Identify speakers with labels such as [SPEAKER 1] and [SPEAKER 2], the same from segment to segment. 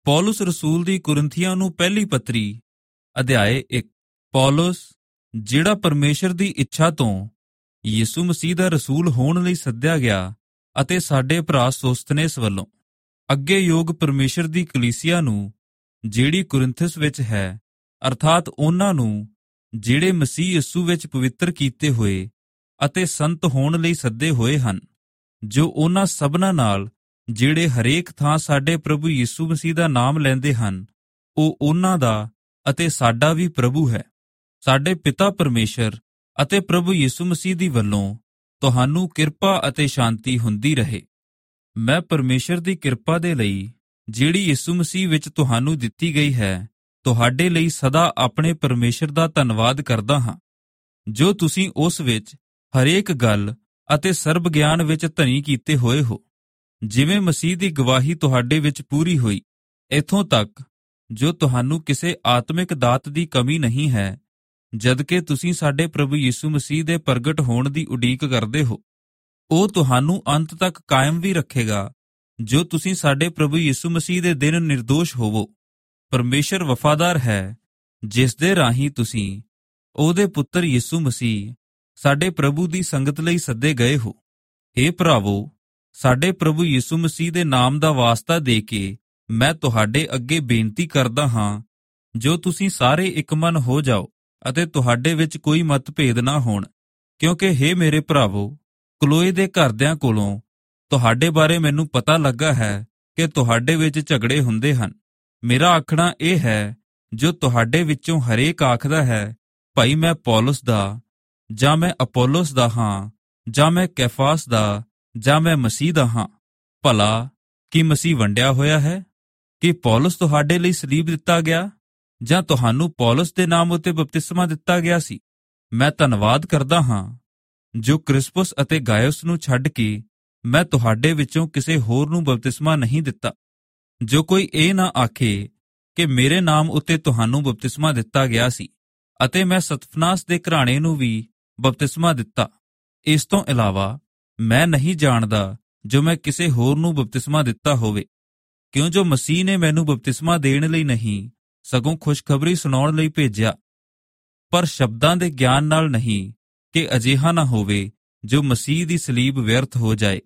[SPEAKER 1] ਪੌਲੁਸ ਰਸੂਲ ਦੀ ਕੁਰਿੰਥੀਆਂ ਨੂੰ ਪਹਿਲੀ ਪੱਤਰੀ ਅਧਿਆਏ 1। ਪੌਲੁਸ, ਜਿਹੜਾ ਪਰਮੇਸ਼ਰ ਦੀ ਇੱਛਾ ਤੋਂ ਯਿਸੂ ਮਸੀਹ ਦਾ ਰਸੂਲ ਹੋਣ ਲਈ ਸੱਦਿਆ ਗਿਆ, ਅਤੇ ਸਾਡੇ ਭਰਾ ਸੋਸਥਨੇਸ ਵੱਲੋਂ ਅੱਗੇ ਯੋਗ ਪਰਮੇਸ਼ਰ ਦੀ ਕਲੀਸਿਆ ਨੂੰ ਜਿਹੜੀ ਕੁਰਿੰਥਸ ਵਿੱਚ ਹੈ, ਅਰਥਾਤ ਉਹਨਾਂ ਨੂੰ ਜਿਹੜੇ ਮਸੀਹ ਯਿਸੂ ਵਿੱਚ ਪਵਿੱਤਰ ਕੀਤੇ ਹੋਏ ਅਤੇ ਸੰਤ ਹੋਣ ਲਈ ਸੱਦੇ ਹੋਏ ਹਨ, ਜੋ ਉਹਨਾਂ ਸਭਨਾਂ ਨਾਲ ਜਿਹੜੇ ਹਰੇਕ ਥਾਂ ਸਾਡੇ ਪ੍ਰਭੂ ਯਿਸੂ ਮਸੀਹ ਦਾ ਨਾਮ ਲੈਂਦੇ ਹਨ, ਉਹ ਉਹਨਾਂ ਦਾ ਅਤੇ ਸਾਡਾ ਵੀ ਪ੍ਰਭੂ ਹੈ। ਸਾਡੇ ਪਿਤਾ ਪਰਮੇਸ਼ਰ ਅਤੇ ਪ੍ਰਭੂ ਯਿਸੂ ਮਸੀਹ ਦੀ ਵੱਲੋਂ ਤੁਹਾਨੂੰ ਕਿਰਪਾ ਅਤੇ ਸ਼ਾਂਤੀ ਹੁੰਦੀ ਰਹੇ। ਮੈਂ ਪਰਮੇਸ਼ਰ ਦੀ ਕਿਰਪਾ ਦੇ ਲਈ, ਜਿਹੜੀ ਯਿਸੂ ਮਸੀਹ ਵਿੱਚ ਤੁਹਾਨੂੰ ਦਿੱਤੀ ਗਈ ਹੈ, ਤੁਹਾਡੇ ਲਈ ਸਦਾ ਆਪਣੇ ਪਰਮੇਸ਼ਰ ਦਾ ਧੰਨਵਾਦ ਕਰਦਾ ਹਾਂ, ਜੋ ਤੁਸੀਂ ਉਸ ਵਿੱਚ ਹਰੇਕ ਗੱਲ ਅਤੇ ਸਰਬ ਗਿਆਨ ਵਿੱਚ ਧਨੀ ਕੀਤੇ ਹੋਏ ਹੋ, ਜਿਵੇਂ ਮਸੀਹ ਦੀ ਗਵਾਹੀ ਤੁਹਾਡੇ ਵਿੱਚ ਪੂਰੀ ਹੋਈ, ਇੱਥੋਂ ਤੱਕ ਜੋ ਤੁਹਾਨੂੰ ਕਿਸੇ ਆਤਮਿਕ ਦਾਤ ਦੀ ਕਮੀ ਨਹੀਂ ਹੈ, ਜਦਕਿ ਤੁਸੀਂ ਸਾਡੇ ਪ੍ਰਭੂ ਯਿਸੂ ਮਸੀਹ ਦੇ ਪ੍ਰਗਟ ਹੋਣ ਦੀ ਉਡੀਕ ਕਰਦੇ ਹੋ। ਉਹ ਤੁਹਾਨੂੰ ਅੰਤ ਤੱਕ ਕਾਇਮ ਵੀ ਰੱਖੇਗਾ, ਜੋ ਤੁਸੀਂ ਸਾਡੇ ਪ੍ਰਭੂ ਯਿਸੂ ਮਸੀਹ ਦੇ ਦਿਨ ਨਿਰਦੋਸ਼ ਹੋਵੋ। ਪਰਮੇਸ਼ਰ ਵਫਾਦਾਰ ਹੈ, ਜਿਸ ਦੇ ਰਾਹੀਂ ਤੁਸੀਂ ਉਹਦੇ ਪੁੱਤਰ ਯਿਸੂ ਮਸੀਹ ਸਾਡੇ ਪ੍ਰਭੂ ਦੀ ਸੰਗਤ ਲਈ ਸੱਦੇ ਗਏ ਹੋ। ਹੇ ਭਰਾਵੋ, ਸਾਡੇ ਪ੍ਰਭੂ ਯਿਸੂ ਮਸੀਹ ਦੇ ਨਾਮ ਦਾ ਵਾਸਤਾ ਦੇ ਕੇ ਮੈਂ ਤੁਹਾਡੇ ਅੱਗੇ ਬੇਨਤੀ ਕਰਦਾ ਹਾਂ, ਜੋ ਤੁਸੀਂ ਸਾਰੇ ਇੱਕ ਮਨ ਹੋ ਜਾਓ ਅਤੇ ਤੁਹਾਡੇ ਵਿੱਚ ਕੋਈ ਮਤਭੇਦ ਨਾ ਹੋਣ, ਕਿਉਂਕਿ ਹੇ ਮੇਰੇ ਭਰਾਵੋ, ਕਲੋਏ ਦੇ ਘਰਦਿਆਂ ਕੋਲੋਂ ਤੁਹਾਡੇ ਬਾਰੇ ਮੈਨੂੰ ਪਤਾ ਲੱਗਾ ਹੈ ਕਿ ਤੁਹਾਡੇ ਵਿੱਚ ਝਗੜੇ ਹੁੰਦੇ ਹਨ। ਮੇਰਾ ਆਖਣਾ ਇਹ ਹੈ, ਜੋ ਤੁਹਾਡੇ ਵਿੱਚੋਂ ਹਰੇਕ ਆਖਦਾ ਹੈ, ਭਾਈ ਮੈਂ ਪੌਲੁਸ ਦਾ, ਜਾਂ ਮੈਂ ਅਪੋਲੋਸ ਦਾ ਹਾਂ, ਜਾਂ ਮੈਂ ਕੈਫਾਸ ਦਾ, ਜਾਂ ਮੈਂ ਮਸੀਹ ਦਾ ਹਾਂ। ਭਲਾ ਕੀ ਮਸੀਹ ਵੰਡਿਆ ਹੋਇਆ ਹੈ? ਕਿ ਪੌਲੁਸ ਤੁਹਾਡੇ ਲਈ ਸਲੀਬ ਦਿੱਤਾ ਗਿਆ, ਜਾਂ ਤੁਹਾਨੂੰ ਪੌਲੁਸ ਦੇ ਨਾਮ ਉੱਤੇ ਬਪਤਿਸਮਾ ਦਿੱਤਾ ਗਿਆ ਸੀ? ਮੈਂ ਧੰਨਵਾਦ ਕਰਦਾ ਹਾਂ, ਜੋ ਕ੍ਰਿਸਪੁਸ ਅਤੇ ਗਾਇਉਸ ਨੂੰ ਛੱਡ ਕੇ ਮੈਂ ਤੁਹਾਡੇ ਵਿੱਚੋਂ ਕਿਸੇ ਹੋਰ ਨੂੰ ਬਪਤਿਸਮਾ ਨਹੀਂ ਦਿੱਤਾ। ਜੋ ਕੋਈ ਇਹ ਨਾ ਆਖੇ ਕਿ ਮੇਰੇ ਨਾਮ ਉੱਤੇ ਤੁਹਾਨੂੰ ਬਪਤਿਸਮਾ ਦਿੱਤਾ ਗਿਆ ਸੀ, ਅਤੇ ਮੈਂ ਸਤਫਨਾਸ ਦੇ ਘਰਾਣੇ ਨੂੰ ਵੀ ਬਪਤਿਸਮਾ ਦਿੱਤਾ। ਇਸ ਤੋਂ ਇਲਾਵਾ ਮੈਂ ਨਹੀਂ ਜਾਣਦਾ ਜੋ ਮੈਂ ਕਿਸੇ ਹੋਰ ਨੂੰ ਬਪਤਿਸਮਾ ਦਿੱਤਾ ਹੋਵੇ, ਕਿਉਂ ਜੋ ਮਸੀਹ ਨੇ ਮੈਨੂੰ ਬਪਤਿਸਮਾ ਦੇਣ ਲਈ ਨਹੀਂ, ਸਗੋਂ ਖੁਸ਼ਖਬਰੀ ਸੁਣਾਉਣ ਲਈ ਭੇਜਿਆ, ਪਰ ਸ਼ਬਦਾਂ ਦੇ ਗਿਆਨ ਨਾਲ ਨਹੀਂ, ਕਿ ਅਜਿਹਾ ਨਾ ਹੋਵੇ ਜੋ ਮਸੀਹ ਦੀ ਸਲੀਬ ਵਿਅਰਥ ਹੋ ਜਾਏ।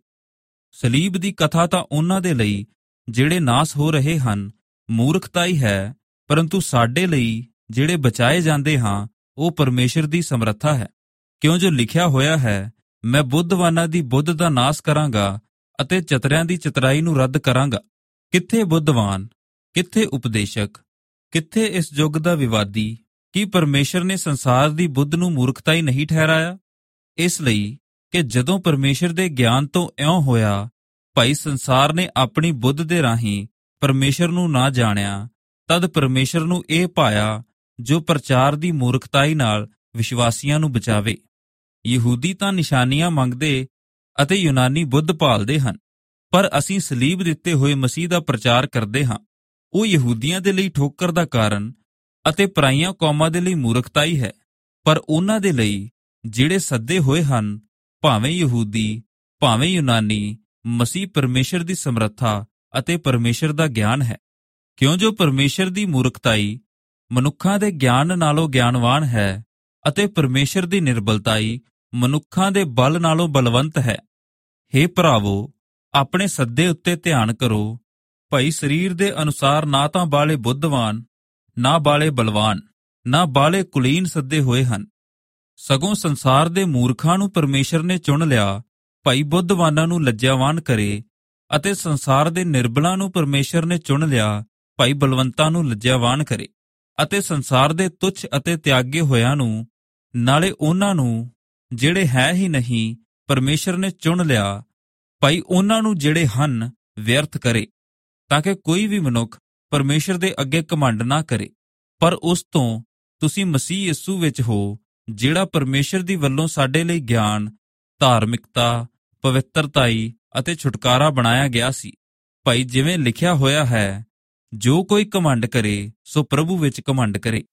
[SPEAKER 1] ਸਲੀਬ ਦੀ ਕਥਾ ਤਾਂ ਉਹਨਾਂ ਦੇ ਲਈ ਜਿਹੜੇ ਨਾਸ ਹੋ ਰਹੇ ਹਨ ਮੂਰਖਤਾ ਹੀ ਹੈ, ਪਰੰਤੂ ਸਾਡੇ ਲਈ ਜਿਹੜੇ ਬਚਾਏ ਜਾਂਦੇ ਹਾਂ ਉਹ ਪਰਮੇਸ਼ਰ ਦੀ ਸਮਰੱਥਾ ਹੈ। ਕਿਉਂ ਜੋ ਲਿਖਿਆ ਹੋਇਆ ਹੈ, ਮੈਂ ਬੁੱਧਵਾਨਾਂ ਦੀ ਬੁੱਧ ਦਾ ਨਾਸ ਕਰਾਂਗਾ ਅਤੇ ਚਤਰਿਆਂ ਦੀ ਚਤਰਾਈ ਨੂੰ ਰੱਦ ਕਰਾਂਗਾ। ਕਿੱਥੇ ਬੁੱਧਵਾਨ, ਕਿੱਥੇ ਉਪਦੇਸ਼ਕ, ਕਿੱਥੇ ਇਸ ਯੁੱਗ ਦਾ ਵਿਵਾਦੀ? ਕੀ ਪਰਮੇਸ਼ਰ ਨੇ ਸੰਸਾਰ ਦੀ ਬੁੱਧ ਨੂੰ ਮੂਰਖਤਾ ਹੀ ਨਹੀਂ ਠਹਿਰਾਇਆ? ਇਸ ਲਈ ਕਿ ਜਦੋਂ ਪਰਮੇਸ਼ਰ ਦੇ ਗਿਆਨ ਤੋਂ ਇਉਂ ਹੋਇਆ, ਭਾਈ ਸੰਸਾਰ ਨੇ ਆਪਣੀ ਬੁੱਧ ਦੇ ਰਾਹੀਂ ਪਰਮੇਸ਼ਰ ਨੂੰ ਨਾ ਜਾਣਿਆ, ਤਦ ਪਰਮੇਸ਼ਰ ਨੂੰ ਇਹ ਭਾਇਆ ਜੋ ਪ੍ਰਚਾਰ ਦੀ ਮੂਰਖਤਾਈ ਨਾਲ ਵਿਸ਼ਵਾਸੀਆਂ ਨੂੰ ਬਚਾਵੇ। ਯਹੂਦੀ ਤਾਂ ਨਿਸ਼ਾਨੀਆਂ ਮੰਗਦੇ ਅਤੇ ਯੂਨਾਨੀ ਬੁੱਧ ਭਾਲਦੇ ਹਨ, ਪਰ ਅਸੀਂ ਸਲੀਬ ਦਿੱਤੇ ਹੋਏ ਮਸੀਹ ਦਾ ਪ੍ਰਚਾਰ ਕਰਦੇ ਹਾਂ। ਉਹ ਯਹੂਦੀਆਂ ਦੇ ਲਈ ਠੋਕਰ ਦਾ ਕਾਰਨ ਅਤੇ ਪਰਾਈਆਂ ਕੌਮਾਂ ਦੇ ਲਈ ਮੂਰਖਤਾਈ ਹੈ, ਪਰ ਉਹਨਾਂ ਦੇ ਲਈ ਜਿਹੜੇ ਸੱਦੇ ਹੋਏ ਹਨ, ਭਾਵੇਂ ਯਹੂਦੀ ਭਾਵੇਂ ਯੂਨਾਨੀ, ਮਸੀਹ ਪਰਮੇਸ਼ਰ ਦੀ ਸਮਰੱਥਾ ਅਤੇ ਪਰਮੇਸ਼ਰ ਦਾ ਗਿਆਨ ਹੈ। ਕਿਉਂ ਜੋ ਪਰਮੇਸ਼ਰ ਦੀ ਮੂਰਖਤਾਈ ਮਨੁੱਖਾਂ ਦੇ ਗਿਆਨ ਨਾਲੋਂ ਗਿਆਨਵਾਨ ਹੈ, ਅਤੇ ਪਰਮੇਸ਼ਰ ਦੀ ਨਿਰਬਲਤਾਈ ਮਨੁੱਖਾਂ ਦੇ ਬਲ ਨਾਲੋਂ ਬਲਵੰਤ ਹੈ। ਹੇ ਭਰਾਵੋ, ਆਪਣੇ ਸੱਦੇ ਉੱਤੇ ਧਿਆਨ ਕਰੋ। ਭਾਈ ਸਰੀਰ ਦੇ ਅਨੁਸਾਰ ਨਾ ਤਾਂ ਬਾਲੇ ਬੁੱਧਵਾਨ, ਨਾ ਬਾਲੇ ਬਲਵਾਨ, ਨਾ ਬਾਲੇ ਕੁਲੀਨ ਸੱਦੇ ਹੋਏ ਹਨ, ਸਗੋਂ ਸੰਸਾਰ ਦੇ ਮੂਰਖਾਂ ਨੂੰ ਪਰਮੇਸ਼ਰ ਨੇ ਚੁਣ ਲਿਆ, ਭਾਈ ਬੁੱਧਵਾਨਾਂ ਨੂੰ ਲੱਜਿਆਵਾਨ ਕਰੇ, ਅਤੇ ਸੰਸਾਰ ਦੇ ਨਿਰਬਲਾਂ ਨੂੰ ਪਰਮੇਸ਼ਰ ਨੇ ਚੁਣ ਲਿਆ, ਭਾਈ ਬਲਵੰਤਾਂ ਨੂੰ ਲੱਜਿਆਵਾਨ ਕਰੇ, ਅਤੇ ਸੰਸਾਰ ਦੇ ਤੁੱਛ ਅਤੇ ਤਿਆਗੇ ਹੋਇਆਂ ਨੂੰ, ਨਾਲੇ ਉਹਨਾਂ ਨੂੰ ਜਿਹੜੇ ਹੈ ਹੀ ਨਹੀਂ, ਪਰਮੇਸ਼ਰ ਨੇ ਚੁਣ ਲਿਆ, ਭਾਈ ਉਹਨਾਂ ਨੂੰ ਜਿਹੜੇ ਹਨ ਵਿਅਰਥ ਕਰੇ, ਤਾਂ ਕਿ ਕੋਈ ਵੀ ਮਨੁੱਖ ਪਰਮੇਸ਼ਰ ਦੇ ਅੱਗੇ ਘਮੰਡ ਨਾ ਕਰੇ। ਪਰ ਉਸ ਤੋਂ ਤੁਸੀਂ ਮਸੀਹ ਯਿਸੂ ਵਿੱਚ ਹੋ, ਜਿਹੜਾ ਪਰਮੇਸ਼ਰ ਦੀ ਵੱਲੋਂ ਸਾਡੇ ਲਈ ਗਿਆਨ, ਧਾਰਮਿਕਤਾ, ਪਵਿੱਤਰਤਾਈ ਅਤੇ ਛੁਟਕਾਰਾ ਬਣਾਇਆ ਗਿਆ ਸੀ। ਭਾਈ ਜਿਵੇਂ ਲਿਖਿਆ ਹੋਇਆ ਹੈ, ਜੋ ਕੋਈ ਘਮੰਡ ਕਰੇ ਸੋ ਪ੍ਰਭੂ ਵਿੱਚ ਘਮੰਡ ਕਰੇ।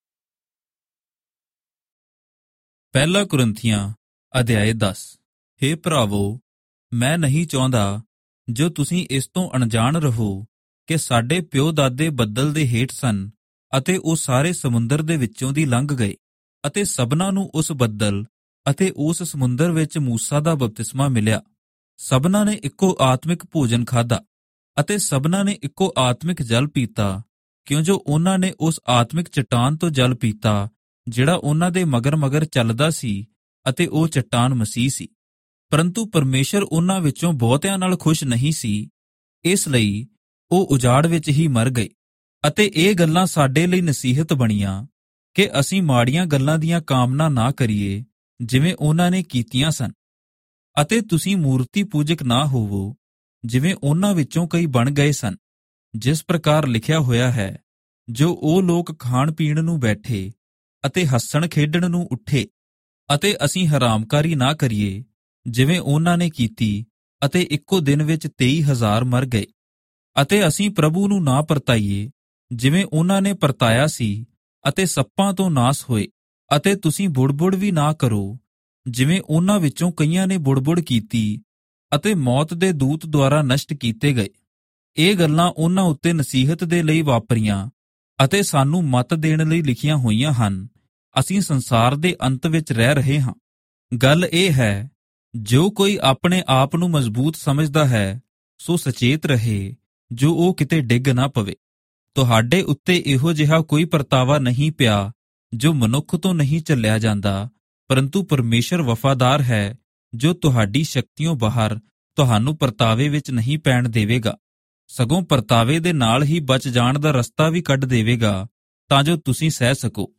[SPEAKER 1] ਪਹਿਲਾ ਕੁਰਿੰਥੀਆਂ ਅਧਿਆਏ 10। ਹੇ ਭਰਾਵੋ, ਮੈਂ ਨਹੀਂ ਚਾਹੁੰਦਾ ਜੋ ਤੁਸੀਂ ਇਸ ਤੋਂ ਅਣਜਾਣ ਰਹੋ ਕਿ ਸਾਡੇ ਪਿਓ ਦਾਦੇ ਬੱਦਲ ਦੇ ਹੇਠ ਸਨ ਅਤੇ ਉਹ ਸਾਰੇ ਸਮੁੰਦਰ ਦੇ ਵਿੱਚੋਂ ਦੀ ਲੰਘ ਗਏ ਅਤੇ ਸਭਨਾਂ ਨੂੰ ਉਸ ਬੱਦਲ ਅਤੇ ਉਸ ਸਮੁੰਦਰ ਵਿੱਚ ਮੂਸਾ ਦਾ ਬਪਤਿਸਮਾ ਮਿਲਿਆ। ਸਭਨਾਂ ਨੇ ਇੱਕੋ ਆਤਮਿਕ ਭੋਜਨ ਖਾਧਾ ਅਤੇ ਸਭਨਾਂ ਨੇ ਇੱਕੋ ਆਤਮਿਕ ਜਲ ਪੀਤਾ, ਕਿਉਂ ਜੋ ਉਹਨਾਂ ਨੇ ਉਸ ਆਤਮਿਕ ਚਟਾਨ ਤੋਂ ਜਲ ਪੀਤਾ ਜਿਹੜਾ ਉਹਨਾਂ ਦੇ ਮਗਰ ਮਗਰ ਚੱਲਦਾ ਸੀ, ਅਤੇ ਉਹ ਚਟਾਨ ਮਸੀਹ ਸੀ। ਪਰੰਤੂ ਪਰਮੇਸ਼ਰ ਉਹਨਾਂ ਵਿੱਚੋਂ ਬਹੁਤਿਆਂ ਨਾਲ ਖੁਸ਼ ਨਹੀਂ ਸੀ, ਇਸ ਲਈ ਉਹ ਉਜਾੜ ਵਿੱਚ ਹੀ ਮਰ ਗਏ। ਅਤੇ ਇਹ ਗੱਲਾਂ ਸਾਡੇ ਲਈ ਨਸੀਹਤ ਬਣੀਆਂ ਕਿ ਅਸੀਂ ਮਾੜੀਆਂ ਗੱਲਾਂ ਦੀਆਂ ਕਾਮਨਾ ਨਾ ਕਰੀਏ ਜਿਵੇਂ ਉਹਨਾਂ ਨੇ ਕੀਤੀਆਂ ਸਨ। ਅਤੇ ਤੁਸੀਂ ਮੂਰਤੀ ਪੂਜਕ ਨਾ ਹੋਵੋ ਜਿਵੇਂ ਉਹਨਾਂ ਵਿੱਚੋਂ ਕਈ ਬਣ ਗਏ ਸਨ, ਜਿਸ ਪ੍ਰਕਾਰ ਲਿਖਿਆ ਹੋਇਆ ਹੈ, ਜੋ ਉਹ ਲੋਕ ਖਾਣ ਪੀਣ ਨੂੰ ਬੈਠੇ ਅਤੇ ਹੱਸਣ ਖੇਡਣ ਨੂੰ ਉੱਠੇ। ਅਤੇ ਅਸੀਂ ਹਰਾਮਕਾਰੀ ਨਾ ਕਰੀਏ ਜਿਵੇਂ ਉਹਨਾਂ ਨੇ ਕੀਤੀ, ਅਤੇ ਇੱਕੋ ਦਿਨ ਵਿੱਚ 23,000 ਮਰ ਗਏ। ਅਤੇ ਅਸੀਂ ਪ੍ਰਭੂ ਨੂੰ ਨਾ ਪਰਤਾਈਏ ਜਿਵੇਂ ਉਹਨਾਂ ਨੇ ਪਰਤਾਇਆ ਸੀ, ਅਤੇ ਸੱਪਾਂ ਤੋਂ ਨਾਸ ਹੋਏ। ਅਤੇ ਤੁਸੀਂ ਬੁੜਬੁੜ ਵੀ ਨਾ ਕਰੋ ਜਿਵੇਂ ਉਹਨਾਂ ਵਿੱਚੋਂ ਕਈਆਂ ਨੇ ਬੁੜਬੁੜ ਕੀਤੀ ਅਤੇ ਮੌਤ ਦੇ ਦੂਤ ਦੁਆਰਾ ਨਸ਼ਟ ਕੀਤੇ ਗਏ। ਇਹ ਗੱਲਾਂ ਉਹਨਾਂ ਉੱਤੇ ਨਸੀਹਤ ਦੇ ਲਈ ਵਾਪਰੀਆਂ ਅਤੇ ਸਾਨੂੰ ਮੱਤ ਦੇਣ ਲਈ ਲਿਖੀਆਂ ਹੋਈਆਂ ਹਨ। ਅਸੀਂ ਸੰਸਾਰ ਦੇ ਅੰਤ ਵਿੱਚ ਰਹਿ ਰਹੇ ਹਾਂ। ਗੱਲ ਇਹ ਹੈ, ਜੋ ਕੋਈ ਆਪਣੇ ਆਪ ਨੂੰ ਮਜ਼ਬੂਤ ਸਮਝਦਾ ਹੈ ਸੋ ਸਚੇਤ ਰਹੇ, ਜੋ ਉਹ ਕਿਤੇ ਡਿੱਗ ਨਾ ਪਵੇ। ਤੁਹਾਡੇ ਉੱਤੇ ਇਹੋ ਜਿਹਾ ਕੋਈ ਪਰਤਾਵਾ ਨਹੀਂ ਪਿਆ ਜੋ ਮਨੁੱਖ ਤੋਂ ਨਹੀਂ ਝੱਲਿਆ ਜਾਂਦਾ, ਪਰੰਤੂ ਪਰਮੇਸ਼ਰ ਵਫਾਦਾਰ ਹੈ, ਜੋ ਤੁਹਾਡੀ ਸ਼ਕਤੀਓਂ ਬਾਹਰ ਤੁਹਾਨੂੰ ਪਰਤਾਵੇ ਵਿੱਚ ਨਹੀਂ ਪੈਣ ਦੇਵੇਗਾ, ਸਗੋਂ ਪਰਤਾਵੇ ਦੇ ਨਾਲ ਹੀ ਬਚ ਜਾਣ ਦਾ ਰਸਤਾ ਵੀ ਕੱਢ ਦੇਵੇਗਾ, ਤਾਂ ਜੋ ਤੁਸੀਂ ਸਹਿ ਸਕੋ।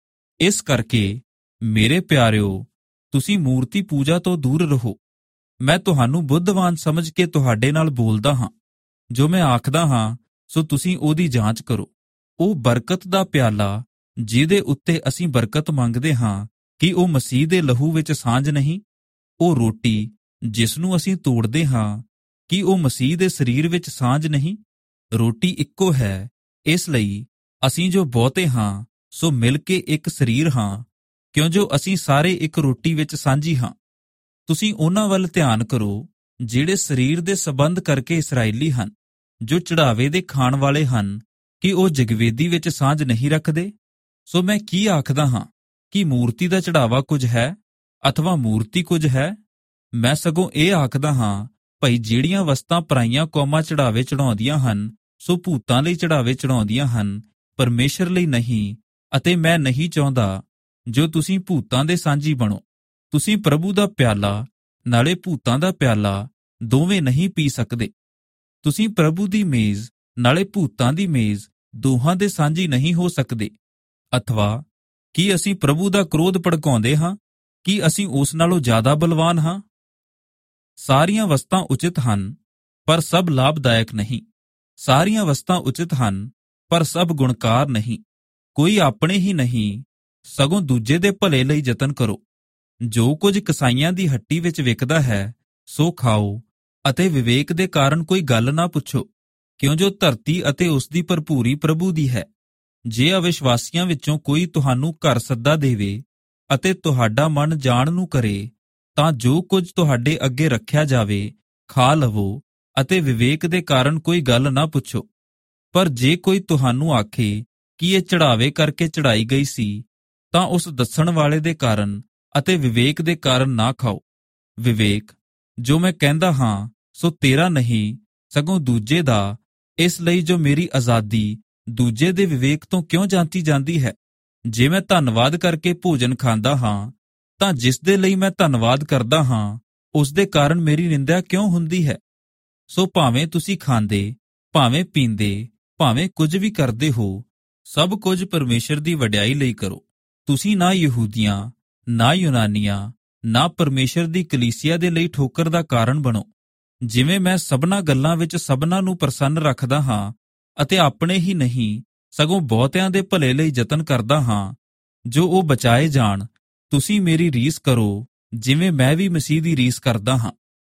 [SPEAKER 1] ਇਸ ਕਰਕੇ ਮੇਰੇ ਪਿਆਰਿਓ, ਤੁਸੀਂ ਮੂਰਤੀ ਪੂਜਾ ਤੋਂ ਦੂਰ ਰਹੋ। ਮੈਂ ਤੁਹਾਨੂੰ ਬੁੱਧਵਾਨ ਸਮਝ ਕੇ ਤੁਹਾਡੇ ਨਾਲ ਬੋਲਦਾ ਹਾਂ। ਜੋ ਮੈਂ ਆਖਦਾ ਹਾਂ ਸੋ ਤੁਸੀਂ ਉਹਦੀ ਜਾਂਚ ਕਰੋ। ਉਹ ਬਰਕਤ ਦਾ ਪਿਆਲਾ ਜਿਹਦੇ ਉੱਤੇ ਅਸੀਂ ਬਰਕਤ ਮੰਗਦੇ ਹਾਂ, ਕਿ ਉਹ ਮਸੀਹ ਦੇ ਲਹੂ ਵਿੱਚ ਸਾਂਝ ਨਹੀਂ? ਉਹ ਰੋਟੀ ਜਿਸ ਨੂੰ ਅਸੀਂ ਤੋੜਦੇ ਹਾਂ, ਕਿ ਉਹ ਮਸੀਹ ਦੇ ਸਰੀਰ ਵਿੱਚ ਸਾਂਝ ਨਹੀਂ? ਰੋਟੀ ਇੱਕੋ ਹੈ, ਇਸ ਲਈ ਅਸੀਂ ਜੋ ਬਹੁਤੇ ਹਾਂ ਸੋ ਮਿਲ ਕੇ ਇੱਕ ਸਰੀਰ ਹਾਂ, ਕਿਉਂ ਜੋ ਅਸੀਂ ਸਾਰੇ ਇੱਕ ਰੋਟੀ ਵਿੱਚ ਸਾਂਝੀ ਹਾਂ। ਤੁਸੀਂ ਉਹਨਾਂ ਵੱਲ ਧਿਆਨ ਕਰੋ ਜਿਹੜੇ ਸਰੀਰ ਦੇ ਸਬੰਧ ਕਰਕੇ ਇਸਰਾਏਲੀ ਹਨ, ਜੋ ਚੜਾਵੇ ਦੇ ਖਾਣ ਵਾਲੇ ਹਨ, ਕਿ ਉਹ ਜਗਵੇਦੀ ਵਿੱਚ ਸਾਂਝ ਨਹੀਂ ਰੱਖਦੇ। ਸੋ ਮੈਂ ਕੀ ਆਖਦਾ ਹਾਂ, ਕਿ ਮੂਰਤੀ ਦਾ ਚੜਾਵਾ ਕੁਝ ਹੈ ਅਥਵਾ ਮੂਰਤੀ ਕੁਝ ਹੈ? ਮੈਂ ਸਗੋਂ ਇਹ ਆਖਦਾ ਹਾਂ, ਭਈ ਜਿਹੜੀਆਂ ਵਸਤਾਂ ਪਰਾਈਆਂ ਕੌਮਾਂ ਚੜਾਵੇ ਚੜਾਉਂਦੀਆਂ ਹਨ, ਸੋ ਭੂਤਾਂ ਲਈ ਚੜਾਵੇ ਚੜਾਉਂਦੀਆਂ ਹਨ, ਪਰਮੇਸ਼ਰ ਲਈ ਨਹੀਂ। ਅਤੇ ਮੈਂ ਨਹੀਂ ਚਾਹੁੰਦਾ ਜੋ ਤੁਸੀਂ ਭੂਤਾਂ ਦੇ ਸਾਂਝੀ ਬਣੋ। ਤੁਸੀਂ ਪ੍ਰਭੂ ਦਾ ਪਿਆਲਾ ਨਾਲੇ ਭੂਤਾਂ ਦਾ ਪਿਆਲਾ ਦੋਵੇਂ ਨਹੀਂ ਪੀ ਸਕਦੇ। ਤੁਸੀਂ ਪ੍ਰਭੂ ਦੀ ਮੇਜ਼ ਨਾਲੇ ਭੂਤਾਂ ਦੀ ਮੇਜ਼ ਦੋਹਾਂ ਦੇ ਸਾਂਝੀ ਨਹੀਂ ਹੋ ਸਕਦੇ। ਅਥਵਾ ਕੀ ਅਸੀਂ ਪ੍ਰਭੂ ਦਾ ਕ੍ਰੋਧ ਭੜਕਾਉਂਦੇ ਹਾਂ? ਕੀ ਅਸੀਂ ਉਸ ਨਾਲੋਂ ਜ਼ਿਆਦਾ ਬਲਵਾਨ ਹਾਂ? ਸਾਰੀਆਂ ਵਸਤਾਂ ਉਚਿਤ ਹਨ, ਪਰ ਸਭ ਲਾਭਦਾਇਕ ਨਹੀਂ। ਸਾਰੀਆਂ ਵਸਤਾਂ ਉਚਿਤ ਹਨ, ਪਰ ਸਭ ਗੁਣਕਾਰ ਨਹੀਂ। ਕੋਈ ਆਪਣੇ ਹੀ ਨਹੀਂ, ਸਗੋਂ ਦੂਜੇ ਦੇ ਭਲੇ ਲਈ ਯਤਨ ਕਰੋ। ਜੋ ਕੁਝ ਕਸਾਈਆਂ ਦੀ ਹੱਟੀ ਵਿੱਚ ਵਿਕਦਾ ਹੈ ਸੋ ਖਾਓ, ਅਤੇ ਵਿਵੇਕ ਦੇ ਕਾਰਨ ਕੋਈ ਗੱਲ ਨਾ ਪੁੱਛੋ, ਕਿਉਂ ਜੋ ਧਰਤੀ ਅਤੇ ਉਸ ਦੀ ਭਰਪੂਰੀ ਪ੍ਰਭੂ ਦੀ ਹੈ। ਜੇ ਅਵਿਸ਼ਵਾਸੀਆਂ ਵਿੱਚੋਂ ਕੋਈ ਤੁਹਾਨੂੰ ਘਰ ਸੱਦਾ ਦੇਵੇ ਅਤੇ ਤੁਹਾਡਾ ਮਨ ਜਾਣ ਨੂੰ ਕਰੇ, ਤਾਂ ਜੋ ਕੁਝ ਤੁਹਾਡੇ ਅੱਗੇ ਰੱਖਿਆ ਜਾਵੇ ਖਾ ਲਵੋ, ਅਤੇ ਵਿਵੇਕ ਦੇ ਕਾਰਨ ਕੋਈ ਗੱਲ ਨਾ ਪੁੱਛੋ। ਪਰ ਜੇ ਕੋਈ ਤੁਹਾਨੂੰ ਆਖੇ ਕਿ ਇਹ ਚੜਾਵੇ ਕਰਕੇ ਚੜਾਈ ਗਈ ਸੀ, ਤਾਂ ਉਸ ਦੱਸਣ ਵਾਲੇ ਦੇ ਕਾਰਨ ਅਤੇ ਵਿਵੇਕ ਦੇ ਕਾਰਨ ਨਾ ਖਾਓ। ਵਿਵੇਕ ਜੋ ਮੈਂ ਕਹਿੰਦਾ ਹਾਂ ਸੋ ਤੇਰਾ ਨਹੀਂ, ਸਗੋਂ ਦੂਜੇ ਦਾ, ਇਸ ਲਈ ਜੋ ਮੇਰੀ ਆਜ਼ਾਦੀ ਦੂਜੇ ਦੇ ਵਿਵੇਕ ਤੋਂ ਕਿਉਂ ਜਾਂਤੀ ਜਾਂਦੀ ਹੈ? ਜੇ ਮੈਂ ਧੰਨਵਾਦ ਕਰਕੇ ਭੋਜਨ ਖਾਂਦਾ ਹਾਂ, ਤਾਂ ਜਿਸ ਦੇ ਲਈ ਮੈਂ ਧੰਨਵਾਦ ਕਰਦਾ ਹਾਂ ਉਸ ਦੇ ਕਾਰਨ ਮੇਰੀ ਨਿੰਦਿਆ ਕਿਉਂ ਹੁੰਦੀ ਹੈ? ਸੋ ਭਾਵੇਂ ਤੁਸੀਂ ਖਾਂਦੇ, ਭਾਵੇਂ ਪੀਂਦੇ, ਭਾਵੇਂ ਕੁਝ ਵੀ ਕਰਦੇ ਹੋ, ਸਭ ਕੁਝ ਪਰਮੇਸ਼ਰ ਦੀ ਵਡਿਆਈ ਲਈ ਕਰੋ। ਤੁਸੀਂ ਨਾ ਯਹੂਦੀਆਂ, ਨਾ ਯੂਨਾਨੀਆਂ, ਨਾ ਪਰਮੇਸ਼ਰ ਦੀ ਕਲੀਸਿਆ ਦੇ ਲਈ ਠੋਕਰ ਦਾ ਕਾਰਨ ਬਣੋ। ਜਿਵੇਂ ਮੈਂ ਸਭਨਾਂ ਗੱਲਾਂ ਵਿੱਚ ਸਭਨਾਂ ਨੂੰ ਪ੍ਰਸੰਨ ਰੱਖਦਾ ਹਾਂ, ਅਤੇ ਆਪਣੇ ਹੀ ਨਹੀਂ ਸਗੋਂ ਬਹੁਤਿਆਂ ਦੇ ਭਲੇ ਲਈ ਯਤਨ ਕਰਦਾ ਹਾਂ, ਜੋ ਉਹ ਬਚਾਏ ਜਾਣ, ਤੁਸੀਂ ਮੇਰੀ ਰੀਸ ਕਰੋ, ਜਿਵੇਂ ਮੈਂ ਵੀ ਮਸੀਹ ਦੀ ਰੀਸ ਕਰਦਾ ਹਾਂ।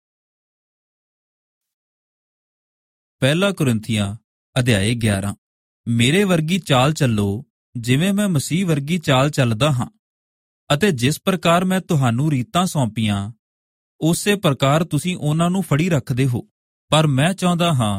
[SPEAKER 1] ਪਹਿਲਾ ਕੁਰਿੰਥੀਆਂ ਅਧਿਆਇ 11। ਮੇਰੇ ਵਰਗੀ ਚਾਲ ਚੱਲੋ ਜਿਵੇਂ ਮੈਂ ਮਸੀਹ ਵਰਗੀ ਚਾਲ ਚੱਲਦਾ ਹਾਂ, ਅਤੇ ਜਿਸ ਪ੍ਰਕਾਰ ਮੈਂ ਤੁਹਾਨੂੰ ਰੀਤਾਂ ਸੌਂਪੀਆਂ ਉਸੇ ਪ੍ਰਕਾਰ ਤੁਸੀਂ ਉਹਨਾਂ ਨੂੰ ਫੜੀ ਰੱਖਦੇ ਹੋ। ਪਰ ਮੈਂ ਚਾਹੁੰਦਾ ਹਾਂ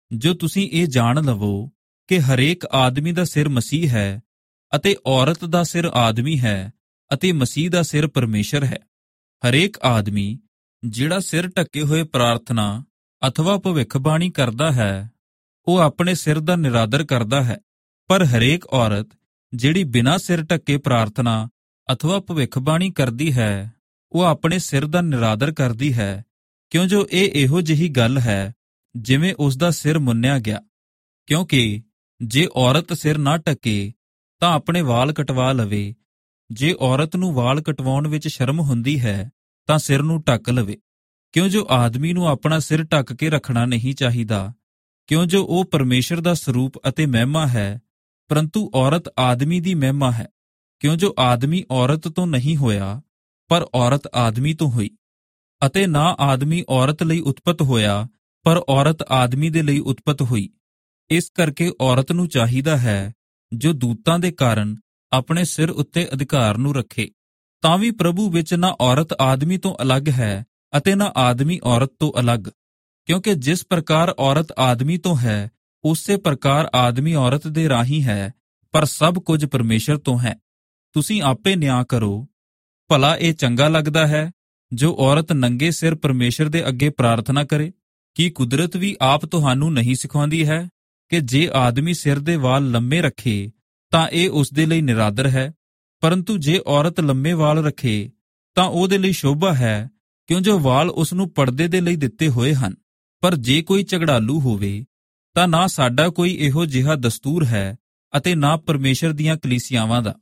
[SPEAKER 1] ਜੋ ਤੁਸੀਂ ਇਹ ਜਾਣ ਲਵੋ ਕਿ ਹਰੇਕ ਆਦਮੀ ਦਾ ਸਿਰ ਮਸੀਹ ਹੈ, ਅਤੇ ਔਰਤ ਦਾ ਸਿਰ ਆਦਮੀ ਹੈ, ਅਤੇ ਮਸੀਹ ਦਾ ਸਿਰ ਪਰਮੇਸ਼ਰ ਹੈ। ਹਰੇਕ ਆਦਮੀ ਜਿਹੜਾ ਸਿਰ ਢੱਕੇ ਹੋਏ ਪ੍ਰਾਰਥਨਾ ਅਥਵਾ ਭਵਿੱਖਬਾਣੀ ਕਰਦਾ ਹੈ, ਉਹ ਆਪਣੇ ਸਿਰ ਦਾ ਨਿਰਾਦਰ ਕਰਦਾ ਹੈ, ਪਰ ਹਰੇਕ ਔਰਤ ਜਿਹੜੀ ਬਿਨਾਂ ਸਿਰ ਢੱਕੇ ਪ੍ਰਾਰਥਨਾ ਅਥਵਾ ਭਵਿੱਖਬਾਣੀ ਕਰਦੀ ਹੈ, ਉਹ ਆਪਣੇ ਸਿਰ ਦਾ ਨਿਰਾਦਰ ਕਰਦੀ ਹੈ, ਕਿਉਂ ਜੋ ਇਹ ਇਹੋ ਜਿਹੀ ਗੱਲ ਹੈ ਜਿਵੇਂ ਉਸ ਦਾ ਸਿਰ ਮੁੰਨਿਆ ਗਿਆ। ਕਿਉਂਕਿ ਜੇ ਔਰਤ ਸਿਰ ਨਾ ਢੱਕੇ ਤਾਂ ਆਪਣੇ ਵਾਲ ਕਟਵਾ ਲਵੇ, ਜੇ ਔਰਤ ਨੂੰ ਵਾਲ ਕਟਵਾਉਣ ਵਿੱਚ ਸ਼ਰਮ ਹੁੰਦੀ ਹੈ ਤਾਂ ਸਿਰ ਨੂੰ ਢੱਕ ਲਵੇ, ਕਿਉਂ ਜੋ ਆਦਮੀ ਨੂੰ ਆਪਣਾ ਸਿਰ ਢੱਕ ਕੇ ਰੱਖਣਾ ਨਹੀਂ ਚਾਹੀਦਾ, ਕਿਉਂ ਜੋ ਉਹ ਪਰਮੇਸ਼ਰ ਦਾ ਸਰੂਪ ਅਤੇ ਮਹਿਮਾ ਹੈ, ਪਰੰਤੂ ਔਰਤ ਆਦਮੀ ਦੀ ਮਹਿਮਾ ਹੈ। ਕਿਉਂ ਜੋ ਆਦਮੀ ਔਰਤ ਤੋਂ ਨਹੀਂ ਹੋਇਆ, ਪਰ ਔਰਤ ਆਦਮੀ ਤੋਂ ਹੋਈ, ਅਤੇ ਨਾ ਆਦਮੀ ਔਰਤ ਲਈ ਉਤਪਤ ਹੋਇਆ, ਪਰ ਔਰਤ ਆਦਮੀ ਦੇ ਲਈ ਉਤਪਤ ਹੋਈ। ਇਸ ਕਰਕੇ ਔਰਤ ਨੂੰ ਚਾਹੀਦਾ ਹੈ ਜੋ ਦੂਤਾਂ ਦੇ ਕਾਰਨ ਆਪਣੇ ਸਿਰ ਉੱਤੇ ਅਧਿਕਾਰ ਨੂੰ ਰੱਖੇ। ਤਾਂ ਵੀ ਪ੍ਰਭੂ ਵਿੱਚ ਨਾ ਔਰਤ ਆਦਮੀ ਤੋਂ ਅਲੱਗ ਹੈ ਅਤੇ ਨਾ ਆਦਮੀ ਔਰਤ ਤੋਂ ਅਲੱਗ, ਕਿਉਂਕਿ ਜਿਸ ਪ੍ਰਕਾਰ ਔਰਤ ਆਦਮੀ ਤੋਂ ਹੈ, ਉਸੇ ਪ੍ਰਕਾਰ ਆਦਮੀ ਔਰਤ ਦੇ ਰਾਹੀਂ ਹੈ, ਪਰ ਸਭ ਕੁਝ ਪਰਮੇਸ਼ਰ ਤੋਂ ਹੈ। ਤੁਸੀਂ ਆਪੇ ਨਿਆਂ ਕਰੋ। ਭਲਾ ਇਹ ਚੰਗਾ ਲੱਗਦਾ ਹੈ ਜੋ ਔਰਤ ਨੰਗੇ ਸਿਰ ਪਰਮੇਸ਼ਰ ਦੇ ਅੱਗੇ ਪ੍ਰਾਰਥਨਾ ਕਰੇ? ਕੀ ਕੁਦਰਤ ਵੀ ਆਪ ਤੁਹਾਨੂੰ ਨਹੀਂ ਸਿਖਾਉਂਦੀ ਹੈ ਕਿ ਜੇ ਆਦਮੀ ਸਿਰ ਦੇ ਵਾਲ ਲੰਮੇ ਰੱਖੇ ਤਾਂ ਇਹ ਉਸ ਦੇ ਲਈ ਨਿਰਾਦਰ ਹੈ, ਪਰੰਤੂ ਜੇ ਔਰਤ ਲੰਮੇ ਵਾਲ ਰੱਖੇ ਤਾਂ ਉਹਦੇ ਲਈ ਸ਼ੋਭਾ ਹੈ, ਕਿਉਂ ਜੋ ਵਾਲ ਉਸ ਨੂੰ ਪਰਦੇ ਦੇ ਲਈ ਦਿੱਤੇ ਹੋਏ ਹਨ। ਪਰ ਜੇ ਕੋਈ ਝਗੜਾਲੂ ਹੋਵੇ ਤਾਂ ਨਾ ਸਾਡਾ ਕੋਈ ਇਹੋ ਜਿਹਾ ਦਸਤੂਰ ਹੈ ਅਤੇ ਨਾ ਪਰਮੇਸ਼ਰ ਦੀਆਂ ਕਲੀਸਿਆਵਾਂ ਦਾ।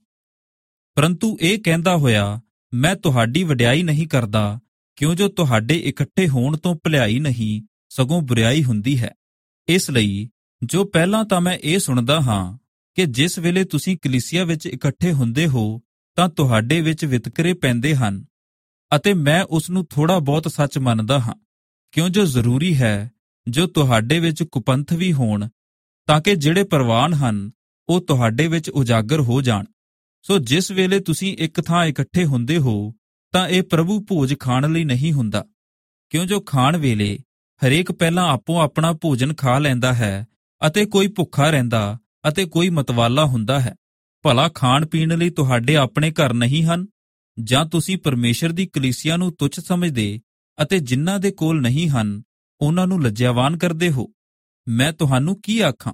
[SPEAKER 1] ਪਰੰਤੂ ਇਹ ਕਹਿੰਦਾ ਹੋਇਆ, ਮੈਂ ਤੁਹਾਡੀ ਵਡਿਆਈ ਨਹੀਂ ਕਰਦਾ, ਕਿਉਂ ਜੋ ਤੁਹਾਡੇ ਇਕੱਠੇ ਹੋਣ ਤੋਂ ਭਲਾਈ ਨਹੀਂ ਸਗੋਂ ਬੁਰਾਈ ਹੁੰਦੀ ਹੈ। ਇਸ ਲਈ ਜੋ ਪਹਿਲਾਂ ਤਾਂ ਮੈਂ ਇਹ ਸੁਣਦਾ ਹਾਂ ਕਿ ਜਿਸ ਵੇਲੇ ਤੁਸੀਂ ਕਲੀਸਿਆ ਵਿੱਚ ਇਕੱਠੇ ਹੁੰਦੇ ਹੋ ਤਾਂ ਤੁਹਾਡੇ ਵਿੱਚ ਵਿਤਕਰੇ ਪੈਂਦੇ ਹਨ, ਅਤੇ ਮੈਂ ਉਸ ਨੂੰ ਥੋੜ੍ਹਾ ਬਹੁਤ ਸੱਚ ਮੰਨਦਾ ਹਾਂ, ਕਿਉਂ ਜੋ ਜ਼ਰੂਰੀ ਹੈ ਜੋ ਤੁਹਾਡੇ ਵਿੱਚ ਕੁਪੰਥ ਵੀ ਹੋਣ, ਤਾਂ ਕਿ ਜਿਹੜੇ ਪ੍ਰਵਾਨ ਹਨ ਉਹ ਤੁਹਾਡੇ ਵਿੱਚ ਉਜਾਗਰ ਹੋ ਜਾਣ। ਸੋ ਜਿਸ ਵੇਲੇ ਤੁਸੀਂ ਇੱਕ ਥਾਂ ਇਕੱਠੇ ਹੁੰਦੇ ਹੋ ਤਾਂ ਇਹ ਪ੍ਰਭੂ ਭੋਜ ਖਾਣ ਲਈ ਨਹੀਂ ਹੁੰਦਾ, ਕਿਉਂ ਜੋ ਖਾਣ ਵੇਲੇ ਹਰੇਕ ਪਹਿਲਾਂ ਆਪੋ ਆਪਣਾ ਭੋਜਨ ਖਾ ਲੈਂਦਾ ਹੈ, ਅਤੇ ਕੋਈ ਭੁੱਖਾ ਰਹਿੰਦਾ ਅਤੇ ਕੋਈ ਮਤਵਾਲਾ ਹੁੰਦਾ ਹੈ। ਭਲਾ ਖਾਣ ਪੀਣ ਲਈ ਤੁਹਾਡੇ ਆਪਣੇ ਘਰ ਨਹੀਂ ਹਨ? ਜਾਂ ਤੁਸੀਂ ਪਰਮੇਸ਼ਰ ਦੀ ਕਲੀਸਿਆ ਨੂੰ ਤੁੱਛ ਸਮਝਦੇ ਅਤੇ ਜਿਨ੍ਹਾਂ ਦੇ ਕੋਲ ਨਹੀਂ ਹਨ ਉਹਨਾਂ ਨੂੰ ਲੱਜਿਆਵਾਨ ਕਰਦੇ ਹੋ? ਮੈਂ ਤੁਹਾਨੂੰ ਕੀ ਆਖਾਂ?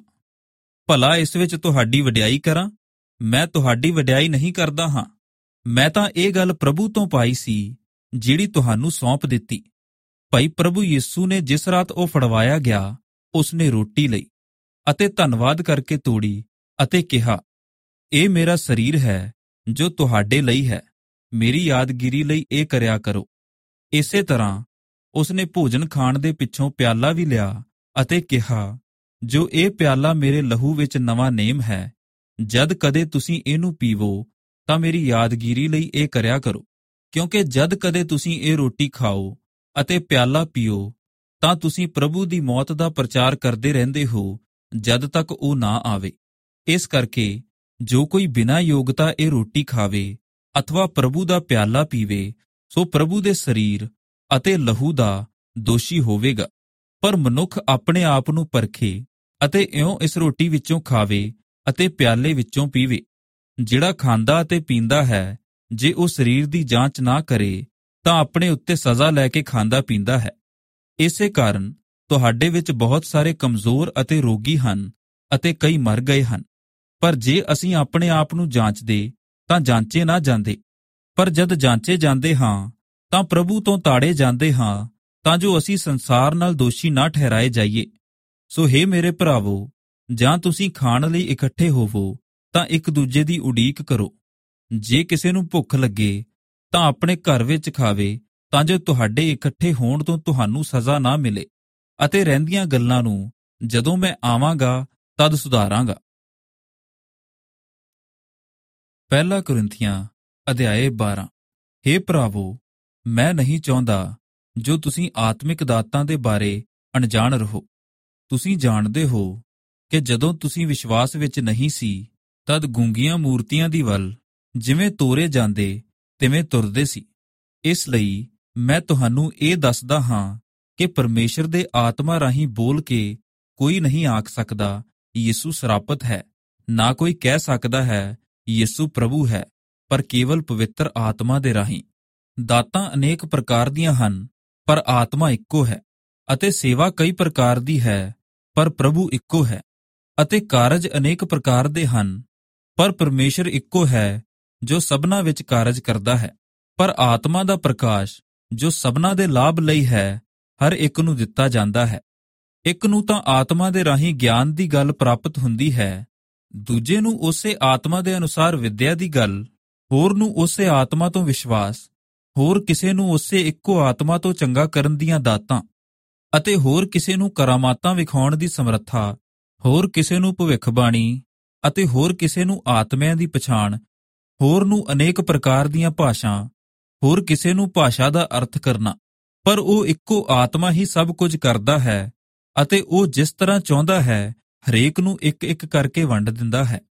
[SPEAKER 1] ਭਲਾ ਇਸ ਵਿੱਚ ਤੁਹਾਡੀ ਵਡਿਆਈ ਕਰਾਂ? ਮੈਂ ਤੁਹਾਡੀ ਵਡਿਆਈ ਨਹੀਂ ਕਰਦਾ ਹਾਂ। ਮੈਂ ਤਾਂ ਇਹ ਗੱਲ ਪ੍ਰਭੂ ਤੋਂ ਪਾਈ ਸੀ ਜਿਹੜੀ ਤੁਹਾਨੂੰ ਸੌਂਪ ਦਿੱਤੀ। ਭਾਈ ਪ੍ਰਭੂ ਯਿਸੂ ਨੇ ਜਿਸ ਰਾਤ ਉਹ ਫੜਵਾਇਆ ਗਿਆ, ਉਸਨੇ ਰੋਟੀ ਲਈ ਅਤੇ ਧੰਨਵਾਦ ਕਰਕੇ ਤੋੜੀ ਅਤੇ ਕਿਹਾ, ਇਹ ਮੇਰਾ ਸਰੀਰ ਹੈ ਜੋ ਤੁਹਾਡੇ ਲਈ ਹੈ, ਮੇਰੀ ਯਾਦਗਿਰੀ ਲਈ ਇਹ ਕਰਿਆ ਕਰੋ। ਇਸੇ ਤਰ੍ਹਾਂ ਉਸਨੇ ਭੋਜਨ ਖਾਣ ਦੇ ਪਿੱਛੋਂ ਪਿਆਲਾ ਵੀ ਲਿਆ ਅਤੇ ਕਿਹਾ, ਜੋ ਇਹ ਪਿਆਲਾ ਮੇਰੇ ਲਹੂ ਵਿੱਚ ਨਵਾਂ ਨੇਮ ਹੈ, ਜਦ ਕਦੇ ਤੁਸੀਂ ਇਹਨੂੰ ਪੀਵੋ ਤਾਂ ਮੇਰੀ ਯਾਦਗਿਰੀ ਲਈ ਇਹ ਕਰਿਆ ਕਰੋ। ਕਿਉਂਕਿ ਜਦ ਕਦੇ ਤੁਸੀਂ ਇਹ ਰੋਟੀ ਖਾਓ ਅਤੇ ਪਿਆਲਾ ਪੀਓ ਤਾਂ ਤੁਸੀਂ ਪ੍ਰਭੂ ਦੀ ਮੌਤ ਦਾ ਪ੍ਰਚਾਰ ਕਰਦੇ ਰਹਿੰਦੇ ਹੋ ਜਦ ਤੱਕ ਉਹ ਨਾ ਆਵੇ। ਇਸ ਕਰਕੇ ਜੋ ਕੋਈ ਬਿਨਾਂ ਯੋਗਤਾ ਇਹ ਰੋਟੀ ਖਾਵੇ ਅਥਵਾ ਪ੍ਰਭੂ ਦਾ ਪਿਆਲਾ ਪੀਵੇ, ਸੋ ਪ੍ਰਭੂ ਦੇ ਸਰੀਰ ਅਤੇ ਲਹੂ ਦਾ ਦੋਸ਼ੀ ਹੋਵੇਗਾ। ਪਰ ਮਨੁੱਖ ਆਪਣੇ ਆਪ ਨੂੰ ਪਰਖੇ ਅਤੇ ਇਉਂ ਇਸ ਰੋਟੀ ਵਿੱਚੋਂ ਖਾਵੇ ਅਤੇ ਪਿਆਲੇ ਵਿੱਚੋਂ ਪੀਵੇ। ਜਿਹੜਾ ਖਾਂਦਾ ਅਤੇ ਪੀਂਦਾ ਹੈ, ਜੇ ਉਹ ਸਰੀਰ ਦੀ ਜਾਂਚ ਨਾ ਕਰੇ ਤਾਂ ਆਪਣੇ ਉੱਤੇ ਸਜ਼ਾ ਲੈ ਕੇ ਖਾਂਦਾ ਪੀਂਦਾ ਹੈ। ਇਸੇ ਕਾਰਨ ਤੁਹਾਡੇ ਵਿੱਚ ਬਹੁਤ ਸਾਰੇ ਕਮਜ਼ੋਰ ਅਤੇ ਰੋਗੀ ਹਨ ਅਤੇ ਕਈ ਮਰ ਗਏ ਹਨ। ਪਰ ਜੇ ਅਸੀਂ ਆਪਣੇ ਆਪ ਨੂੰ ਜਾਂਚਦੇ ਤਾਂ ਜਾਂਚੇ ਨਾ ਜਾਂਦੇ, ਪਰ ਜਦ ਜਾਂਚੇ ਜਾਂਦੇ ਹਾਂ ਤਾਂ ਪ੍ਰਭੂ ਤੋਂ ਤਾੜੇ ਜਾਂਦੇ ਹਾਂ, ਤਾਂ ਜੋ ਅਸੀਂ ਸੰਸਾਰ ਨਾਲ ਦੋਸ਼ੀ ਨਾ ਠਹਿਰਾਏ ਜਾਈਏ। ਸੋ ਹੇ ਮੇਰੇ ਭਰਾਵੋ, ਜਾਂ ਤੁਸੀਂ ਖਾਣ ਲਈ ਇਕੱਠੇ ਹੋਵੋ ਤਾਂ ਇੱਕ ਦੂਜੇ ਦੀ ਉਡੀਕ ਕਰੋ। ਜੇ ਕਿਸੇ ਨੂੰ ਭੁੱਖ ਲੱਗੇ ਤਾਂ ਆਪਣੇ ਘਰ ਵਿੱਚ ਖਾਵੇ, ਤਾਂ ਜੋ ਤੁਹਾਡੇ ਇਕੱਠੇ ਹੋਣ ਤੋਂ ਤੁਹਾਨੂੰ ਸਜ਼ਾ ਨਾ ਮਿਲੇ, ਅਤੇ ਰਹਿੰਦੀਆਂ ਗੱਲਾਂ ਨੂੰ ਜਦੋਂ ਮੈਂ ਆਵਾਂਗਾ ਤਦ ਸੁਧਾਰਾਂਗਾ। ਪਹਿਲਾ ਕੁਰਿੰਥੀਆਂ ਅਧਿਆਇ 12। ਹੇ ਭਰਾਵੋ, ਮੈਂ ਨਹੀਂ ਚਾਹੁੰਦਾ ਜੋ ਤੁਸੀਂ ਆਤਮਿਕ ਦਾਤਾਂ ਦੇ ਬਾਰੇ ਅਣਜਾਣ ਰਹੋ। ਤੁਸੀਂ ਜਾਣਦੇ ਹੋ ਕਿ ਜਦੋਂ ਤੁਸੀਂ ਵਿਸ਼ਵਾਸ ਵਿੱਚ ਨਹੀਂ ਸੀ, ਤਦ ਗੂੰਗੀਆਂ ਮੂਰਤੀਆਂ ਦੀ ਵੱਲ ਜਿਵੇਂ ਤੋਰੇ ਜਾਂਦੇ ਤਿਵੇਂ ਤੁਰਦੇ ਸੀ। ਇਸ ਲਈ ਮੈਂ ਤੁਹਾਨੂੰ ਇਹ ਦੱਸਦਾ ਹਾਂ ਕਿ ਪਰਮੇਸ਼ਰ ਦੇ ਆਤਮਾ ਰਾਹੀਂ ਬੋਲ ਕੇ ਕੋਈ ਨਹੀਂ ਆਖ ਸਕਦਾ ਯਿਸੂ ਸਰਾਪਤ ਹੈ, ਨਾ ਕੋਈ ਕਹਿ ਸਕਦਾ ਹੈ ਯਿਸੂ ਪ੍ਰਭੂ ਹੈ, ਪਰ ਕੇਵਲ ਪਵਿੱਤਰ ਆਤਮਾ ਦੇ ਰਾਹੀਂ। ਦਾਤਾਂ ਅਨੇਕ ਪ੍ਰਕਾਰ ਦੀਆਂ ਹਨ, ਪਰ ਆਤਮਾ ਇੱਕੋ ਹੈ, ਅਤੇ ਸੇਵਾ ਕਈ ਪ੍ਰਕਾਰ ਦੀ ਹੈ, ਪਰ ਪ੍ਰਭੂ ਇੱਕੋ ਹੈ, ਅਤੇ ਕਾਰਜ ਅਨੇਕ ਪ੍ਰਕਾਰ ਦੇ ਹਨ, ਪਰ ਪਰਮੇਸ਼ਰ ਇੱਕੋ ਹੈ ਜੋ ਸਭਨਾਂ ਵਿੱਚ ਕਾਰਜ ਕਰਦਾ ਹੈ। ਪਰ ਆਤਮਾ ਦਾ ਪ੍ਰਕਾਸ਼ ਜੋ ਸਭਨਾਂ ਦੇ ਲਾਭ ਲਈ ਹੈ, ਹਰ ਇੱਕ ਨੂੰ ਦਿੱਤਾ ਜਾਂਦਾ ਹੈ। ਇੱਕ ਨੂੰ ਤਾਂ ਆਤਮਾ ਦੇ ਰਾਹੀਂ ਗਿਆਨ ਦੀ ਗੱਲ ਪ੍ਰਾਪਤ ਹੁੰਦੀ ਹੈ, ਦੂਜੇ ਨੂੰ ਉਸੇ ਆਤਮਾ ਦੇ ਅਨੁਸਾਰ ਵਿਦਿਆ ਦੀ ਗੱਲ, ਹੋਰ ਨੂੰ ਉਸੇ ਆਤਮਾ ਤੋਂ ਵਿਸ਼ਵਾਸ, ਹੋਰ ਕਿਸੇ ਨੂੰ ਉਸੇ ਇੱਕੋ ਆਤਮਾ ਤੋਂ ਚੰਗਾ ਕਰਨ ਦੀਆਂ ਦਾਤਾਂ, ਅਤੇ ਹੋਰ ਕਿਸੇ ਨੂੰ ਕਰਾਮਾਤਾਂ ਵਿਖਾਉਣ ਦੀ ਸਮਰੱਥਾ, ਹੋਰ ਕਿਸੇ ਨੂੰ ਭਵਿੱਖਬਾਣੀ, ਅਤੇ ਹੋਰ ਕਿਸੇ ਨੂੰ ਆਤਮਿਆਂ ਦੀ ਪਛਾਣ, ਹੋਰ ਨੂੰ ਅਨੇਕ ਪ੍ਰਕਾਰ ਦੀਆਂ ਭਾਸ਼ਾ, ਹੋਰ ਕਿਸੇ ਨੂੰ ਭਾਸ਼ਾ ਦਾ ਅਰਥ ਕਰਨਾ। ਪਰ ਉਹ ਇੱਕੋ ਆਤਮਾ ਹੀ ਸਭ ਕੁਝ ਕਰਦਾ ਹੈ, ਅਤੇ ਉਹ ਜਿਸ ਤਰ੍ਹਾਂ ਚਾਹੁੰਦਾ ਹੈ ਹਰੇਕ ਨੂੰ ਇੱਕ ਇੱਕ ਕਰਕੇ ਵੰਡ ਦਿੰਦਾ ਹੈ।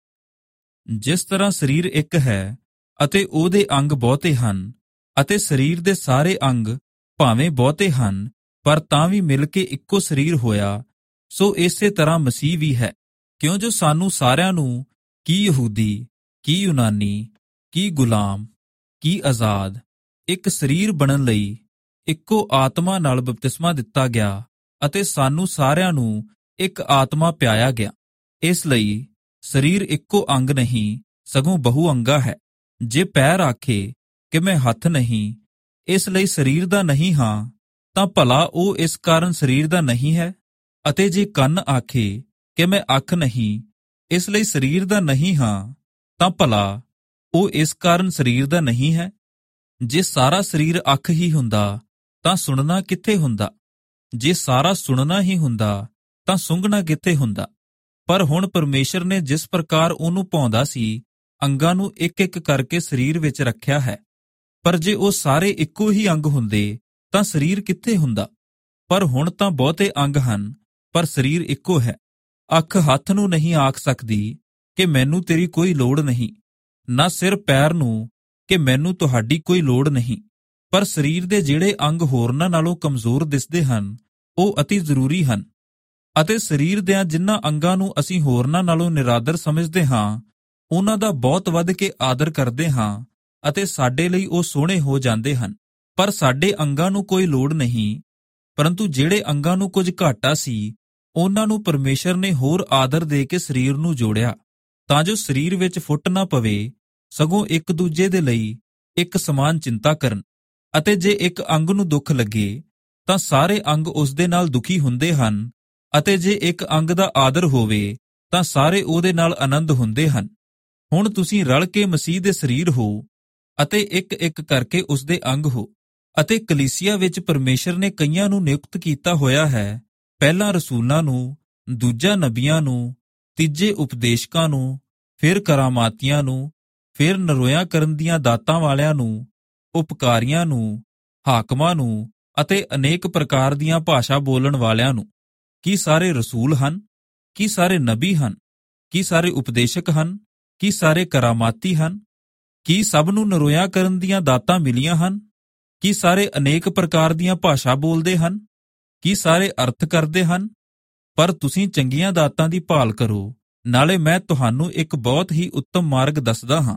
[SPEAKER 1] ਜਿਸ ਤਰ੍ਹਾਂ ਸਰੀਰ ਇੱਕ ਹੈ ਅਤੇ ਉਹਦੇ ਅੰਗ ਬਹੁਤੇ ਹਨ, ਅਤੇ ਸਰੀਰ ਦੇ ਸਾਰੇ ਅੰਗ ਭਾਵੇਂ ਬਹੁਤੇ ਹਨ ਪਰ ਤਾਂ ਵੀ ਮਿਲ ਕੇ ਇੱਕੋ ਸਰੀਰ ਹੋਇਆ, ਸੋ ਇਸੇ ਤਰ੍ਹਾਂ ਮਸੀਹ ਵੀ ਹੈ। ਕਿਉਂ ਜੋ ਸਾਨੂੰ ਸਾਰਿਆਂ ਨੂੰ, ਕੀ ਯਹੂਦੀ, ਕੀ ਯੂਨਾਨੀ, ਕੀ ਗੁਲਾਮ, ਕੀ ਆਜ਼ਾਦ, ਇੱਕ ਸਰੀਰ ਬਣਨ ਲਈ ਇੱਕੋ ਆਤਮਾ ਨਾਲ ਬਪਤਿਸਮਾ ਦਿੱਤਾ ਗਿਆ, ਅਤੇ ਸਾਨੂੰ ਸਾਰਿਆਂ ਨੂੰ ਇੱਕ ਆਤਮਾ ਪਿਆਇਆ ਗਿਆ। ਇਸ ਲਈ ਸਰੀਰ ਇੱਕੋ ਅੰਗ ਨਹੀਂ ਸਗੋਂ ਬਹੁ ਅੰਗਾ ਹੈ। ਜੇ ਪੈਰ ਆਖੇ ਕਿ ਮੈਂ ਹੱਥ ਨਹੀਂ, ਇਸ ਲਈ ਸਰੀਰ ਦਾ ਨਹੀਂ ਹਾਂ, ਤਾਂ ਭਲਾ ਉਹ ਇਸ ਕਾਰਨ ਸਰੀਰ ਦਾ ਨਹੀਂ ਹੈ। ਅਤੇ ਜੇ ਕੰਨ ਆਖੇ ਕਿ ਮੈਂ ਅੱਖ ਨਹੀਂ, ਇਸ ਲਈ ਸਰੀਰ ਦਾ ਨਹੀਂ ਹਾਂ, ਤਾਂ ਭਲਾ ਉਹ ਇਸ ਕਾਰਨ ਸਰੀਰ ਦਾ ਨਹੀਂ ਹੈ। ਜੇ ਸਾਰਾ ਸਰੀਰ ਅੱਖ ਹੀ ਹੁੰਦਾ ਤਾਂ ਸੁਣਨਾ ਕਿੱਥੇ ਹੁੰਦਾ? ਜੇ ਸਾਰਾ ਸੁਣਨਾ ਹੀ ਹੁੰਦਾ ਤਾਂ ਸੁੰਘਣਾ ਕਿੱਥੇ ਹੁੰਦਾ? ਪਰ ਹੁਣ ਪਰਮੇਸ਼ਰ ਨੇ ਜਿਸ ਪ੍ਰਕਾਰ ਉਹਨੂੰ ਪਾਉਂਦਾ ਸੀ, ਅੰਗਾਂ ਨੂੰ ਇੱਕ ਇੱਕ ਕਰਕੇ ਸਰੀਰ ਵਿੱਚ ਰੱਖਿਆ ਹੈ। ਪਰ ਜੇ ਉਹ ਸਾਰੇ ਇੱਕੋ ਹੀ ਅੰਗ ਹੁੰਦੇ ਤਾਂ ਸਰੀਰ ਕਿੱਥੇ ਹੁੰਦਾ? ਪਰ ਹੁਣ ਤਾਂ ਬਹੁਤੇ ਅੰਗ ਹਨ, ਪਰ ਸਰੀਰ ਇੱਕੋ ਹੈ। ਅੱਖ ਹੱਥ ਨੂੰ ਨਹੀਂ ਆਖ ਸਕਦੀ ਕਿ ਮੈਨੂੰ ਤੇਰੀ ਕੋਈ ਲੋੜ ਨਹੀਂ, ਨਾ ਸਿਰ ਪੈਰ ਨੂੰ ਕਿ ਮੈਨੂੰ ਤੁਹਾਡੀ ਕੋਈ ਲੋੜ ਨਹੀਂ। ਪਰ ਸਰੀਰ ਦੇ ਜਿਹੜੇ ਅੰਗ ਹੋਰਨਾਂ ਨਾਲੋਂ ਕਮਜ਼ੋਰ ਦਿਸਦੇ ਹਨ, ਉਹ ਅਤੀ ਜ਼ਰੂਰੀ ਹਨ। ਅਤੇ ਸਰੀਰ ਦਿਆਂ ਜਿਨ੍ਹਾਂ ਅੰਗਾਂ ਨੂੰ ਅਸੀਂ ਹੋਰਨਾਂ ਨਾਲੋਂ ਨਿਰਾਦਰ ਸਮਝਦੇ ਹਾਂ, ਉਹਨਾਂ ਦਾ ਬਹੁਤ ਵੱਧ ਕੇ ਆਦਰ ਕਰਦੇ ਹਾਂ, ਅਤੇ ਸਾਡੇ ਲਈ ਉਹ ਸੋਹਣੇ ਹੋ ਜਾਂਦੇ ਹਨ। ਪਰ ਸਾਡੇ ਅੰਗਾਂ ਨੂੰ ਕੋਈ ਲੋੜ ਨਹੀਂ, ਪਰੰਤੂ ਜਿਹੜੇ ਅੰਗਾਂ ਨੂੰ ਕੁਝ ਘਾਟਾ ਸੀ, ਉਹਨਾਂ ਨੂੰ ਪਰਮੇਸ਼ਰ ਨੇ ਹੋਰ ਆਦਰ ਦੇ ਕੇ ਸਰੀਰ ਨੂੰ ਜੋੜਿਆ, ਤਾਂ ਜੋ ਸਰੀਰ ਵਿੱਚ ਫੁੱਟ ਨਾ ਪਵੇ, ਸਗੋਂ ਇੱਕ ਦੂਜੇ ਦੇ ਲਈ ਇੱਕ ਸਮਾਨ ਚਿੰਤਾ ਕਰਨ। ਅਤੇ ਜੇ ਇੱਕ ਅੰਗ ਨੂੰ ਦੁੱਖ ਲੱਗੇ ਤਾਂ ਸਾਰੇ ਅੰਗ ਉਸ ਦੇ ਨਾਲ ਦੁਖੀ ਹੁੰਦੇ ਹਨ, ਅਤੇ ਜੇ ਇੱਕ ਅੰਗ ਦਾ ਆਦਰ ਹੋਵੇ ਤਾਂ ਸਾਰੇ ਉਹਦੇ ਨਾਲ ਆਨੰਦ ਹੁੰਦੇ ਹਨ। ਹੁਣ ਤੁਸੀਂ ਰਲ ਕੇ ਮਸੀਹ ਦੇ ਸਰੀਰ ਹੋ, ਅਤੇ ਇੱਕ ਇੱਕ ਕਰਕੇ ਉਸ ਦੇ ਅੰਗ ਹੋ। ਅਤੇ ਕਲੀਸਿਆ ਵਿੱਚ ਪਰਮੇਸ਼ਰ ਨੇ ਕਈਆਂ ਨੂੰ ਨਿਯੁਕਤ ਕੀਤਾ ਹੋਇਆ ਹੈ, ਪਹਿਲਾਂ ਰਸੂਲਾਂ ਨੂੰ, ਦੂਜਾ ਨਬੀਆਂ ਨੂੰ, ਤੀਜੇ ਉਪਦੇਸ਼ਕਾਂ ਨੂੰ, ਫਿਰ ਕਰਾਮਾਤੀਆਂ ਨੂੰ, ਫਿਰ ਨਰੋਇਆ ਕਰਨ ਦੀਆਂ ਦਾਤਾਂ ਵਾਲਿਆਂ ਨੂੰ, ਉਪਕਾਰੀਆਂ ਨੂੰ, ਹਾਕਮਾਂ ਨੂੰ, ਅਤੇ ਅਨੇਕ ਪ੍ਰਕਾਰ ਦੀਆਂ ਭਾਸ਼ਾ ਬੋਲਣ ਵਾਲਿਆਂ ਨੂੰ। ਕੀ ਸਾਰੇ ਰਸੂਲ ਹਨ? ਕੀ ਸਾਰੇ ਨਬੀ ਹਨ? ਕੀ ਸਾਰੇ ਉਪਦੇਸ਼ਕ ਹਨ? ਕੀ ਸਾਰੇ ਕਰਾਮਾਤੀ ਹਨ? ਕੀ ਸਭ ਨੂੰ ਨਰੋਇਆ ਕਰਨ ਦੀਆਂ ਦਾਤਾਂ ਮਿਲੀਆਂ ਹਨ? ਕੀ ਸਾਰੇ ਅਨੇਕ ਪ੍ਰਕਾਰ ਦੀਆਂ ਭਾਸ਼ਾ ਬੋਲਦੇ ਹਨ? ਕੀ ਸਾਰੇ ਅਰਥ ਕਰਦੇ ਹਨ? ਪਰ ਤੁਸੀਂ ਚੰਗੀਆਂ ਦਾਤਾਂ ਦੀ ਭਾਲ ਕਰੋ, ਨਾਲੇ ਮੈਂ ਤੁਹਾਨੂੰ ਇੱਕ ਬਹੁਤ ਹੀ ਉੱਤਮ ਮਾਰਗ ਦੱਸਦਾ ਹਾਂ।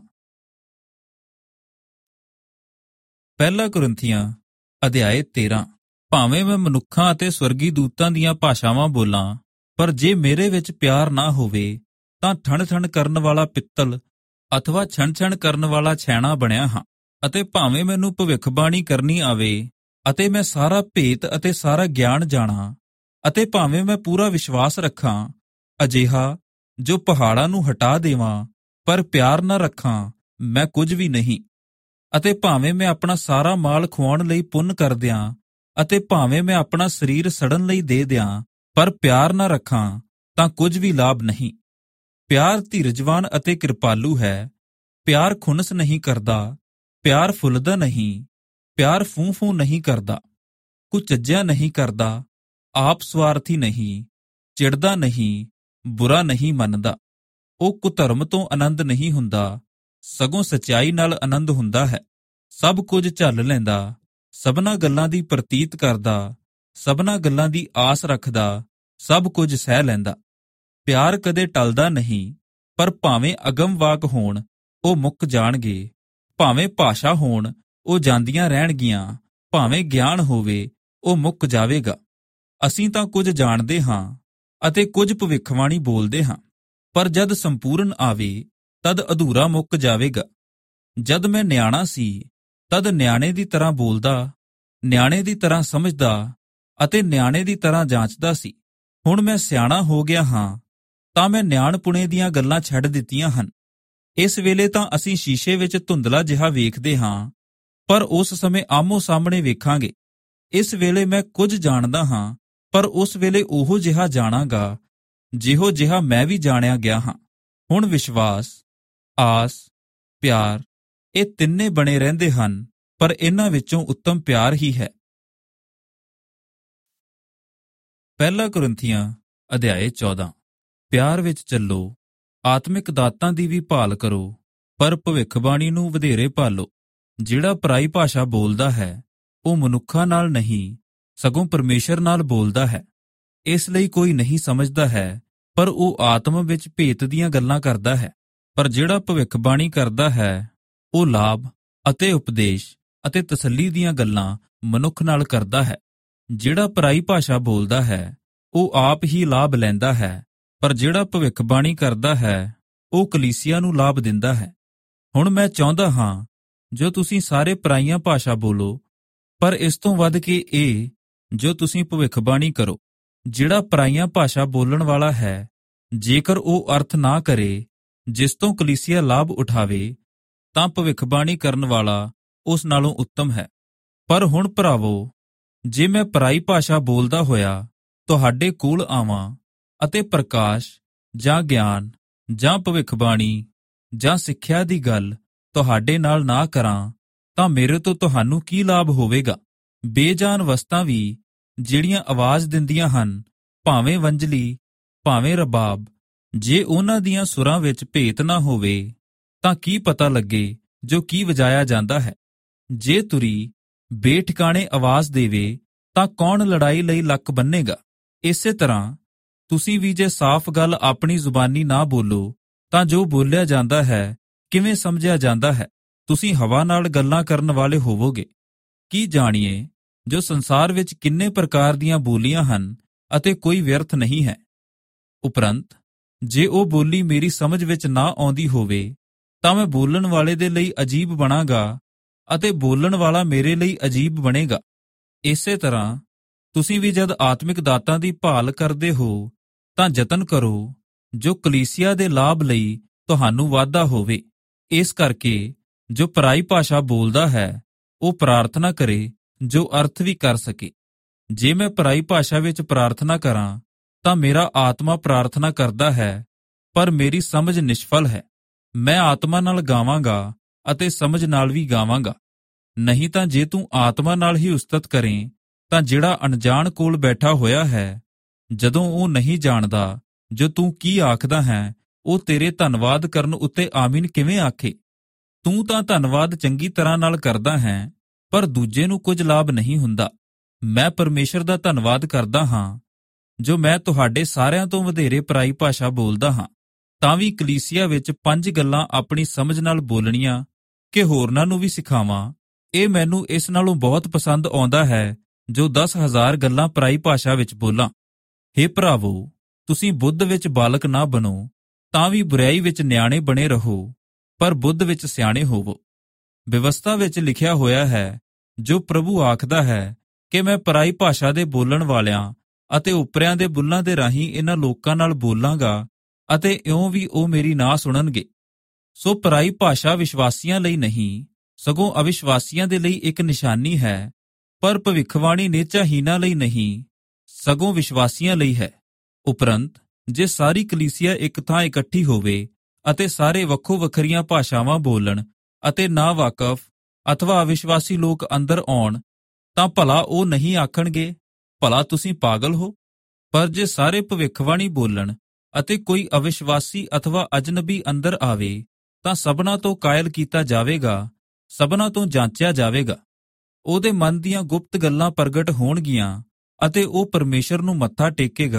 [SPEAKER 1] ਪਹਿਲਾ ਕੁਰਿੰਥੀਆਂ ਅਧਿਆਇ 13। ਭਾਵੇਂ ਮੈਂ ਮਨੁੱਖਾਂ ਅਤੇ ਸਵਰਗੀ ਦੂਤਾਂ ਦੀਆਂ ਭਾਸ਼ਾਵਾਂ ਬੋਲਾਂ, ਪਰ ਜੇ ਮੇਰੇ ਵਿੱਚ ਪਿਆਰ ਨਾ ਹੋਵੇ ਤਾਂ ਠਣ-ਠਣ ਕਰਨ ਵਾਲਾ ਪਿੱਤਲ ਅਥਵਾ ਛਣ-ਛਣ ਕਰਨ ਵਾਲਾ ਛੈਣਾ ਬਣਿਆ ਹਾਂ। ਅਤੇ ਭਾਵੇਂ ਮੈਨੂੰ ਭਵਿੱਖਬਾਣੀ ਕਰਨੀ ਆਵੇ, ਅਤੇ ਮੈਂ ਸਾਰਾ ਭੇਤ ਅਤੇ ਸਾਰਾ ਗਿਆਨ ਜਾਣਾ, ਅਤੇ ਭਾਵੇਂ ਮੈਂ ਪੂਰਾ ਵਿਸ਼ਵਾਸ ਰੱਖਾਂ, ਅਜਿਹਾ ਜੋ ਪਹਾੜਾਂ ਨੂੰ ਹਟਾ ਦੇਵਾਂ, ਪਰ ਪਿਆਰ ਨਾ ਰੱਖਾਂ, ਮੈਂ ਕੁਝ ਵੀ ਨਹੀਂ। ਅਤੇ ਭਾਵੇਂ ਮੈਂ ਆਪਣਾ ਸਾਰਾ ਮਾਲ ਖੁਆਉਣ ਲਈ ਪੁੰਨ ਕਰ ਦਿਆਂ, ਅਤੇ ਭਾਵੇਂ ਮੈਂ ਆਪਣਾ ਸਰੀਰ ਸੜਨ ਲਈ ਦੇ ਦਿਆਂ, ਪਰ ਪਿਆਰ ਨਾ ਰੱਖਾਂ ਤਾਂ ਕੁਝ ਵੀ ਲਾਭ ਨਹੀਂ। ਪਿਆਰ ਧੀਰਜਵਾਨ ਅਤੇ ਕਿਰਪਾਲੂ ਹੈ। ਪਿਆਰ ਖੁਨਸ ਨਹੀਂ ਕਰਦਾ, ਪਿਆਰ ਫੁੱਲਦਾ ਨਹੀਂ, ਪਿਆਰ ਫੂੰ-ਫੂੰ ਨਹੀਂ ਕਰਦਾ, ਕੁਚੱਜਿਆ ਨਹੀਂ ਕਰਦਾ, ਆਪ ਸਵਾਰਥੀ ਨਹੀਂ, ਚਿੜਦਾ ਨਹੀਂ, ਬੁਰਾ ਨਹੀਂ ਮੰਨਦਾ। ਉਹ ਕੁਧਰਮ ਤੋਂ ਆਨੰਦ ਨਹੀਂ ਹੁੰਦਾ, ਸਗੋਂ ਸਚਾਈ ਨਾਲ ਆਨੰਦ ਹੁੰਦਾ ਹੈ। ਸਭ ਕੁਝ ਝੱਲ ਲੈਂਦਾ, ਸਭਨਾਂ ਗੱਲਾਂ ਦੀ ਪ੍ਰਤੀਤ ਕਰਦਾ, ਸਭਨਾਂ ਗੱਲਾਂ ਦੀ ਆਸ ਰੱਖਦਾ, ਸਭ ਕੁਝ ਸਹਿ ਲੈਂਦਾ। ਪਿਆਰ ਕਦੇ ਟਲਦਾ ਨਹੀਂ, ਪਰ ਭਾਵੇਂ ਅਗਮ ਵਾਕ ਹੋਣ ਉਹ ਮੁੱਕ ਜਾਣਗੇ, ਭਾਵੇਂ ਭਾਸ਼ਾ ਹੋਣ ਉਹ ਜਾਂਦੀਆਂ ਰਹਿਣਗੀਆਂ, ਭਾਵੇਂ ਗਿਆਨ ਹੋਵੇ ਉਹ ਮੁੱਕ ਜਾਵੇਗਾ। ਅਸੀਂ ਤਾਂ ਕੁਝ ਜਾਣਦੇ ਹਾਂ ਅਤੇ ਕੁਝ ਭਵਿੱਖਬਾਣੀ ਬੋਲਦੇ ਹਾਂ, ਪਰ ਜਦ ਸੰਪੂਰਨ ਆਵੇ ਤਦ ਅਧੂਰਾ ਮੁੱਕ ਜਾਵੇਗਾ। ਜਦ ਮੈਂ ਨਿਆਣਾ ਸੀ ਤਦ ਨਿਆਣੇ ਦੀ ਤਰ੍ਹਾਂ ਬੋਲਦਾ, ਨਿਆਣੇ ਦੀ ਤਰ੍ਹਾਂ ਸਮਝਦਾ ਅਤੇ ਨਿਆਣੇ ਦੀ ਤਰ੍ਹਾਂ ਜਾਂਚਦਾ ਸੀ। ਹੁਣ ਮੈਂ ਸਿਆਣਾ ਹੋ ਗਿਆ ਹਾਂ ਤਾਂ ਮੈਂ ਨਿਆਣਪੁਣੇ ਦੀਆਂ ਗੱਲਾਂ ਛੱਡ ਦਿੱਤੀਆਂ ਹਨ। ਇਸ ਵੇਲੇ ਤਾਂ ਅਸੀਂ ਸ਼ੀਸ਼ੇ ਵਿੱਚ ਧੁੰਦਲਾ ਜਿਹਾ ਵੇਖਦੇ ਹਾਂ, ਪਰ ਉਸ ਸਮੇਂ ਆਮੋ ਸਾਹਮਣੇ ਵੇਖਾਂਗੇ। ਇਸ ਵੇਲੇ ਮੈਂ ਕੁਝ ਜਾਣਦਾ ਹਾਂ, ਪਰ ਉਸ ਵੇਲੇ ਉਹੋ ਜਿਹਾ ਜਾਣਾਂਗਾ ਜਿਹੋ ਜਿਹਾ ਮੈਂ ਵੀ ਜਾਣਿਆ ਗਿਆ ਹਾਂ। ਹੁਣ ਵਿਸ਼ਵਾਸ, ਆਸ, ਪਿਆਰ ਇਹ ਤਿੰਨੇ ਬਣੇ ਰਹਿੰਦੇ ਹਨ, ਪਰ ਇਹਨਾਂ ਵਿੱਚੋਂ ਉੱਤਮ ਪਿਆਰ ਹੀ ਹੈ। ਪਹਿਲਾ ਕੁਰਿੰਥੀਆਂ ਅਧਿਆਇ 14। ਪਿਆਰ ਵਿੱਚ ਚੱਲੋ, ਆਤਮਿਕ ਦਾਤਾਂ ਦੀ ਵੀ ਭਾਲ ਕਰੋ, ਪਰ ਭਵਿੱਖਬਾਣੀ ਨੂੰ ਵਧੇਰੇ ਭਾਲੋ। ਜਿਹੜਾ ਪਰਾਈ ਭਾਸ਼ਾ ਬੋਲਦਾ ਹੈ ਉਹ ਮਨੁੱਖਾਂ ਨਾਲ ਨਹੀਂ, ਸਗੋਂ ਪਰਮੇਸ਼ਰ ਨਾਲ ਬੋਲਦਾ ਹੈ। ਇਸ ਲਈ ਕੋਈ ਨਹੀਂ ਸਮਝਦਾ ਹੈ, ਪਰ ਉਹ ਆਤਮਾ ਵਿੱਚ ਭੇਤ ਦੀਆਂ ਗੱਲਾਂ ਕਰਦਾ ਹੈ। ਪਰ ਜਿਹੜਾ ਭਵਿੱਖਬਾਣੀ ਕਰਦਾ ਹੈ ਉਹ ਲਾਭ ਅਤੇ ਉਪਦੇਸ਼ ਅਤੇ ਤਸੱਲੀ ਦੀਆਂ ਗੱਲਾਂ ਮਨੁੱਖ ਨਾਲ ਕਰਦਾ ਹੈ। ਜਿਹੜਾ ਪਰਾਈ ਭਾਸ਼ਾ ਬੋਲਦਾ ਹੈ ਉਹ ਆਪ ਹੀ ਲਾਭ ਲੈਂਦਾ ਹੈ, ਪਰ ਜਿਹੜਾ ਭਵਿੱਖਬਾਣੀ ਕਰਦਾ ਹੈ ਉਹ ਕਲੀਸਿਆ ਨੂੰ ਲਾਭ ਦਿੰਦਾ ਹੈ। ਹੁਣ ਮੈਂ ਚਾਹੁੰਦਾ ਹਾਂ ਜੋ ਤੁਸੀਂ ਸਾਰੇ ਪਰਾਈਆਂ ਭਾਸ਼ਾ ਬੋਲੋ, ਪਰ ਇਸ ਤੋਂ ਵੱਧ ਕੇ ਇਹ ਜੋ ਤੁਸੀਂ ਭਵਿੱਖਬਾਣੀ ਕਰੋ। ਜਿਹੜਾ ਪਰਾਈਆਂ ਭਾਸ਼ਾ ਬੋਲਣ ਵਾਲਾ ਹੈ, ਜੇਕਰ ਉਹ ਅਰਥ ਨਾ ਕਰੇ ਜਿਸ ਤੋਂ ਕਲੀਸਿਆ ਲਾਭ ਉਠਾਵੇ, ਤਾਂ ਭਵਿੱਖਬਾਣੀ ਕਰਨ ਵਾਲਾ ਉਸ ਨਾਲੋਂ ਉੱਤਮ ਹੈ। ਪਰ ਹੁਣ ਭਰਾਵੋ, ਜੇ ਮੈਂ ਪਰਾਈ ਭਾਸ਼ਾ ਬੋਲਦਾ ਹੋਇਆ ਤੁਹਾਡੇ ਕੋਲ ਆਵਾਂ ਅਤੇ ਪ੍ਰਕਾਸ਼ ਜਾਂ ਗਿਆਨ ਜਾਂ ਭਵਿੱਖਬਾਣੀ ਜਾਂ ਸਿੱਖਿਆ ਦੀ ਗੱਲ ਤੁਹਾਡੇ ਨਾਲ ਨਾ ਕਰਾਂ, ਤਾਂ ਮੇਰੇ ਤੋਂ ਤੁਹਾਨੂੰ ਕੀ ਲਾਭ ਹੋਵੇਗਾ? ਬੇਜਾਨ ਵਸਤਾਂ ਵੀ ਜਿਹੜੀਆਂ ਆਵਾਜ਼ ਦਿੰਦੀਆਂ ਹਨ, ਭਾਵੇਂ ਵੰਜਲੀ ਭਾਵੇਂ ਰਬਾਬ, ਜੇ ਉਹਨਾਂ ਦੀਆਂ ਸੁਰਾਂ ਵਿੱਚ ਭੇਤ ਨਾ ਹੋਵੇ ਤਾਂ ਕੀ ਪਤਾ ਲੱਗੇ ਜੋ ਕੀ ਵਜਾਇਆ ਜਾਂਦਾ ਹੈ? ਜੇ ਤੁਰੀ ਬੇਠਿਕਾਣੇ ਆਵਾਜ਼ ਦੇਵੇ ਤਾਂ ਕੌਣ ਲੜਾਈ ਲਈ ਲੱਕ ਬੰਨੇਗਾ? ਇਸੇ ਤਰ੍ਹਾਂ ਤੁਸੀਂ ਵੀ ਜੇ ਸਾਫ਼ ਗੱਲ ਆਪਣੀ ਜ਼ੁਬਾਨੀ ਨਾ ਬੋਲੋ ਤਾਂ ਜੋ ਬੋਲਿਆ ਜਾਂਦਾ ਹੈ ਕਿਵੇਂ ਸਮਝਿਆ ਜਾਂਦਾ ਹੈ? ਤੁਸੀਂ ਹਵਾ ਨਾਲ ਗੱਲਾਂ ਕਰਨ ਵਾਲੇ ਹੋਵੋਗੇ। ਕੀ ਜਾਣੀਏ ਜੋ ਸੰਸਾਰ ਵਿੱਚ ਕਿੰਨੇ ਪ੍ਰਕਾਰ ਦੀਆਂ ਬੋਲੀਆਂ ਹਨ ਅਤੇ ਕੋਈ ਵਿਅਰਥ ਨਹੀਂ ਹੈ। ਉਪਰੰਤ ਜੇ ਉਹ ਬੋਲੀ ਮੇਰੀ ਸਮਝ ਵਿੱਚ ਨਾ ਆਉਂਦੀ ਹੋਵੇ ਤਾਂ ਮੈਂ ਬੋਲਣ ਵਾਲੇ ਦੇ ਲਈ ਅਜੀਬ ਬਣਾਂਗਾ ਅਤੇ ਬੋਲਣ ਵਾਲਾ ਮੇਰੇ ਲਈ ਅਜੀਬ ਬਣੇਗਾ। ਇਸੇ ਤਰ੍ਹਾਂ ਤੁਸੀਂ ਵੀ ਜਦ ਆਤਮਿਕ ਦਾਤਾਂ ਦੀ ਭਾਲ ਕਰਦੇ ਹੋ ਤਾਂ ਯਤਨ ਕਰੋ ਜੋ ਕਲੀਸਿਆ ਦੇ ਲਾਭ ਲਈ ਤੁਹਾਨੂੰ ਵਾਧਾ ਹੋਵੇ। ਇਸ ਕਰਕੇ ਜੋ ਪਰਾਈ ਭਾਸ਼ਾ ਬੋਲਦਾ ਹੈ ਉਹ ਪ੍ਰਾਰਥਨਾ ਕਰੇ ਜੋ ਅਰਥ ਵੀ ਕਰ ਸਕੇ। ਜੇ ਮੈਂ ਪਰਾਈ ਭਾਸ਼ਾ ਵਿੱਚ ਪ੍ਰਾਰਥਨਾ ਕਰਾਂ ਤਾਂ ਮੇਰਾ ਆਤਮਾ ਪ੍ਰਾਰਥਨਾ ਕਰਦਾ ਹੈ, ਪਰ ਮੇਰੀ ਸਮਝ ਨਿਸ਼ਫਲ ਹੈ। ਮੈਂ ਆਤਮਾ ਨਾਲ ਗਾਵਾਂਗਾ ਅਤੇ ਸਮਝ ਨਾਲ ਵੀ ਗਾਵਾਂਗਾ। ਨਹੀਂ ਤਾਂ ਜੇ ਤੂੰ ਆਤਮਾ ਨਾਲ ਹੀ ਉਸਤਤ ਕਰੇ ਤਾਂ ਜਿਹੜਾ ਅਣਜਾਣ ਕੋਲ ਬੈਠਾ ਹੋਇਆ ਹੈ, ਜਦੋਂ ਉਹ ਨਹੀਂ ਜਾਣਦਾ ਜੋ ਤੂੰ ਕੀ ਆਖਦਾ ਹੈ, ਉਹ ਤੇਰੇ ਧੰਨਵਾਦ ਕਰਨ ਉੱਤੇ ਆਮੀਨ ਕਿਵੇਂ ਆਖੇ? ਤੂੰ ਤਾਂ ਧੰਨਵਾਦ ਚੰਗੀ ਤਰ੍ਹਾਂ ਨਾਲ ਕਰਦਾ ਹੈ, ਪਰ ਦੂਜੇ ਨੂੰ ਕੁਝ ਲਾਭ ਨਹੀਂ ਹੁੰਦਾ। ਮੈਂ ਪਰਮੇਸ਼ਰ ਦਾ ਧੰਨਵਾਦ ਕਰਦਾ ਹਾਂ ਜੋ ਮੈਂ ਤੁਹਾਡੇ ਸਾਰਿਆਂ ਤੋਂ ਵਧੇਰੇ ਪਰਾਈ ਭਾਸ਼ਾ ਬੋਲਦਾ ਹਾਂ, ਤਾਂ ਵੀ ਕਲੀਸਿਆ ਵਿੱਚ 5 ਗੱਲਾਂ ਆਪਣੀ ਸਮਝ ਨਾਲ ਬੋਲਣੀਆਂ ਕਿ ਹੋਰਨਾਂ ਨੂੰ ਵੀ ਸਿਖਾਵਾਂ, ਇਹ ਮੈਨੂੰ ਇਸ ਨਾਲੋਂ ਬਹੁਤ ਪਸੰਦ ਆਉਂਦਾ ਹੈ ਜੋ 10,000 ਗੱਲਾਂ ਪਰਾਈ ਭਾਸ਼ਾ ਵਿੱਚ ਬੋਲਾਂ। ਹੇ ਭਰਾਵੋ, ਤੁਸੀਂ ਬੁੱਧ ਵਿੱਚ ਬਾਲਕ ਨਾ ਬਣੋ, ਤਾਂ ਵੀ ਬੁਰਾਈ ਵਿੱਚ ਨਿਆਣੇ ਬਣੇ ਰਹੋ, ਪਰ ਬੁੱਧ ਵਿੱਚ ਸਿਆਣੇ ਹੋਵੋ। ਵਿਵਸਥਾ ਵਿੱਚ ਲਿਖਿਆ ਹੋਇਆ ਹੈ, ਜੋ ਪ੍ਰਭੂ ਆਖਦਾ ਹੈ ਕਿ ਮੈਂ ਪਰਾਈ ਭਾਸ਼ਾ ਦੇ ਬੋਲਣ ਵਾਲਿਆਂ ਅਤੇ ਉਪਰਿਆਂ ਦੇ ਬੁੱਲਾਂ ਦੇ ਰਾਹੀਂ ਇਹਨਾਂ ਲੋਕਾਂ ਨਾਲ ਬੋਲਾਂਗਾ ਅਤੇ ਇਉਂ ਵੀ ਉਹ ਮੇਰੀ ਨਾ ਸੁਣਨਗੇ। ਸੋ ਪਰਾਈ ਭਾਸ਼ਾ ਵਿਸ਼ਵਾਸੀਆਂ ਲਈ ਨਹੀਂ, ਸਗੋਂ ਅਵਿਸ਼ਵਾਸੀਆਂ ਦੇ ਲਈ ਇੱਕ ਨਿਸ਼ਾਨੀ ਹੈ, ਪਰ ਭਵਿੱਖਬਾਣੀ ਨੇਚਾਹੀਨਾਂ ਲਈ ਨਹੀਂ, ਸਗੋਂ ਵਿਸ਼ਵਾਸੀਆਂ ਲਈ ਹੈ। ਉਪਰੰਤ ਜੇ ਸਾਰੀ ਕਲੀਸਿਆ ਇੱਕ ਥਾਂ ਇਕੱਠੀ ਹੋਵੇ ਅਤੇ ਸਾਰੇ ਵੱਖੋ ਵੱਖਰੀਆਂ ਭਾਸ਼ਾਵਾਂ ਬੋਲਣ ਅਤੇ ਨਾ ਵਾਕਫ ਅਥਵਾ ਅਵਿਸ਼ਵਾਸੀ ਲੋਕ ਅੰਦਰ ਆਉਣ, ਤਾਂ ਭਲਾ ਉਹ ਨਹੀਂ ਆਖਣਗੇ, ਭਲਾ ਤੁਸੀਂ ਪਾਗਲ ਹੋ? ਪਰ ਜੇ ਸਾਰੇ ਭਵਿੱਖਬਾਣੀ ਬੋਲਣ ਅਤੇ ਕੋਈ ਅਵਿਸ਼ਵਾਸੀ ਅਥਵਾ ਅਜਨਬੀ ਅੰਦਰ ਆਵੇ, ਤਾਂ ਸਭਨਾਂ ਤੋਂ ਕਾਇਲ ਕੀਤਾ ਜਾਵੇਗਾ, ਸਭਨਾਂ ਤੋਂ ਜਾਂਚਿਆ ਜਾਵੇਗਾ। ਉਹਦੇ ਮਨ ਦੀਆਂ ਗੁਪਤ ਗੱਲਾਂ ਪ੍ਰਗਟ ਹੋਣਗੀਆਂ ਅਤੇ ਉਹ ਪਰਮੇਸ਼ਰ ਨੂੰ ਮੱਥਾ ਟੇਕੇਗਾ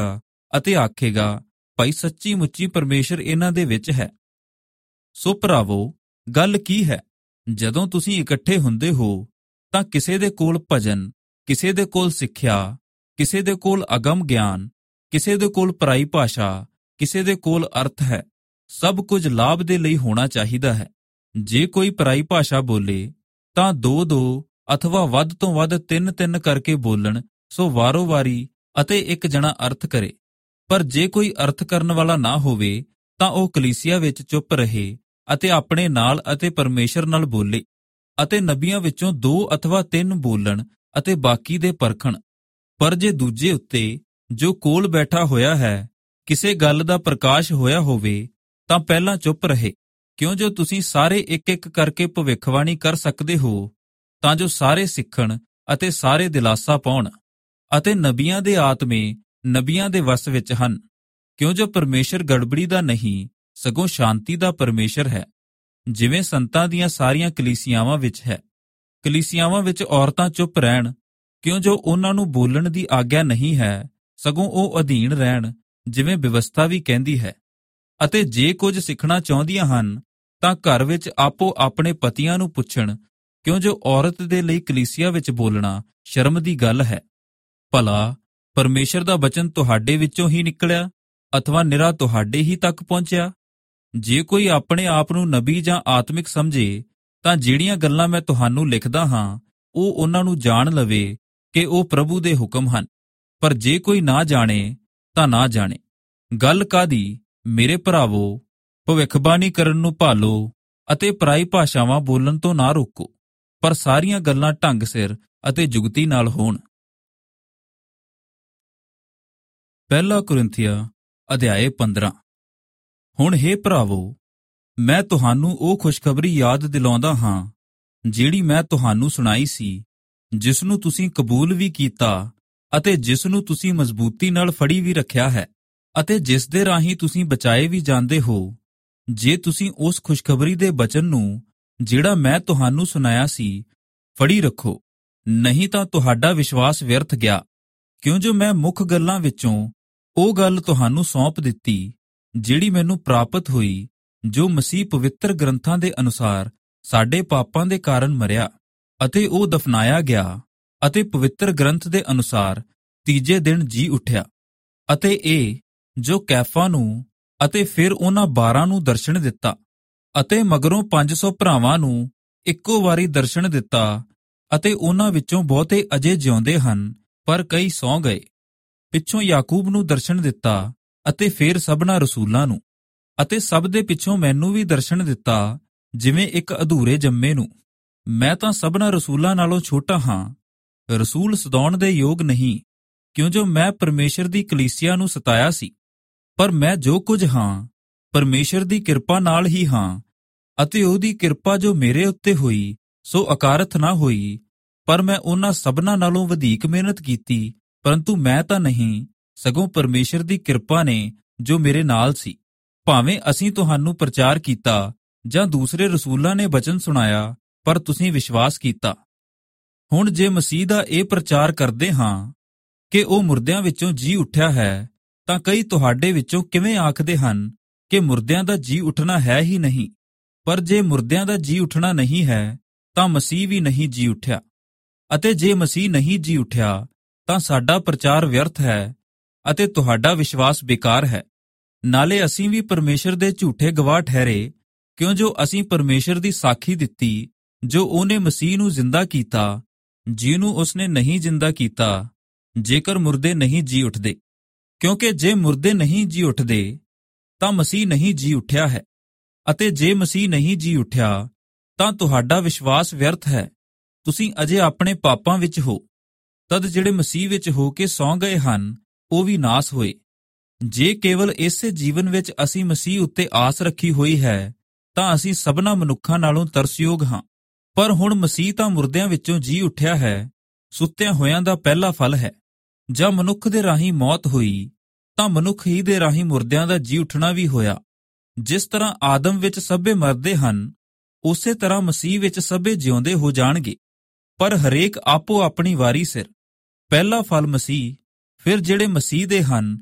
[SPEAKER 1] ਅਤੇ ਆਖੇਗਾ, ਭਾਈ ਸੱਚੀ ਮੁੱਚੀ ਪਰਮੇਸ਼ਰ ਇਹਨਾਂ ਦੇ ਵਿੱਚ ਹੈ। ਸੋ ਭਰਾਵੋ, ਗੱਲ ਕੀ ਹੈ? ਜਦੋਂ ਤੁਸੀਂ ਇਕੱਠੇ ਹੁੰਦੇ ਹੋ ਤਾਂ ਕਿਸੇ ਦੇ ਕੋਲ ਭਜਨ, ਕਿਸੇ ਦੇ ਕੋਲ ਸਿੱਖਿਆ, ਕਿਸੇ ਦੇ ਕੋਲ ਅਗਮ ਗਿਆਨ, ਕਿਸੇ ਦੇ ਕੋਲ ਪਰਾਈ ਭਾਸ਼ਾ, ਕਿਸੇ ਦੇ ਕੋਲ ਅਰਥ ਹੈ। ਸਭ ਕੁਝ ਲਾਭ ਦੇ ਲਈ ਹੋਣਾ ਚਾਹੀਦਾ ਹੈ। ਜੇ ਕੋਈ ਪਰਾਈ ਭਾਸ਼ਾ ਬੋਲੇ ਤਾਂ 2-2 ਅਥਵਾ ਵੱਧ ਤੋਂ ਵੱਧ 3-3 ਕਰਕੇ ਬੋਲਣ, ਸੋ ਵਾਰੋ ਵਾਰੀ, ਅਤੇ ਇੱਕ ਜਣਾ ਅਰਥ ਕਰੇ। ਪਰ ਜੇ ਕੋਈ ਅਰਥ ਕਰਨ ਵਾਲਾ ਨਾ ਹੋਵੇ ਤਾਂ ਉਹ ਕਲੀਸਿਆ ਵਿੱਚ ਚੁੱਪ ਰਹੇ ਅਤੇ ਆਪਣੇ ਨਾਲ ਅਤੇ ਪਰਮੇਸ਼ਰ ਨਾਲ ਬੋਲੇ, ਅਤੇ ਨਬੀਆਂ ਵਿੱਚੋਂ 2 ਅਥਵਾ 3 ਬੋਲਣ ਅਤੇ ਬਾਕੀ ਦੇ ਪਰਖਣ। ਪਰ ਜੇ ਦੂਜੇ ਉੱਤੇ ਜੋ ਕੋਲ ਬੈਠਾ ਹੋਇਆ ਹੈ ਕਿਸੇ ਗੱਲ ਦਾ ਪ੍ਰਕਾਸ਼ ਹੋਇਆ ਹੋਵੇ ਤਾਂ ਪਹਿਲਾਂ ਚੁੱਪ ਰਹੇ, ਕਿਉਂ ਜੋ ਤੁਸੀਂ ਸਾਰੇ ਇੱਕ-ਇੱਕ ਕਰਕੇ ਭਵਿੱਖਬਾਣੀ ਕਰ ਸਕਦੇ ਹੋ, ਤਾਂ ਜੋ ਸਾਰੇ ਸਿੱਖਣ ਅਤੇ ਸਾਰੇ ਦਿਲਾਸਾ ਪਾਉਣ। ਅਤੇ ਨਬੀਆਂ ਦੇ ਆਤਮੇ ਨਬੀਆਂ ਦੇ ਵਸ ਵਿੱਚ ਹਨ, ਕਿਉਂ ਜੋ ਪਰਮੇਸ਼ਰ ਗੜਬੜੀ ਦਾ ਨਹੀਂ ਸਗੋਂ ਸ਼ਾਂਤੀ ਦਾ ਪਰਮੇਸ਼ਰ ਹੈ, ਜਿਵੇਂ ਸੰਤਾਂ ਦੀਆਂ ਸਾਰੀਆਂ ਕਲੀਸਿਆਵਾਂ ਵਿੱਚ ਹੈ। ਕਲੀਸਿਆਵਾਂ ਵਿੱਚ ਔਰਤਾਂ ਚੁੱਪ ਰਹਿਣ, ਕਿਉਂ ਜੋ ਉਹਨਾਂ ਨੂੰ ਬੋਲਣ ਦੀ ਆਗਿਆ ਨਹੀਂ ਹੈ, ਸਗੋਂ ਉਹ ਅਧੀਨ ਰਹਿਣ, ਜਿਵੇਂ ਵਿਵਸਥਾ ਵੀ ਕਹਿੰਦੀ ਹੈ। ਅਤੇ ਜੇ ਕੁਝ ਸਿੱਖਣਾ ਚਾਹੁੰਦੀਆਂ ਹਨ ਤਾਂ ਘਰ ਵਿੱਚ ਆਪੋ ਆਪਣੇ ਪਤੀਆਂ ਨੂੰ ਪੁੱਛਣ, ਕਿਉਂ ਜੋ ਔਰਤ ਦੇ ਲਈ ਕਲੀਸਿਆ ਵਿੱਚ ਬੋਲਣਾ ਸ਼ਰਮ ਦੀ ਗੱਲ ਹੈ। ਭਲਾ ਪਰਮੇਸ਼ਰ ਦਾ ਬਚਨ ਤੁਹਾਡੇ ਵਿੱਚੋਂ ਹੀ ਨਿਕਲਿਆ ਅਥਵਾ ਨਿਰਾ ਤੁਹਾਡੇ ਹੀ ਤੱਕ ਪਹੁੰਚਿਆ? ਜੇ ਕੋਈ ਆਪਣੇ ਆਪ ਨੂੰ ਨਬੀ ਜਾਂ ਆਤਮਿਕ ਸਮਝੇ ਤਾਂ ਜਿਹੜੀਆਂ ਗੱਲਾਂ ਮੈਂ ਤੁਹਾਨੂੰ ਲਿਖਦਾ ਹਾਂ ਉਹ ਉਹਨਾਂ ਨੂੰ ਜਾਣ ਲਵੇ ਕਿ ਉਹ ਪ੍ਰਭੂ ਦੇ ਹੁਕਮ ਹਨ। ਪਰ ਜੇ ਕੋਈ ਨਾ ਜਾਣੇ ਤਾਂ ਨਾ ਜਾਣੇ। ਗੱਲ ਕਾਹਦੀ, ਮੇਰੇ ਭਰਾਵੋ, ਭਵਿੱਖਬਾਣੀ ਕਰਨ ਨੂੰ ਭਾਲੋ ਅਤੇ ਪਰਾਈ ਭਾਸ਼ਾਵਾਂ ਬੋਲਣ ਤੋਂ ਨਾ ਰੋਕੋ, ਪਰ ਸਾਰੀਆਂ ਗੱਲਾਂ ਢੰਗ ਸਿਰ ਅਤੇ ਜੁਗਤੀ ਨਾਲ ਹੋਣ। 1 ਕੁਰਿੰਥੀਆਂ ਅਧਿਆਇ 15। ਹੁਣ ਹੇ ਭਰਾਵੋ, ਮੈਂ ਤੁਹਾਨੂੰ ਉਹ ਖੁਸ਼ਖਬਰੀ ਯਾਦ ਦਿਲਾਉਂਦਾ ਹਾਂ ਜਿਹੜੀ ਮੈਂ ਤੁਹਾਨੂੰ ਸੁਣਾਈ ਸੀ, ਜਿਸ ਨੂੰ ਤੁਸੀਂ ਕਬੂਲ ਵੀ ਕੀਤਾ ਅਤੇ ਜਿਸ ਨੂੰ ਤੁਸੀਂ ਮਜ਼ਬੂਤੀ ਨਾਲ ਫੜੀ ਵੀ ਰੱਖਿਆ ਹੈ, ਅਤੇ ਜਿਸ ਦੇ ਰਾਹੀਂ ਤੁਸੀਂ ਬਚਾਏ ਵੀ ਜਾਂਦੇ ਹੋ। ਜੇ ਤੁਸੀਂ ਉਸ ਖੁਸ਼ਖਬਰੀ ਦੇ ਬਚਨ ਨੂੰ ਜਿਹੜਾ ਮੈਂ ਤੁਹਾਨੂੰ ਸੁਣਾਇਆ ਸੀ ਫੜੀ ਰੱਖੋ, ਨਹੀਂ ਤਾਂ ਤੁਹਾਡਾ ਵਿਸ਼ਵਾਸ ਵਿਅਰਥ ਗਿਆ। ਕਿਉਂ ਜੋ ਮੈਂ ਮੁੱਖ ਗੱਲਾਂ ਵਿੱਚੋਂ ਉਹ ਗੱਲ ਤੁਹਾਨੂੰ ਸੌਂਪ ਦਿੱਤੀ ਜਿਹੜੀ ਮੈਨੂੰ ਪ੍ਰਾਪਤ ਹੋਈ, ਜੋ ਮਸੀਹ ਪਵਿੱਤਰ ਗ੍ਰੰਥਾਂ ਦੇ ਅਨੁਸਾਰ ਸਾਡੇ ਪਾਪਾਂ ਦੇ ਕਾਰਨ ਮਰਿਆ ਅਤੇ ਉਹ ਦਫਨਾਇਆ ਗਿਆ, ਅਤੇ ਪਵਿੱਤਰ ਗ੍ਰੰਥ ਦੇ ਅਨੁਸਾਰ ਤੀਜੇ ਦਿਨ ਜੀ ਉੱਠਿਆ। ਅਤੇ ਇਹ ਜੋ ਕੈਫਾ ਨੂੰ ਅਤੇ ਫਿਰ ਉਹਨਾਂ 12 ਨੂੰ ਦਰਸ਼ਨ ਦਿੱਤਾ, ਅਤੇ ਮਗਰੋਂ 500 ਭਰਾਵਾਂ ਨੂੰ ਇੱਕੋ ਵਾਰੀ ਦਰਸ਼ਨ ਦਿੱਤਾ, ਅਤੇ ਉਹਨਾਂ ਵਿੱਚੋਂ ਬਹੁਤੇ ਅਜੇ ਜਿਉਂਦੇ ਹਨ ਪਰ ਕਈ ਸੌਂ ਗਏ। ਪਿੱਛੋਂ ਯਾਕੂਬ ਨੂੰ ਦਰਸ਼ਨ ਦਿੱਤਾ ਅਤੇ ਫਿਰ ਸਭਨਾਂ ਰਸੂਲਾਂ ਨੂੰ, ਅਤੇ ਸਭ ਦੇ ਪਿੱਛੋਂ ਮੈਨੂੰ ਵੀ ਦਰਸ਼ਨ ਦਿੱਤਾ ਜਿਵੇਂ ਇੱਕ ਅਧੂਰੇ ਜੰਮੇ ਨੂੰ। ਮੈਂ ਤਾਂ ਸਭਨਾਂ ਰਸੂਲਾਂ ਨਾਲੋਂ ਛੋਟਾ ਹਾਂ, ਰਸੂਲ ਸਦਾਉਣ ਦੇ ਯੋਗ ਨਹੀਂ, ਕਿਉਂ ਜੋ ਮੈਂ ਪਰਮੇਸ਼ਰ ਦੀ ਕਲੀਸਿਆ ਨੂੰ ਸਤਾਇਆ ਸੀ। ਪਰ ਮੈਂ ਜੋ ਕੁਝ ਹਾਂ ਪਰਮੇਸ਼ਰ ਦੀ ਕਿਰਪਾ ਨਾਲ ਹੀ ਹਾਂ, ਅਤੇ ਉਹਦੀ ਕਿਰਪਾ ਜੋ ਮੇਰੇ ਉੱਤੇ ਹੋਈ ਸੋ ਅਕਾਰਥ ਨਾ ਹੋਈ। ਪਰ ਮੈਂ ਉਹਨਾਂ ਸਭਨਾਂ ਨਾਲੋਂ ਵਧੇਕ ਮਿਹਨਤ ਕੀਤੀ, ਪਰੰਤੂ ਮੈਂ ਤਾਂ ਨਹੀਂ, ਸਗੋਂ ਪਰਮੇਸ਼ਰ ਦੀ ਕਿਰਪਾ ਨੇ ਜੋ ਮੇਰੇ ਨਾਲ ਸੀ। ਭਾਵੇਂ ਅਸੀਂ ਤੁਹਾਨੂੰ ਪ੍ਰਚਾਰ ਕੀਤਾ ਜਾਂ ਦੂਸਰੇ ਰਸੂਲਾਂ ਨੇ ਬਚਨ ਸੁਣਾਇਆ, ਪਰ ਤੁਸੀਂ ਵਿਸ਼ਵਾਸ ਕੀਤਾ। ਹੁਣ ਜੇ ਮਸੀਹ ਦਾ ਇਹ ਪ੍ਰਚਾਰ ਕਰਦੇ ਹਾਂ ਕਿ ਉਹ ਮੁਰਦਿਆਂ ਵਿੱਚੋਂ ਜੀ ਉੱਠਿਆ ਹੈ, ਤਾਂ ਕਈ ਤੁਹਾਡੇ ਵਿੱਚੋਂ ਕਿਵੇਂ ਆਖਦੇ ਹਨ ਕਿ ਮੁਰਦਿਆਂ ਦਾ ਜੀ ਉੱਠਣਾ ਹੈ ਹੀ ਨਹੀਂ। ਪਰ ਜੇ ਮੁਰਦਿਆਂ ਦਾ ਜੀ ਉੱਠਣਾ ਨਹੀਂ ਹੈ ਤਾਂ ਮਸੀਹ ਵੀ ਨਹੀਂ ਜੀ ਉੱਠਿਆ, ਅਤੇ ਜੇ ਮਸੀਹ ਨਹੀਂ ਜੀ ਉੱਠਿਆ ਤਾਂ ਸਾਡਾ ਪ੍ਰਚਾਰ ਵਿਅਰਥ ਹੈ ਅਤੇ ਤੁਹਾਡਾ ਵਿਸ਼ਵਾਸ ਬੇਕਾਰ ਹੈ। ਨਾਲੇ ਅਸੀਂ ਵੀ ਪਰਮੇਸ਼ਰ ਦੇ ਝੂਠੇ ਗਵਾਹ ਠਹਿਰੇ, ਕਿਉਂ ਜੋ ਅਸੀਂ ਪਰਮੇਸ਼ਰ ਦੀ ਸਾਖੀ ਦਿੱਤੀ ਜੋ ਉਹਨੇ ਮਸੀਹ ਨੂੰ ਜ਼ਿੰਦਾ ਕੀਤਾ, ਜਿਹਨੂੰ ਉਸਨੇ ਨਹੀਂ ਜ਼ਿੰਦਾ ਕੀਤਾ, ਜੇਕਰ ਮੁਰਦੇ ਨਹੀਂ ਜੀ ਉੱਠਦੇ। ਕਿਉਂਕਿ ਜੇ ਮੁਰਦੇ ਨਹੀਂ ਜੀ ਉੱਠਦੇ ਤਾਂ ਮਸੀਹ ਨਹੀਂ ਜੀ ਉੱਠਿਆ ਹੈ, ਅਤੇ ਜੇ ਮਸੀਹ ਨਹੀਂ ਜੀ ਉੱਠਿਆ ਤਾਂ ਤੁਹਾਡਾ ਵਿਸ਼ਵਾਸ ਵਿਅਰਥ ਹੈ। ਤੁਸੀਂ ਅਜੇ ਆਪਣੇ ਪਾਪਾਂ ਵਿੱਚ ਹੋ, ਤਦ ਜਿਹੜੇ ਮਸੀਹ ਵਿੱਚ ਹੋ ਕੇ ਸੌਂ ਗਏ ਹਨ ਉਹ ਵੀ ਨਾਸ ਹੋਏ। ਜੇ ਕੇਵਲ ਇਸੇ ਜੀਵਨ ਵਿੱਚ ਅਸੀਂ ਮਸੀਹ ਉੱਤੇ ਆਸ ਰੱਖੀ ਹੋਈ ਹੈ ਤਾਂ ਅਸੀਂ ਸਭਨਾਂ ਮਨੁੱਖਾਂ ਨਾਲੋਂ ਤਰਸਯੋਗ ਹਾਂ। ਪਰ ਹੁਣ ਮਸੀਹ ਤਾਂ ਮੁਰਦਿਆਂ ਵਿੱਚੋਂ ਜੀ ਉੱਠਿਆ ਹੈ, ਸੁੱਤਿਆਂ ਹੋਇਆਂ ਦਾ ਪਹਿਲਾ ਫਲ ਹੈ। ਜਾਂ ਮਨੁੱਖ ਦੇ ਰਾਹੀਂ ਮੌਤ ਹੋਈ ਤਾਂ ਮਨੁੱਖ ਹੀ ਦੇ ਰਾਹੀਂ ਮੁਰਦਿਆਂ ਦਾ ਜੀ ਉੱਠਣਾ ਵੀ ਹੋਇਆ। ਜਿਸ ਤਰ੍ਹਾਂ ਆਦਮ ਵਿੱਚ ਸਭੇ ਮਰਦੇ ਹਨ, ਉਸੇ ਤਰ੍ਹਾਂ ਮਸੀਹ ਵਿੱਚ ਸਭੇ ਜਿਉਂਦੇ ਹੋ ਜਾਣਗੇ, ਪਰ ਹਰੇਕ ਆਪੋ ਆਪਣੀ ਵਾਰੀ ਸਿਰ। ਪਹਿਲਾ ਫਲ ਮਸੀਹ, ਫਿਰ ਜਿਹੜੇ ਮਸੀਹ ਦੇ ਹਨ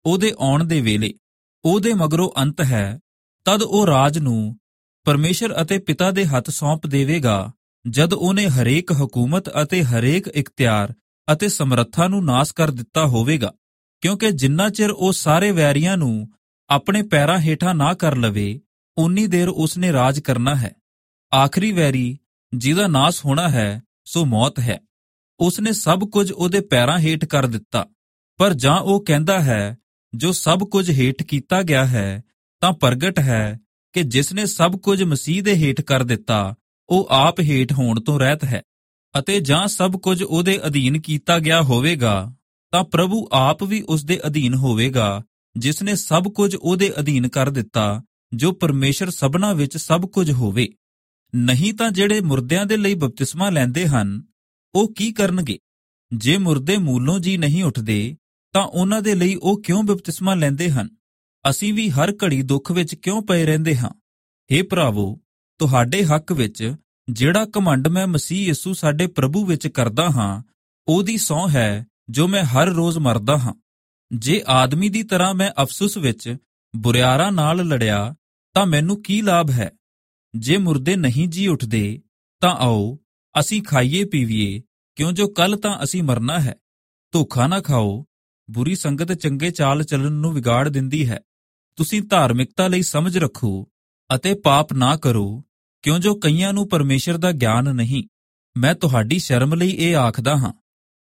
[SPEAKER 1] ਉਹਦੇ ਆਉਣ ਦੇ ਵੇਲੇ, ਉਹਦੇ ਮਗਰੋਂ ਅੰਤ ਹੈ, ਤਦ ਉਹ ਰਾਜ ਨੂੰ ਪਰਮੇਸ਼ਰ ਅਤੇ ਪਿਤਾ ਦੇ ਹੱਥ ਸੌਂਪ ਦੇਵੇਗਾ, ਜਦ ਉਹਨੇ ਹਰੇਕ ਹਕੂਮਤ ਅਤੇ ਹਰੇਕ ਇਖਤਿਆਰ ਅਤੇ ਸਮਰੱਥਾ ਨੂੰ ਨਾਸ ਕਰ ਦਿੱਤਾ ਹੋਵੇਗਾ। ਕਿਉਂਕਿ ਜਿੰਨਾ ਚਿਰ ਉਹ ਸਾਰੇ ਵੈਰੀਆਂ ਨੂੰ ਆਪਣੇ ਪੈਰਾਂ ਹੇਠਾਂ ਨਾ ਕਰ ਲਵੇ, ਓਨੀ ਦੇਰ ਉਸਨੇ ਰਾਜ ਕਰਨਾ ਹੈ। ਆਖਰੀ ਵੈਰੀ ਜਿਹਦਾ ਨਾਸ ਹੋਣਾ ਹੈ ਸੋ ਮੌਤ ਹੈ। ਉਸਨੇ ਸਭ ਕੁਝ ਉਹਦੇ ਪੈਰਾਂ ਹੇਠ ਕਰ ਦਿੱਤਾ। ਪਰ ਜਾਂ ਉਹ ਕਹਿੰਦਾ ਹੈ ਜੋ ਸਭ ਕੁਝ ਹੇਠ ਕੀਤਾ ਗਿਆ ਹੈ, ਤਾਂ ਪ੍ਰਗਟ ਹੈ ਕਿ ਜਿਸਨੇ ਸਭ ਕੁਝ ਮਸੀਹ ਦੇ ਹੇਠ ਕਰ ਦਿੱਤਾ, ਉਹ ਆਪ ਹੇਠ ਹੋਣ ਤੋਂ ਰਹਿਤ ਹੈ। ਅਤੇ ਜਾਂ ਸਭ ਕੁਝ ਉਹਦੇ ਅਧੀਨ ਕੀਤਾ ਗਿਆ ਹੋਵੇਗਾ, ਤਾਂ ਪ੍ਰਭੂ ਆਪ ਵੀ ਉਸ ਦੇ ਅਧੀਨ ਹੋਵੇਗਾ, ਜਿਸਨੇ ਸਭ ਕੁਝ ਉਹਦੇ ਅਧੀਨ ਕਰ ਦਿੱਤਾ, ਜੋ ਪਰਮੇਸ਼ਰ ਸਭਨਾਂ ਵਿੱਚ ਸਭ ਕੁਝ ਹੋਵੇ। ਨਹੀਂ ਤਾਂ ਜਿਹੜੇ ਮੁਰਦਿਆਂ ਦੇ ਲਈ ਬਪਤਿਸਮਾ ਲੈਂਦੇ ਹਨ, ਉਹ ਕੀ ਕਰਨਗੇ? ਜੇ ਮੁਰਦੇ ਮੂਲੋਂ ਜੀ ਨਹੀਂ ਉੱਠਦੇ, ਤਾਂ ਉਹਨਾਂ ਦੇ ਲਈ ਉਹ ਕਿਉਂ ਬਪਤਿਸਮਾ ਲੈਂਦੇ ਹਨ? ਅਸੀਂ ਵੀ ਹਰ ਘੜੀ ਦੁੱਖ ਵਿੱਚ ਕਿਉਂ ਪਏ ਰਹਿੰਦੇ ਹਾਂ? ਹੇ ਭਰਾਵੋ, ਤੁਹਾਡੇ ਹੱਕ ਵਿੱਚ ਜਿਹੜਾ ਘਮੰਡ ਮੈਂ ਮਸੀਹ ਯਿਸੂ ਸਾਡੇ ਪ੍ਰਭੂ ਵਿੱਚ ਕਰਦਾ ਹਾਂ, ਉਹਦੀ ਸਹੁੰ ਹੈ ਜੋ ਮੈਂ ਹਰ ਰੋਜ਼ ਮਰਦਾ ਹਾਂ। ਜੇ ਆਦਮੀ ਦੀ ਤਰ੍ਹਾਂ ਮੈਂ ਅਫਸੁਸ ਵਿੱਚ ਬੁਰਿਆਰਾਂ ਨਾਲ ਲੜਿਆ, ਤਾਂ ਮੈਨੂੰ ਕੀ ਲਾਭ ਹੈ? ਜੇ ਮੁਰਦੇ ਨਹੀਂ ਜੀ ਉੱਠਦੇ, ਤਾਂ ਆਓ ਅਸੀਂ ਖਾਈਏ ਪੀਵੀਏ, ਕਿਉਂ ਜੋ ਕੱਲ ਤਾਂ ਅਸੀਂ ਮਰਨਾ ਹੈ। ਧੋਖਾ ਨਾ ਖਾਓ, ਬੁਰੀ ਸੰਗਤ ਚੰਗੇ ਚਾਲ ਚੱਲਣ ਨੂੰ ਵਿਗਾੜ ਦਿੰਦੀ ਹੈ। ਤੁਸੀਂ ਧਾਰਮਿਕਤਾ ਲਈ ਸਮਝ ਰੱਖੋ ਅਤੇ ਪਾਪ ਨਾ ਕਰੋ, ਕਿਉਂ ਜੋ ਕਈਆਂ ਨੂੰ ਪਰਮੇਸ਼ਰ ਦਾ ਗਿਆਨ ਨਹੀਂ। ਮੈਂ ਤੁਹਾਡੀ ਸ਼ਰਮ ਲਈ ਇਹ ਆਖਦਾ ਹਾਂ।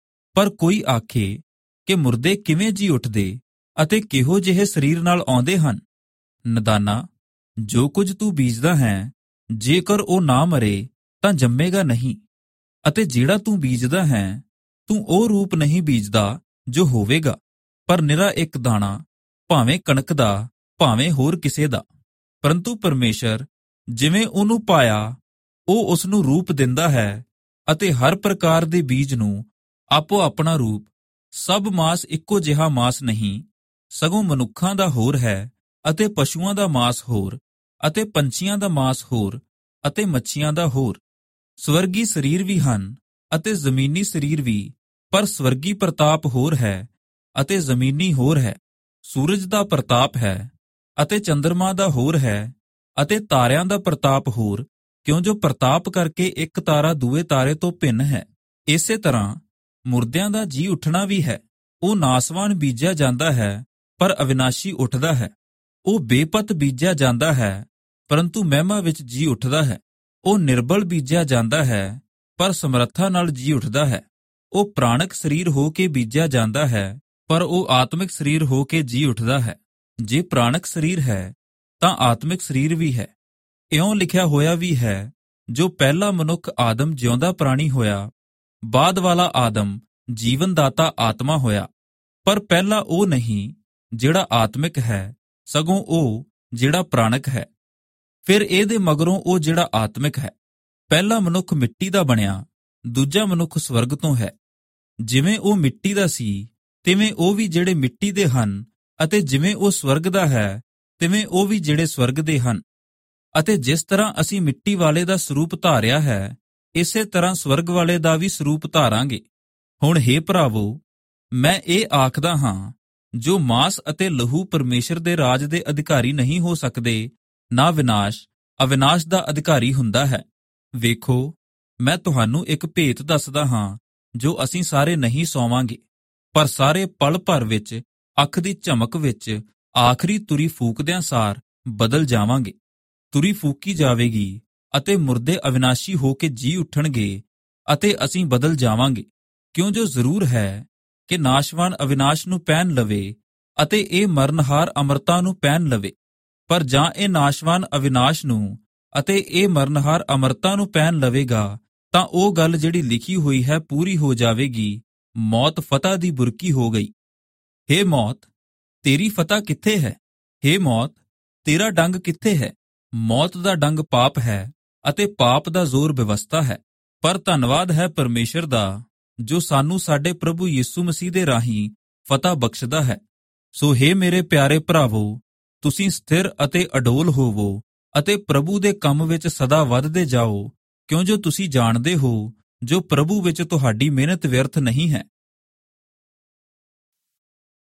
[SPEAKER 1] ਪਰ ਕੋਈ ਆਖੇ ਕਿ ਮੁਰਦੇ ਕਿਵੇਂ ਜੀ ਉੱਠਦੇ ਅਤੇ ਕਿਹੋ ਜਿਹੇ ਸਰੀਰ ਨਾਲ ਆਉਂਦੇ ਹਨ? ਨਦਾਨਾ, ਜੋ ਕੁਝ ਤੂੰ ਬੀਜਦਾ ਹੈ, ਜੇਕਰ ਉਹ ਨਾ ਮਰੇ ਤਾਂ ਜੰਮੇਗਾ ਨਹੀਂ। ਅਤੇ ਜਿਹੜਾ ਤੂੰ ਬੀਜਦਾ ਹੈ, ਤੂੰ ਉਹ ਰੂਪ ਨਹੀਂ ਬੀਜਦਾ ਜੋ ਹੋਵੇਗਾ, ਪਰ ਨਿਰਾ ਇੱਕ ਦਾਣਾ, ਭਾਵੇਂ ਕਣਕ ਦਾ, ਭਾਵੇਂ ਹੋਰ ਕਿਸੇ ਦਾ। ਪਰੰਤੂ ਪਰਮੇਸ਼ਰ ਜਿਵੇਂ ਉਹਨੂੰ ਪਾਇਆ, ਉਹ ਉਸ ਨੂੰ ਰੂਪ ਦਿੰਦਾ ਹੈ, ਅਤੇ ਹਰ ਪ੍ਰਕਾਰ ਦੇ ਬੀਜ ਨੂੰ ਆਪੋ ਆਪਣਾ ਰੂਪ। ਸਭ ਮਾਸ ਇੱਕੋ ਜਿਹਾ ਮਾਸ ਨਹੀਂ, ਸਗੋਂ ਮਨੁੱਖਾਂ ਦਾ ਹੋਰ ਹੈ, ਅਤੇ ਪਸ਼ੂਆਂ ਦਾ ਮਾਸ ਹੋਰ, ਅਤੇ ਪੰਛੀਆਂ ਦਾ ਮਾਸ ਹੋਰ, ਅਤੇ ਮੱਛੀਆਂ ਦਾ ਹੋਰ। ਸਵਰਗੀ ਸਰੀਰ ਵੀ ਹਨ ਅਤੇ ਜ਼ਮੀਨੀ ਸਰੀਰ ਵੀ, ਪਰ ਸਵਰਗੀ ਪ੍ਰਤਾਪ ਹੋਰ ਹੈ ਅਤੇ ਜ਼ਮੀਨੀ ਹੋਰ ਹੈ। ਸੂਰਜ ਦਾ ਪ੍ਰਤਾਪ ਹੈ ਅਤੇ ਚੰਦਰਮਾ ਦਾ ਹੋਰ ਹੈ, ਅਤੇ ਤਾਰਿਆਂ ਦਾ ਪ੍ਰਤਾਪ ਹੋਰ, ਕਿਉਂ ਜੋ ਪ੍ਰਤਾਪ ਕਰਕੇ ਇੱਕ ਤਾਰਾ ਦੂਏ ਤਾਰੇ ਤੋਂ ਭਿੰਨ ਹੈ। ਇਸੇ ਤਰ੍ਹਾਂ ਮੁਰਦਿਆਂ ਦਾ ਜੀ ਉੱਠਣਾ ਵੀ ਹੈ। ਉਹ ਨਾਸਵਾਨ ਬੀਜਿਆ ਜਾਂਦਾ ਹੈ, ਪਰ ਅਵਿਨਾਸ਼ੀ ਉੱਠਦਾ ਹੈ। ਉਹ ਬੇਪਤ ਬੀਜਿਆ ਜਾਂਦਾ ਹੈ, ਪਰੰਤੂ ਮਹਿਮਾ ਵਿੱਚ ਜੀ ਉੱਠਦਾ ਹੈ। ਉਹ ਨਿਰਬਲ ਬੀਜਿਆ ਜਾਂਦਾ ਹੈ, ਪਰ ਸਮਰੱਥਾ ਨਾਲ ਜੀ ਉੱਠਦਾ ਹੈ। ਉਹ ਪ੍ਰਾਣਕ ਸਰੀਰ ਹੋ ਕੇ ਬੀਜਿਆ ਜਾਂਦਾ ਹੈ, ਪਰ ਉਹ ਆਤਮਿਕ ਸਰੀਰ ਹੋ ਕੇ ਜੀ ਉੱਠਦਾ ਹੈ। ਜੇ ਪ੍ਰਾਣਕ ਸਰੀਰ ਹੈ, ਤਾਂ ਆਤਮਿਕ ਸਰੀਰ ਵੀ ਹੈ। ਇਉਂ ਲਿਖਿਆ ਹੋਇਆ ਵੀ ਹੈ, ਜੋ ਪਹਿਲਾ ਮਨੁੱਖ ਆਦਮ ਜਿਉਂਦਾ ਪ੍ਰਾਣੀ ਹੋਇਆ, ਬਾਅਦ ਵਾਲਾ ਆਦਮ ਜੀਵਨਦਾਤਾ ਆਤਮਾ ਹੋਇਆ। ਪਰ ਪਹਿਲਾ ਉਹ ਨਹੀਂ ਜਿਹੜਾ ਆਤਮਿਕ ਹੈ, ਸਗੋਂ ਉਹ ਜਿਹੜਾ ਪ੍ਰਾਣਕ ਹੈ। ਫਿਰ ਇਹਦੇ ਮਗਰੋਂ ਉਹ ਜਿਹੜਾ ਆਤਮਿਕ ਹੈ। ਪਹਿਲਾ ਮਨੁੱਖ ਮਿੱਟੀ ਦਾ ਬਣਿਆ, ਦੂਜਾ ਮਨੁੱਖ ਸਵਰਗ ਤੋਂ ਹੈ। ਜਿਵੇਂ ਉਹ ਮਿੱਟੀ ਦਾ ਸੀ, ਤਿਵੇਂ ਉਹ ਵੀ ਜਿਹੜੇ ਮਿੱਟੀ ਦੇ ਹਨ, ਅਤੇ ਜਿਵੇਂ ਉਹ ਸਵਰਗ ਦਾ ਹੈ, ਤਿਵੇਂ ਉਹ ਵੀ ਜਿਹੜੇ ਸਵਰਗ ਦੇ ਹਨ। ਅਤੇ ਜਿਸ ਤਰ੍ਹਾਂ ਅਸੀਂ ਮਿੱਟੀ ਵਾਲੇ ਦਾ ਸਰੂਪ ਧਾਰਿਆ ਹੈ, ਇਸੇ ਤਰ੍ਹਾਂ ਸਵਰਗ ਵਾਲੇ ਦਾ ਵੀ ਸਰੂਪ ਧਾਰਾਂਗੇ। ਹੁਣ ਹੇ ਭਰਾਵੋ, ਮੈਂ ਇਹ ਆਖਦਾ ਹਾਂ, ਜੋ ਮਾਸ ਅਤੇ ਲਹੂ ਪਰਮੇਸ਼ਰ ਦੇ ਰਾਜ ਦੇ ਅਧਿਕਾਰੀ ਨਹੀਂ ਹੋ ਸਕਦੇ, ਨਾ ਵਿਨਾਸ਼ ਅਵਿਨਾਸ਼ ਦਾ ਅਧਿਕਾਰੀ ਹੁੰਦਾ ਹੈ। ਵੇਖੋ, ਮੈਂ ਤੁਹਾਨੂੰ ਇੱਕ ਭੇਤ ਦੱਸਦਾ ਹਾਂ, ਜੋ ਅਸੀਂ ਸਾਰੇ ਨਹੀਂ ਸੌਵਾਂਗੇ, ਪਰ ਸਾਰੇ ਪਲ ਭਰ ਵਿੱਚ ਅੱਖ ਦੀ ਝਮਕ ਵਿੱਚ ਆਖਰੀ ਤੁਰੀ ਫੂਕਦਿਆਂ ਸਾਰ ਬਦਲ ਜਾਵਾਂਗੇ। ਤੁਰੀ ਫੂਕੀ ਜਾਵੇਗੀ ਅਤੇ ਮੁਰਦੇ ਅਵਿਨਾਸ਼ੀ ਹੋ ਕੇ ਜੀ ਉੱਠਣਗੇ, ਅਤੇ ਅਸੀਂ ਬਦਲ ਜਾਵਾਂਗੇ। ਕਿਉਂ ਜੋ ਜ਼ਰੂਰ ਹੈ ਕਿ ਨਾਸ਼ਵਾਨ ਅਵਿਨਾਸ਼ ਨੂੰ ਪਹਿਨ ਲਵੇ, ਅਤੇ ਇਹ ਮਰਨਹਾਰ ਅਮਰਤਾ ਨੂੰ ਪਹਿਨ ਲਵੇ। ਪਰ ਜਾਂ ਇਹ ਨਾਸ਼ਵਾਨ ਅਵਿਨਾਸ਼ ਨੂੰ ਅਤੇ ਇਹ ਮਰਨਹਾਰ ਅਮਰਤਾ ਨੂੰ ਪਹਿਨ ਲਵੇਗਾ, ਤਾਂ ਉਹ ਗੱਲ ਜਿਹੜੀ ਲਿਖੀ ਹੋਈ ਹੈ ਪੂਰੀ ਹੋ ਜਾਵੇਗੀ, ਮੌਤ ਫਤਹ ਦੀ ਬੁਰਕੀ ਹੋ ਗਈ। ਹੇ ਮੌਤ, ਤੇਰੀ ਫਤਹ ਕਿੱਥੇ ਹੈ? ਹੇ ਮੌਤ, ਤੇਰਾ ਡੰਗ ਕਿੱਥੇ ਹੈ? ਮੌਤ ਦਾ ਡੰਗ ਪਾਪ ਹੈ, ਅਤੇ ਪਾਪ ਦਾ ਜ਼ੋਰ ਵਿਵਸਥਾ ਹੈ। ਪਰ ਧੰਨਵਾਦ ਹੈ ਪਰਮੇਸ਼ਰ ਦਾ, ਜੋ ਸਾਨੂੰ ਸਾਡੇ ਪ੍ਰਭੂ ਯਿਸੂ ਮਸੀਹ ਦੇ ਰਾਹੀਂ ਫਤਹ ਬਖਸ਼ਦਾ ਹੈ। ਸੋ ਹੇ ਮੇਰੇ ਪਿਆਰੇ ਭਰਾਵੋ, ਤੁਸੀਂ ਸਥਿਰ ਅਤੇ ਅਡੋਲ ਹੋਵੋ, ਅਤੇ ਪ੍ਰਭੂ ਦੇ ਕੰਮ ਵਿੱਚ ਸਦਾ ਵੱਧਦੇ ਜਾਓ, ਕਿਉਂ ਜੋ ਤੁਸੀਂ ਜਾਣਦੇ ਹੋ, ਜੋ ਪ੍ਰਭੂ ਵਿੱਚ ਤੁਹਾਡੀ ਮਿਹਨਤ ਵਿਅਰਥ ਨਹੀਂ ਹੈ।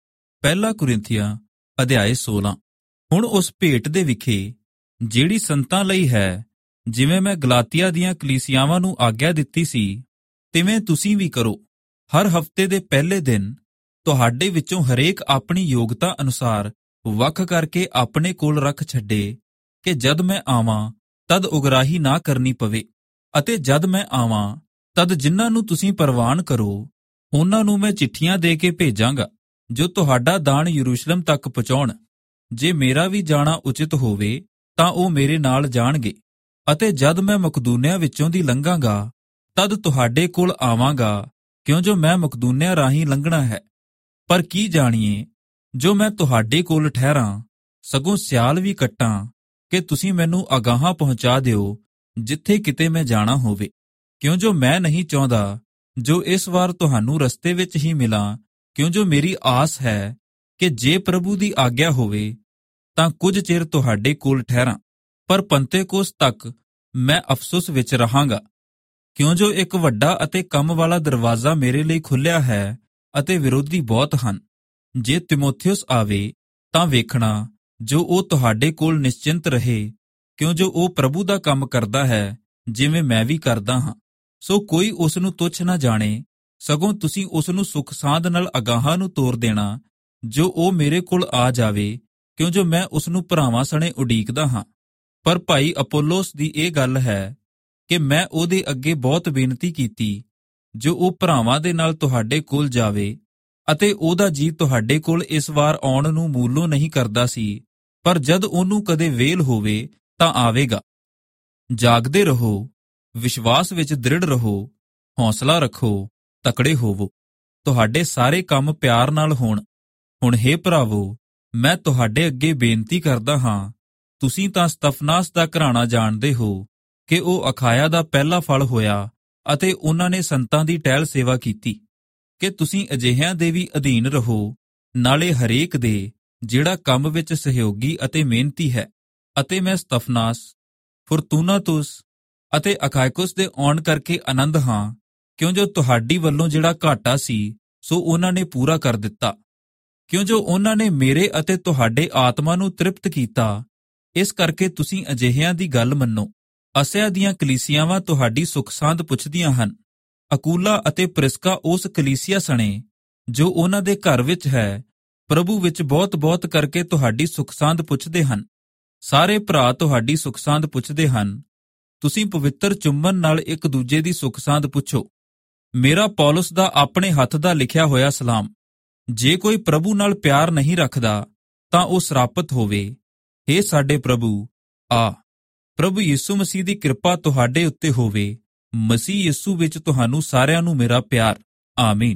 [SPEAKER 1] ਪਹਿਲਾ ਕੁਰਿੰਥੀਆਂ ਅਧਿਆਇ 16। ਹੁਣ ਉਸ ਭੇਟ ਦੇ ਵਿਖੇ ਜਿਹੜੀ ਸੰਤਾਂ ਲਈ ਹੈ, ਜਿਵੇਂ ਮੈਂ ਗਲਾਤੀਆ ਦੀਆਂ ਕਲੀਸਿਆਵਾਂ ਨੂੰ ਆਗਿਆ ਦਿੱਤੀ ਸੀ, ਤਿਵੇਂ ਤੁਸੀਂ ਵੀ ਕਰੋ। ਹਰ ਹਫ਼ਤੇ ਦੇ ਪਹਿਲੇ ਦਿਨ ਤੁਹਾਡੇ ਵਿੱਚੋਂ ਹਰੇਕ ਆਪਣੀ ਯੋਗਤਾ ਅਨੁਸਾਰ ਵੱਖ ਕਰਕੇ ਆਪਣੇ ਕੋਲ ਰੱਖ ਛੱਡੇ, ਕਿ ਜਦ ਮੈਂ ਆਵਾਂ ਤਦ ਉਗਰਾਹੀ ਨਾ ਕਰਨੀ ਪਵੇ। ਅਤੇ ਜਦ ਮੈਂ ਆਵਾਂ ਤਦ ਜਿਨ੍ਹਾਂ ਨੂੰ ਤੁਸੀਂ ਪ੍ਰਵਾਨ ਕਰੋ, ਉਹਨਾਂ ਨੂੰ ਮੈਂ ਚਿੱਠੀਆਂ ਦੇ ਕੇ ਭੇਜਾਂਗਾ, ਜੋ ਤੁਹਾਡਾ ਦਾਨ ਯਰੂਸ਼ਲਮ ਤੱਕ ਪਹੁੰਚਾਉਣ। ਜੇ ਮੇਰਾ ਵੀ ਜਾਣਾ ਉਚਿਤ ਹੋਵੇ ਤਾਂ ਉਹ ਮੇਰੇ ਨਾਲ ਜਾਣਗੇ। ਅਤੇ ਜਦ ਮੈਂ ਮਕਦੂਨੀਆ ਵਿੱਚੋਂ ਦੀ ਲੰਘਾਂਗਾ ਤਦ ਤੁਹਾਡੇ ਕੋਲ ਆਵਾਂਗਾ, ਕਿਉਂ ਜੋ ਮੈਂ ਮਕਦੂਨੀਆ ਰਾਹੀਂ ਲੰਘਣਾ ਹੈ। ਪਰ ਕੀ ਜਾਣੀਏ, ਜੋ ਮੈਂ ਤੁਹਾਡੇ ਕੋਲ ਠਹਿਰਾਂ, ਸਗੋਂ ਸਿਆਲ ਵੀ ਕੱਟਾਂ, ਕਿ ਤੁਸੀਂ ਮੈਨੂੰ ਅਗਾਹਾਂ ਪਹੁੰਚਾ ਦਿਓ ਜਿੱਥੇ ਕਿਤੇ ਮੈਂ ਜਾਣਾ ਹੋਵੇ। ਕਿਉਂ ਜੋ ਮੈਂ ਨਹੀਂ ਚਾਹੁੰਦਾ ਜੋ ਇਸ ਵਾਰ ਤੁਹਾਨੂੰ ਰਸਤੇ ਵਿੱਚ ਹੀ ਮਿਲਾਂ, ਕਿਉਂ ਜੋ ਮੇਰੀ ਆਸ ਹੈ ਕਿ ਜੇ ਪ੍ਰਭੂ ਦੀ ਆਗਿਆ ਹੋਵੇ ਤਾਂ ਕੁਝ ਚਿਰ ਤੁਹਾਡੇ ਕੋਲ ਠਹਿਰਾਂ। ਪਰ ਪੰਤੇਕੋਸ ਤੱਕ ਮੈਂ ਅਫਸੋਸ ਵਿੱਚ ਰਹਾਂਗਾ, ਕਿਉਂ ਜੋ ਇੱਕ ਵੱਡਾ ਅਤੇ ਕੰਮ ਵਾਲਾ ਦਰਵਾਜ਼ਾ ਮੇਰੇ ਲਈ ਖੁੱਲਿਆ ਹੈ ਅਤੇ ਵਿਰੋਧੀ ਬਹੁਤ ਹਨ। ਜੇ ਤਿਮੋਥਿਉਸ ਆਵੇ ਤਾਂ ਵੇਖਣਾ ਜੋ ਉਹ ਤੁਹਾਡੇ ਕੋਲ ਨਿਸ਼ਚਿੰਤ ਰਹੇ, ਕਿਉਂ ਜੋ ਉਹ ਪ੍ਰਭੂ ਦਾ ਕੰਮ ਕਰਦਾ ਹੈ, ਜਿਵੇਂ ਮੈਂ ਵੀ ਕਰਦਾ ਹਾਂ। ਸੋ ਕੋਈ ਉਸ ਨੂੰ ਤੁੱਛ ਨਾ ਜਾਣੇ, ਸਗੋਂ ਤੁਸੀਂ ਉਸ ਨੂੰ ਸੁਖ ਸਾਂਦ ਨਾਲ ਅਗਾਹਾਂ ਨੂੰ ਤੋਰ ਦੇਣਾ, ਜੋ ਉਹ ਮੇਰੇ ਕੋਲ ਆ ਜਾਵੇ, ਕਿਉਂ ਜੋ ਮੈਂ ਉਸ ਨੂੰ ਭਰਾਵਾਂ ਸਣੇ ਉਡੀਕਦਾ ਹਾਂ। ਪਰ ਭਾਈ ਅਪੋਲੋਸ ਦੀ ਇਹ ਗੱਲ ਹੈ ਕਿ ਮੈਂ ਉਹਦੇ ਅੱਗੇ ਬਹੁਤ ਬੇਨਤੀ ਕੀਤੀ, ਜੋ ਉਹ ਭਰਾਵਾਂ ਦੇ ਨਾਲ ਤੁਹਾਡੇ ਕੋਲ ਜਾਵੇ। ਅਤੇ ਉਹਦਾ ਜੀ ਤੁਹਾਡੇ ਕੋਲ ਇਸ ਵਾਰ ਆਉਣ ਨੂੰ ਮੂਲੋਂ ਨਹੀਂ ਕਰਦਾ ਸੀ, ਪਰ ਜਦ ਉਹਨੂੰ ਕਦੇ ਵੇਲ ਹੋਵੇ ਤਾਂ ਆਵੇਗਾ। ਜਾਗਦੇ ਰਹੋ, ਵਿਸ਼ਵਾਸ ਵਿੱਚ ਦ੍ਰਿੜ ਰਹੋ, ਹੌਸਲਾ ਰੱਖੋ, ਤਕੜੇ ਹੋਵੋ। ਤੁਹਾਡੇ ਸਾਰੇ ਕੰਮ ਪਿਆਰ ਨਾਲ ਹੋਣ। ਹੁਣ ਹੇ ਭਰਾਵੋ, ਮੈਂ ਤੁਹਾਡੇ ਅੱਗੇ ਬੇਨਤੀ ਕਰਦਾ ਹਾਂ, ਤੁਸੀਂ ਤਾਂ ਸਤਫਨਾਸ ਦਾ ਘਰਾਣਾ ਜਾਣਦੇ ਹੋ ਕਿ ਉਹ ਅਖਾਇਆ ਦਾ ਪਹਿਲਾ ਫਲ ਹੋਇਆ ਅਤੇ ਉਹਨਾਂ ਨੇ ਸੰਤਾਂ ਦੀ ਟਹਿਲ ਸੇਵਾ ਕੀਤੀ। ਕਿ ਤੁਸੀਂ ਅਜਿਹਿਆਂ ਦੇ ਵੀ ਅਧੀਨ ਰਹੋ, ਨਾਲੇ ਹਰੇਕ ਦੇ ਜਿਹੜਾ ਕੰਮ ਵਿੱਚ ਸਹਿਯੋਗੀ ਅਤੇ ਮਿਹਨਤੀ ਹੈ। ਅਤੇ ਮੈਂ ਸਤਫਨਾਸ, ਫੁਰਤੂਨਾਤੁਸ ਅਤੇ ਅਖਾਇਕੁਸ ਦੇ ਆਉਣ ਕਰਕੇ ਆਨੰਦ ਹਾਂ, ਕਿਉਂ ਜੋ ਤੁਹਾਡੀ ਵੱਲੋਂ ਜਿਹੜਾ ਘਾਟਾ ਸੀ ਸੋ ਉਹਨਾਂ ਨੇ ਪੂਰਾ ਕਰ ਦਿੱਤਾ। ਕਿਉਂ ਜੋ ਉਹਨਾਂ ਨੇ ਮੇਰੇ ਅਤੇ ਤੁਹਾਡੇ ਆਤਮਾ ਨੂੰ ਤ੍ਰਿਪਤ ਕੀਤਾ, ਇਸ ਕਰਕੇ ਤੁਸੀਂ ਅਜਿਹਿਆਂ ਦੀ ਗੱਲ ਮੰਨੋ। ਅਸਿਆ ਦੀਆਂ ਕਲੀਸਿਆਵਾਂ ਤੁਹਾਡੀ ਸੁਖ ਸਾਂਦ ਪੁੱਛਦੀਆਂ ਹਨ। ਅਕੂਲਾ ਅਤੇ ਪ੍ਰਿਸਕਾ ਉਸ ਕਲੀਸਿਆ ਸਣੇ ਜੋ ਉਹਨਾਂ ਦੇ ਘਰ ਵਿੱਚ ਹੈ, ਪ੍ਰਭੂ ਵਿੱਚ ਬਹੁਤ ਬਹੁਤ ਕਰਕੇ ਤੁਹਾਡੀ ਸੁਖ ਸਾਂਦ ਪੁੱਛਦੇ ਹਨ। ਸਾਰੇ ਭਰਾ ਤੁਹਾਡੀ ਸੁਖ ਸਾਂਦ ਪੁੱਛਦੇ ਹਨ। ਤੁਸੀਂ ਪਵਿੱਤਰ ਚੁੰਮਨ ਨਾਲ ਇੱਕ ਦੂਜੇ ਦੀ ਸੁਖ ਸਾਂਦ ਪੁੱਛੋ। ਮੇਰਾ ਪੌਲੁਸ ਦਾ ਆਪਣੇ ਹੱਥ ਦਾ ਲਿਖਿਆ ਹੋਇਆ ਸਲਾਮ। ਜੇ ਕੋਈ ਪ੍ਰਭੂ ਨਾਲ ਪਿਆਰ ਨਹੀਂ ਰੱਖਦਾ ਤਾਂ ਉਹ ਸਰਾਪਤ ਹੋਵੇ। ਹੇ ਸਾਡੇ ਪ੍ਰਭੂ, ਪ੍ਰਭੂ ਯਿਸੂ ਮਸੀਹ ਦੀ ਕਿਰਪਾ ਤੁਹਾਡੇ ਉੱਤੇ ਹੋਵੇ। ਮਸੀਹ ਯਿਸੂ ਵਿੱਚ ਤੁਹਾਨੂੰ ਸਾਰਿਆਂ ਨੂੰ ਮੇਰਾ ਪਿਆਰ। ਆਮੀਨ।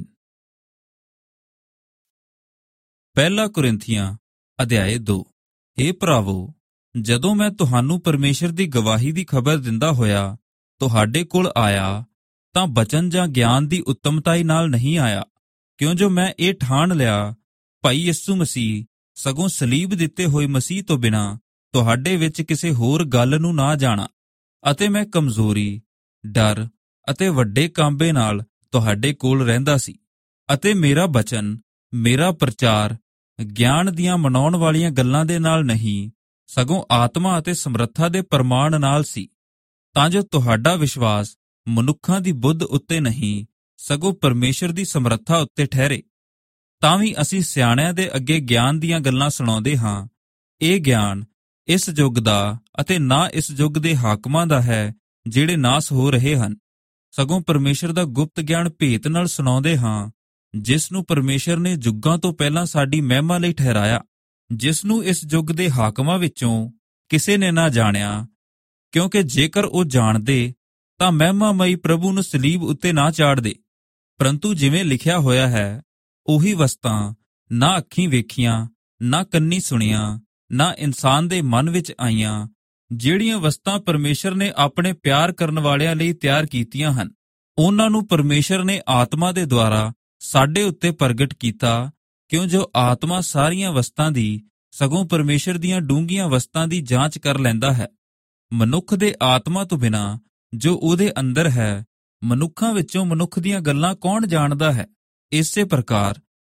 [SPEAKER 1] ਪਹਿਲਾ ਕੁਰਿੰਥੀਆਂ ਅਧਿਆਇ 2। ਹੇ ਭਰਾਵੋ, ਜਦੋਂ ਮੈਂ ਤੁਹਾਨੂੰ ਪਰਮੇਸ਼ਰ ਦੀ ਗਵਾਹੀ ਦੀ ਖਬਰ ਦਿੰਦਾ ਹੋਇਆ ਤੁਹਾਡੇ ਕੋਲ ਆਇਆ, ਤਾਂ ਬਚਨ ਜਾਂ ਗਿਆਨ ਦੀ ਉੱਤਮਤਾਈ ਨਾਲ ਨਹੀਂ ਆਇਆ, ਕਿਉਂ ਜੋ ਮੈਂ ਇਹ ਠਾਣ ਲਿਆ, ਭਾਈ ਯਿਸੂ ਮਸੀਹ, ਸਗੋਂ ਸਲੀਬ ਦਿੱਤੇ ਹੋਏ ਮਸੀਹ ਤੋਂ ਬਿਨਾਂ ਤੁਹਾਡੇ ਵਿੱਚ ਕਿਸੇ ਹੋਰ ਗੱਲ ਨੂੰ ਨਾ ਜਾਣਾ। ਅਤੇ ਮੈਂ ਕਮਜ਼ੋਰੀ, ਡਰ ਅਤੇ ਵੱਡੇ ਕਾਂਬੇ ਨਾਲ ਤੁਹਾਡੇ ਕੋਲ ਰਹਿੰਦਾ ਸੀ। ਅਤੇ ਮੇਰਾ ਬਚਨ, ਮੇਰਾ ਪ੍ਰਚਾਰ ਗਿਆਨ ਦੀਆਂ ਮਨਾਉਣ ਵਾਲੀਆਂ ਗੱਲਾਂ ਦੇ ਨਾਲ ਨਹੀਂ, ਸਗੋਂ ਆਤਮਾ ਅਤੇ ਸਮਰੱਥਾ ਦੇ ਪ੍ਰਮਾਣ ਨਾਲ ਸੀ, ਤਾਂ ਜੋ ਤੁਹਾਡਾ ਵਿਸ਼ਵਾਸ ਮਨੁੱਖਾਂ ਦੀ ਬੁੱਧ ਉੱਤੇ ਨਹੀਂ, ਸਗੋਂ ਪਰਮੇਸ਼ਰ ਦੀ ਸਮਰੱਥਾ ਉੱਤੇ ਠਹਿਰੇ। ਤਾਂ ਵੀ ਅਸੀਂ ਸਿਆਣਿਆਂ ਦੇ ਅੱਗੇ ਗਿਆਨ ਦੀਆਂ ਗੱਲਾਂ ਸੁਣਾਉਂਦੇ ਹਾਂ। ਇਹ ਗਿਆਨ ਇਸ ਯੁੱਗ ਦਾ ਅਤੇ ਨਾ ਇਸ ਯੁੱਗ ਦੇ ਹਾਕਮਾਂ ਦਾ ਹੈ ਜਿਹੜੇ ਨਾਸ ਹੋ ਰਹੇ ਹਨ, ਸਗੋਂ ਪਰਮੇਸ਼ਰ ਦਾ ਗੁਪਤ ਗਿਆਨ ਭੇਤ ਨਾਲ ਸੁਣਾਉਂਦੇ ਹਾਂ, ਜਿਸ ਨੂੰ ਪਰਮੇਸ਼ਰ ਨੇ ਯੁੱਗਾਂ ਤੋਂ ਪਹਿਲਾਂ ਸਾਡੀ ਮਹਿਮਾ ਲਈ ਠਹਿਰਾਇਆ, ਜਿਸ ਨੂੰ ਇਸ ਯੁੱਗ ਦੇ ਹਾਕਮਾਂ ਵਿੱਚੋਂ ਕਿਸੇ ਨੇ ਨਾ ਜਾਣਿਆ, ਕਿਉਂਕਿ ਜੇਕਰ ਉਹ ਜਾਣਦੇ ਤਾਂ ਮਹਿਮਾਮਈ ਪ੍ਰਭੂ ਨੂੰ ਸਲੀਬ ਉੱਤੇ ਨਾ ਚਾੜਦੇ। ਪਰੰਤੂ ਜਿਵੇਂ ਲਿਖਿਆ ਹੋਇਆ ਹੈ, ਉਹੀ ਵਸਤਾਂ ਨਾ ਅੱਖੀਂ ਵੇਖੀਆਂ, ਨਾ ਕੰਨੀ ਸੁਣੀਆਂ, ਨਾ ਇਨਸਾਨ ਦੇ ਮਨ ਵਿੱਚ ਆਈਆਂ, ਜਿਹੜੀਆਂ ਵਸਤਾਂ ਪਰਮੇਸ਼ਰ ਨੇ ਆਪਣੇ ਪਿਆਰ ਕਰਨ ਵਾਲਿਆਂ ਲਈ ਤਿਆਰ ਕੀਤੀਆਂ ਹਨ। ਉਹਨਾਂ ਨੂੰ ਪਰਮੇਸ਼ਰ ਨੇ ਆਤਮਾ ਦੇ ਦੁਆਰਾ ਸਾਡੇ ਉੱਤੇ ਪ੍ਰਗਟ ਕੀਤਾ, ਕਿਉਂ ਜੋ ਆਤਮਾ ਸਾਰੀਆਂ ਵਸਤਾਂ ਦੀ, ਸਗੋਂ ਪਰਮੇਸ਼ਰ ਦੀਆਂ ਡੂੰਘੀਆਂ ਵਸਤਾਂ ਦੀ ਜਾਂਚ ਕਰ ਲੈਂਦਾ ਹੈ। ਮਨੁੱਖ ਦੇ ਆਤਮਾ ਤੋਂ ਬਿਨਾਂ ਜੋ ਉਹਦੇ ਅੰਦਰ ਹੈ, ਮਨੁੱਖਾਂ ਵਿੱਚੋਂ ਮਨੁੱਖ ਦੀਆਂ ਗੱਲਾਂ ਕੌਣ ਜਾਣਦਾ ਹੈ? ਇਸੇ ਪ੍ਰਕਾਰ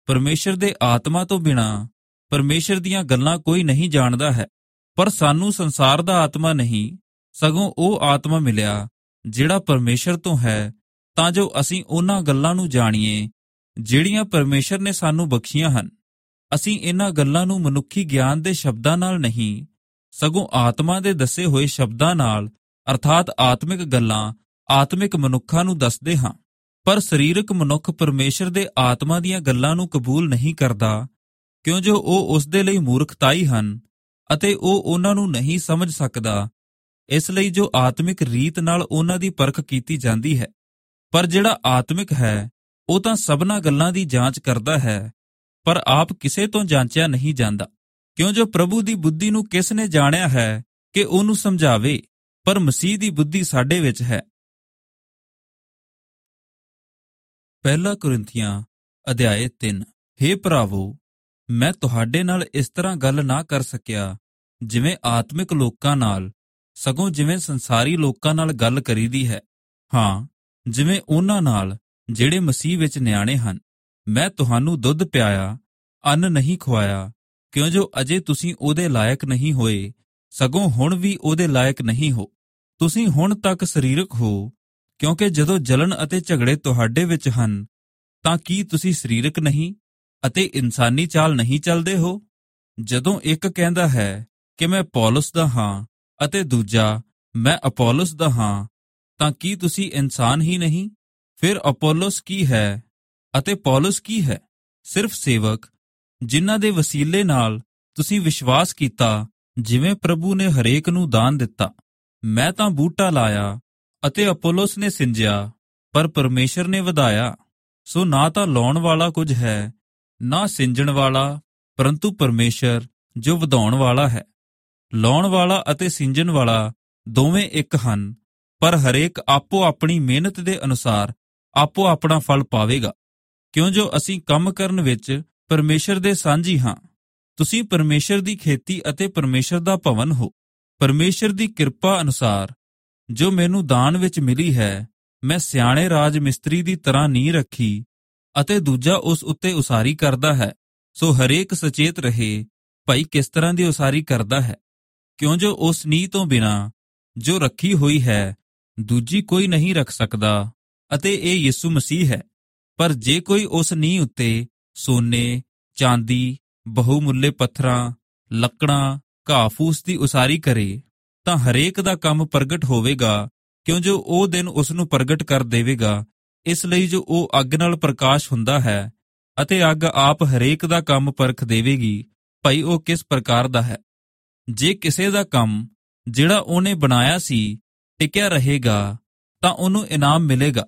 [SPEAKER 1] ਪਰਮੇਸ਼ਰ ਦੇ ਆਤਮਾ ਤੋਂ ਬਿਨਾਂ ਪਰਮੇਸ਼ਰ ਦੀਆਂ ਗੱਲਾਂ ਕੋਈ ਨਹੀਂ ਜਾਣਦਾ ਹੈ। ਪਰ ਸਾਨੂੰ ਸੰਸਾਰ ਦਾ ਆਤਮਾ ਨਹੀਂ, ਸਗੋਂ ਉਹ ਆਤਮਾ ਮਿਲਿਆ ਜਿਹੜਾ ਪਰਮੇਸ਼ਰ ਤੋਂ ਹੈ, ਤਾਂ ਜੋ ਅਸੀਂ ਉਹਨਾਂ ਗੱਲਾਂ ਨੂੰ ਜਾਣੀਏ ਜਿਹੜੀਆਂ ਪਰਮੇਸ਼ਰ ਨੇ ਸਾਨੂੰ ਬਖਸ਼ੀਆਂ ਹਨ। ਅਸੀਂ ਇਹਨਾਂ ਗੱਲਾਂ ਨੂੰ ਮਨੁੱਖੀ ਗਿਆਨ ਦੇ ਸ਼ਬਦਾਂ ਨਾਲ ਨਹੀਂ, ਸਗੋਂ ਆਤਮਾ ਦੇ ਦੱਸੇ ਹੋਏ ਸ਼ਬਦਾਂ ਨਾਲ, ਅਰਥਾਤ ਆਤਮਿਕ ਗੱਲਾਂ ਆਤਮਿਕ ਮਨੁੱਖਾਂ ਨੂੰ ਦੱਸਦੇ ਹਾਂ। ਪਰ ਸਰੀਰਕ ਮਨੁੱਖ ਪਰਮੇਸ਼ਰ ਦੇ ਆਤਮਾ ਦੀਆਂ ਗੱਲਾਂ ਨੂੰ ਕਬੂਲ ਨਹੀਂ ਕਰਦਾ, ਕਿਉਂ ਜੋ ਉਹ ਉਸ ਦੇ ਲਈ ਮੂਰਖਤਾਈ ਹਨ ਅਤੇ ਉਹ ਉਹਨਾਂ ਨੂੰ ਨਹੀਂ ਸਮਝ ਸਕਦਾ। ਇਸ ਲਈ ਜੋ ਆਤਮਿਕ ਰੀਤ ਨਾਲ ਉਹਨਾਂ ਦੀ ਪਰਖ ਕੀਤੀ ਜਾਂਦੀ ਹੈ। ਪਰ ਜਿਹੜਾ ਆਤਮਿਕ ਹੈ ਉਹ ਤਾਂ ਸਭਨਾਂ ਗੱਲਾਂ ਦੀ ਜਾਂਚ ਕਰਦਾ ਹੈ, ਪਰ ਆਪ ਕਿਸੇ ਤੋਂ ਜਾਂਚਿਆ ਨਹੀਂ ਜਾਂਦਾ, ਕਿਉਂ ਜੋ ਪ੍ਰਭੂ ਦੀ ਬੁੱਧੀ ਨੂੰ ਕਿਸ ਨੇ ਜਾਣਿਆ ਹੈ ਕਿ ਉਹਨੂੰ ਸਮਝਾਵੇ, ਪਰ ਮਸੀਹ ਦੀ ਬੁੱਧੀ ਸਾਡੇ ਵਿੱਚ ਹੈ। ਪਹਿਲਾ ਕੁਰਿੰਥੀਆਂ ਅਧਿਆਇ 3। ਹੇ ਭਰਾਵੋ, ਮੈਂ ਤੁਹਾਡੇ ਨਾਲ ਇਸ ਤਰ੍ਹਾਂ ਗੱਲ ਨਾ ਕਰ ਸਕਿਆ ਜਿਵੇਂ ਆਤਮਿਕ ਲੋਕਾਂ ਨਾਲ, ਸਗੋਂ ਜਿਵੇਂ ਸੰਸਾਰੀ ਲੋਕਾਂ ਨਾਲ ਗੱਲ ਕਰੀਦੀ ਹੈ। ਹਾਂ, ਜਿਵੇਂ ਉਹਨਾਂ ਨਾਲ ਜਿਹੜੇ ਮਸੀਹ ਵਿੱਚ ਨਿਆਣੇ ਹਨ। ਮੈਂ ਤੁਹਾਨੂੰ ਦੁੱਧ ਪਿਆਇਆ, ਅੰਨ ਨਹੀਂ ਖਵਾਇਆ, ਕਿਉਂ ਜੋ ਅਜੇ ਤੁਸੀਂ ਉਹਦੇ ਲਾਇਕ ਨਹੀਂ ਹੋਏ, ਸਗੋਂ ਹੁਣ ਵੀ ਉਹਦੇ ਲਾਇਕ ਨਹੀਂ ਹੋ। ਤੁਸੀਂ ਹੁਣ ਤੱਕ ਸਰੀਰਕ ਹੋ, ਕਿਉਂਕਿ ਜਦੋਂ ਜਲਨ ਅਤੇ ਝਗੜੇ ਤੁਹਾਡੇ ਵਿੱਚ ਹਨ, ਤਾਂ ਕੀ ਤੁਸੀਂ ਸਰੀਰਕ ਨਹੀਂ ਅਤੇ ਇਨਸਾਨੀ ਚਾਲ ਨਹੀਂ ਚੱਲਦੇ ਹੋ? ਜਦੋਂ ਇੱਕ ਕਹਿੰਦਾ ਹੈ ਕਿ ਮੈਂ ਪੌਲੁਸ ਦਾ ਹਾਂ ਅਤੇ ਦੂਜਾ ਮੈਂ ਅਪੋਲੋਸ ਦਾ ਹਾਂ, ਤਾਂ ਕੀ ਤੁਸੀਂ ਇਨਸਾਨ ਹੀ ਨਹੀਂ? ਫਿਰ ਅਪੋਲੋਸ ਕੀ ਹੈ ਅਤੇ ਪੌਲੁਸ ਕੀ ਹੈ? ਸਿਰਫ ਸੇਵਕ, ਜਿਨ੍ਹਾਂ ਦੇ ਵਸੀਲੇ ਨਾਲ ਤੁਸੀਂ ਵਿਸ਼ਵਾਸ ਕੀਤਾ, ਜਿਵੇਂ ਪ੍ਰਭੂ ਨੇ ਹਰੇਕ ਨੂੰ ਦਾਨ ਦਿੱਤਾ। ਮੈਂ ਤਾਂ ਬੂਟਾ ਲਾਇਆ ਅਤੇ ਅਪੋਲੋਸ ਨੇ ਸਿੰਜਿਆ, ਪਰ ਪਰਮੇਸ਼ਰ ਨੇ ਵਧਾਇਆ। ਸੋ ਨਾ ਤਾਂ ਲਾਉਣ ਵਾਲਾ ਕੁਝ ਹੈ, ਨਾ ਸਿੰਜਣ ਵਾਲਾ, ਪਰੰਤੂ ਪਰਮੇਸ਼ਰ ਜੋ ਵਧਾਉਣ ਵਾਲਾ ਹੈ। ਲਾਉਣ ਵਾਲਾ ਅਤੇ ਸਿੰਜਣ ਵਾਲਾ ਦੋਵੇਂ ਇੱਕ ਹਨ, ਪਰ ਹਰੇਕ ਆਪੋ ਆਪਣੀ ਮਿਹਨਤ ਦੇ ਅਨੁਸਾਰ ਆਪੋ ਆਪਣਾ ਫਲ ਪਾਵੇਗਾ, ਕਿਉਂ ਜੋ ਅਸੀਂ ਕੰਮ ਕਰਨ ਵਿੱਚ ਪਰਮੇਸ਼ਰ ਦੇ ਸਾਂਝੀ ਹਾਂ। ਤੁਸੀਂ ਪਰਮੇਸ਼ਰ ਦੀ ਖੇਤੀ ਅਤੇ ਪਰਮੇਸ਼ਰ ਦਾ ਭਵਨ ਹੋ। ਪਰਮੇਸ਼ਰ ਦੀ ਕਿਰਪਾ ਅਨੁਸਾਰ ਜੋ ਮੈਨੂੰ ਦਾਨ ਵਿੱਚ ਮਿਲੀ ਹੈ, ਮੈਂ ਸਿਆਣੇ ਰਾਜ ਮਿਸਤਰੀ ਦੀ ਤਰ੍ਹਾਂ ਨੀਂਹ ਰੱਖੀ ਅਤੇ ਦੂਜਾ ਉਸ ਉੱਤੇ ਉਸਾਰੀ ਕਰਦਾ ਹੈ। ਸੋ ਹਰੇਕ ਸਚੇਤ ਰਹੇ ਭਾਈ ਕਿਸ ਤਰ੍ਹਾਂ ਦੀ ਉਸਾਰੀ ਕਰਦਾ ਹੈ, ਕਿਉਂ ਜੋ ਉਸ ਨੀਂਹ ਤੋਂ ਬਿਨਾਂ ਜੋ ਰੱਖੀ ਹੋਈ ਹੈ ਦੂਜੀ ਕੋਈ ਨਹੀਂ ਰੱਖ ਸਕਦਾ, ਅਤੇ ਇਹ ਯਿਸੂ ਮਸੀਹ ਹੈ। ਪਰ ਜੇ ਕੋਈ ਉਸ ਨੀਂਹ ਉੱਤੇ ਸੋਨੇ, ਚਾਂਦੀ, ਬਹੁਮੁੱਲੇ ਪੱਥਰਾਂ, ਲੱਕੜਾਂ, ਘਾਹ ਫੂਸ ਦੀ ਉਸਾਰੀ ਕਰੇ, ਤਾਂ ਹਰੇਕ ਦਾ ਕੰਮ ਪ੍ਰਗਟ ਹੋਵੇਗਾ, ਕਿਉਂ ਜੋ ਉਹ ਦਿਨ ਉਸ ਨੂੰ ਪ੍ਰਗਟ ਕਰ ਦੇਵੇਗਾ। ਇਸ ਲਈ ਜੋ ਉਹ ਅੱਗ ਨਾਲ ਪ੍ਰਕਾਸ਼ ਹੁੰਦਾ ਹੈ, ਅਤੇ ਅੱਗ ਆਪ ਹਰੇਕ ਦਾ ਕੰਮ ਪਰਖ ਦੇਵੇਗੀ ਭਾਈ ਉਹ ਕਿਸ ਪ੍ਰਕਾਰ ਦਾ ਹੈ। ਜੇ ਕਿਸੇ ਦਾ ਕੰਮ ਜਿਹੜਾ ਉਹਨੇ ਬਣਾਇਆ ਸੀ ਟਿਕਿਆ ਰਹੇਗਾ, ਤਾਂ ਉਹਨੂੰ ਇਨਾਮ ਮਿਲੇਗਾ।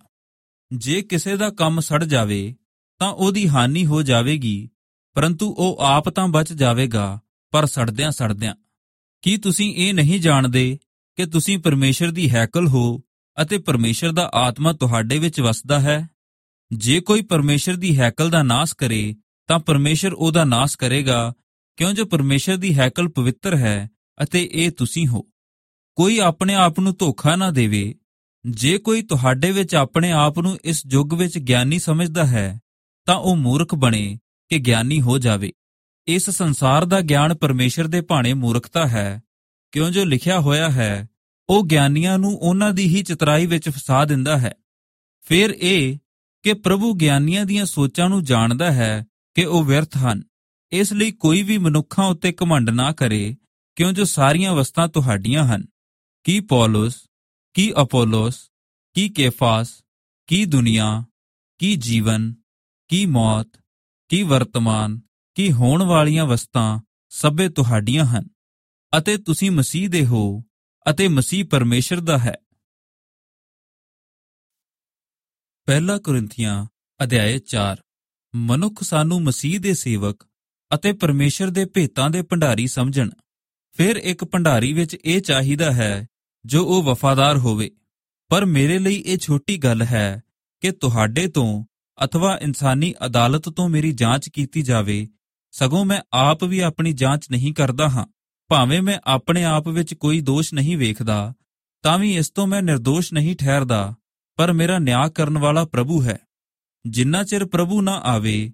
[SPEAKER 1] ਜੇ ਕਿਸੇ ਦਾ ਕੰਮ ਸੜ ਜਾਵੇ ਤਾਂ ਉਹਦੀ ਹਾਨੀ ਹੋ ਜਾਵੇਗੀ, ਪਰੰਤੂ ਉਹ ਆਪ ਤਾਂ ਬਚ ਜਾਵੇਗਾ, ਪਰ ਸੜਦਿਆਂ ਸੜਦਿਆਂ। ਕੀ ਤੁਸੀਂ ਇਹ ਨਹੀਂ ਜਾਣਦੇ ਕਿ ਤੁਸੀਂ ਪਰਮੇਸ਼ਰ ਦੀ ਹੈਕਲ ਹੋ ਅਤੇ ਪਰਮੇਸ਼ਰ ਦਾ ਆਤਮਾ ਤੁਹਾਡੇ ਵਿੱਚ ਵਸਦਾ ਹੈ? ਜੇ ਕੋਈ ਪਰਮੇਸ਼ਰ ਦੀ ਹੈਕਲ ਦਾ ਨਾਸ ਕਰੇ, ਤਾਂ ਪਰਮੇਸ਼ਰ ਉਹਦਾ ਨਾਸ ਕਰੇਗਾ, ਕਿਉਂ ਜੋ ਪਰਮੇਸ਼ਰ ਦੀ ਹੈਕਲ ਪਵਿੱਤਰ ਹੈ ਅਤੇ ਇਹ ਤੁਸੀਂ ਹੋ। ਕੋਈ ਆਪਣੇ ਆਪ ਨੂੰ ਧੋਖਾ ਨਾ ਦੇਵੇ। ਜੇ ਕੋਈ ਤੁਹਾਡੇ ਵਿੱਚ ਆਪਣੇ ਆਪ ਨੂੰ ਇਸ ਯੁੱਗ ਵਿੱਚ ਗਿਆਨੀ ਸਮਝਦਾ ਹੈ, ਤਾਂ ਉਹ ਮੂਰਖ ਬਣੇ ਕਿ ਗਿਆਨੀ ਹੋ ਜਾਵੇ। ਇਸ ਸੰਸਾਰ ਦਾ ਗਿਆਨ ਪਰਮੇਸ਼ਰ ਦੇ ਭਾਣੇ ਮੂਰਖਤਾ ਹੈ, ਕਿਉਂ ਜੋ ਲਿਖਿਆ ਹੋਇਆ ਹੈ, ਉਹ ਗਿਆਨੀਆਂ ਨੂੰ ਉਹਨਾਂ ਦੀ ਹੀ ਚਤਰਾਈ ਵਿੱਚ ਫਸਾ ਦਿੰਦਾ ਹੈ। ਫਿਰ ਇਹ ਕਿ ਪ੍ਰਭੂ ਗਿਆਨੀਆਂ ਦੀਆਂ ਸੋਚਾਂ ਨੂੰ ਜਾਣਦਾ ਹੈ ਕਿ ਉਹ ਵਿਅਰਥ ਹਨ। ਇਸ ਲਈ ਕੋਈ ਵੀ ਮਨੁੱਖਾਂ ਉੱਤੇ ਘਮੰਡ ਨਾ ਕਰੇ, ਕਿਉਂ ਜੋ ਸਾਰੀਆਂ ਵਸਤਾਂ ਤੁਹਾਡੀਆਂ ਹਨ। ਕੀ ਪੌਲੁਸ, ਕੀ ਅਪੋਲੋਸ, ਕੀ ਕੇਫਾਸ, ਕੀ ਦੁਨੀਆ, ਕੀ ਜੀਵਨ, ਕੀ ਮੌਤ, ਕੀ ਵਰਤਮਾਨ, ਕੀ ਹੋਣ ਵਾਲੀਆਂ ਵਸਤਾਂ ਸਭੇ ਤੁਹਾਡੀਆਂ ਹਨ, ਅਤੇ ਤੁਸੀਂ ਮਸੀਹ ਦੇ ਹੋ ਅਤੇ ਮਸੀਹ ਪਰਮੇਸ਼ਰ ਦਾ ਹੈ। ਪਹਿਲਾ ਕੁਰਿੰਥੀਆਂ ਅਧਿਆਇ 4। ਮਨੁੱਖ ਸਾਨੂੰ ਮਸੀਹ ਦੇ ਸੇਵਕ ਅਤੇ ਪਰਮੇਸ਼ਰ ਦੇ ਭੇਤਾਂ ਦੇ ਭੰਡਾਰੀ ਸਮਝਣ। ਫਿਰ ਇੱਕ ਭੰਡਾਰੀ ਵਿੱਚ ਇਹ ਚਾਹੀਦਾ ਹੈ ਜੋ ਉਹ ਵਫਾਦਾਰ ਹੋਵੇ। ਪਰ ਮੇਰੇ ਲਈ ਇਹ ਛੋਟੀ ਗੱਲ ਹੈ ਕਿ ਤੁਹਾਡੇ ਤੋਂ ਅਥਵਾ ਇਨਸਾਨੀ ਅਦਾਲਤ ਤੋਂ ਮੇਰੀ ਜਾਂਚ ਕੀਤੀ ਜਾਵੇ, ਸਗੋਂ ਮੈਂ ਆਪ ਵੀ ਆਪਣੀ ਜਾਂਚ ਨਹੀਂ ਕਰਦਾ ਹਾਂ। ਭਾਵੇਂ ਮੈਂ ਆਪਣੇ ਆਪ ਵਿੱਚ ਕੋਈ ਦੋਸ਼ ਨਹੀਂ ਵੇਖਦਾ, ਤਾਂ ਵੀ ਇਸ ਤੋਂ ਮੈਂ ਨਿਰਦੋਸ਼ ਨਹੀਂ ਠਹਿਰਦਾ, ਪਰ ਮੇਰਾ ਨਿਆਂ ਕਰਨ ਵਾਲਾ ਪ੍ਰਭੂ ਹੈ। ਜਿੰਨਾ ਚਿਰ ਪ੍ਰਭੂ ਨਾ ਆਵੇ,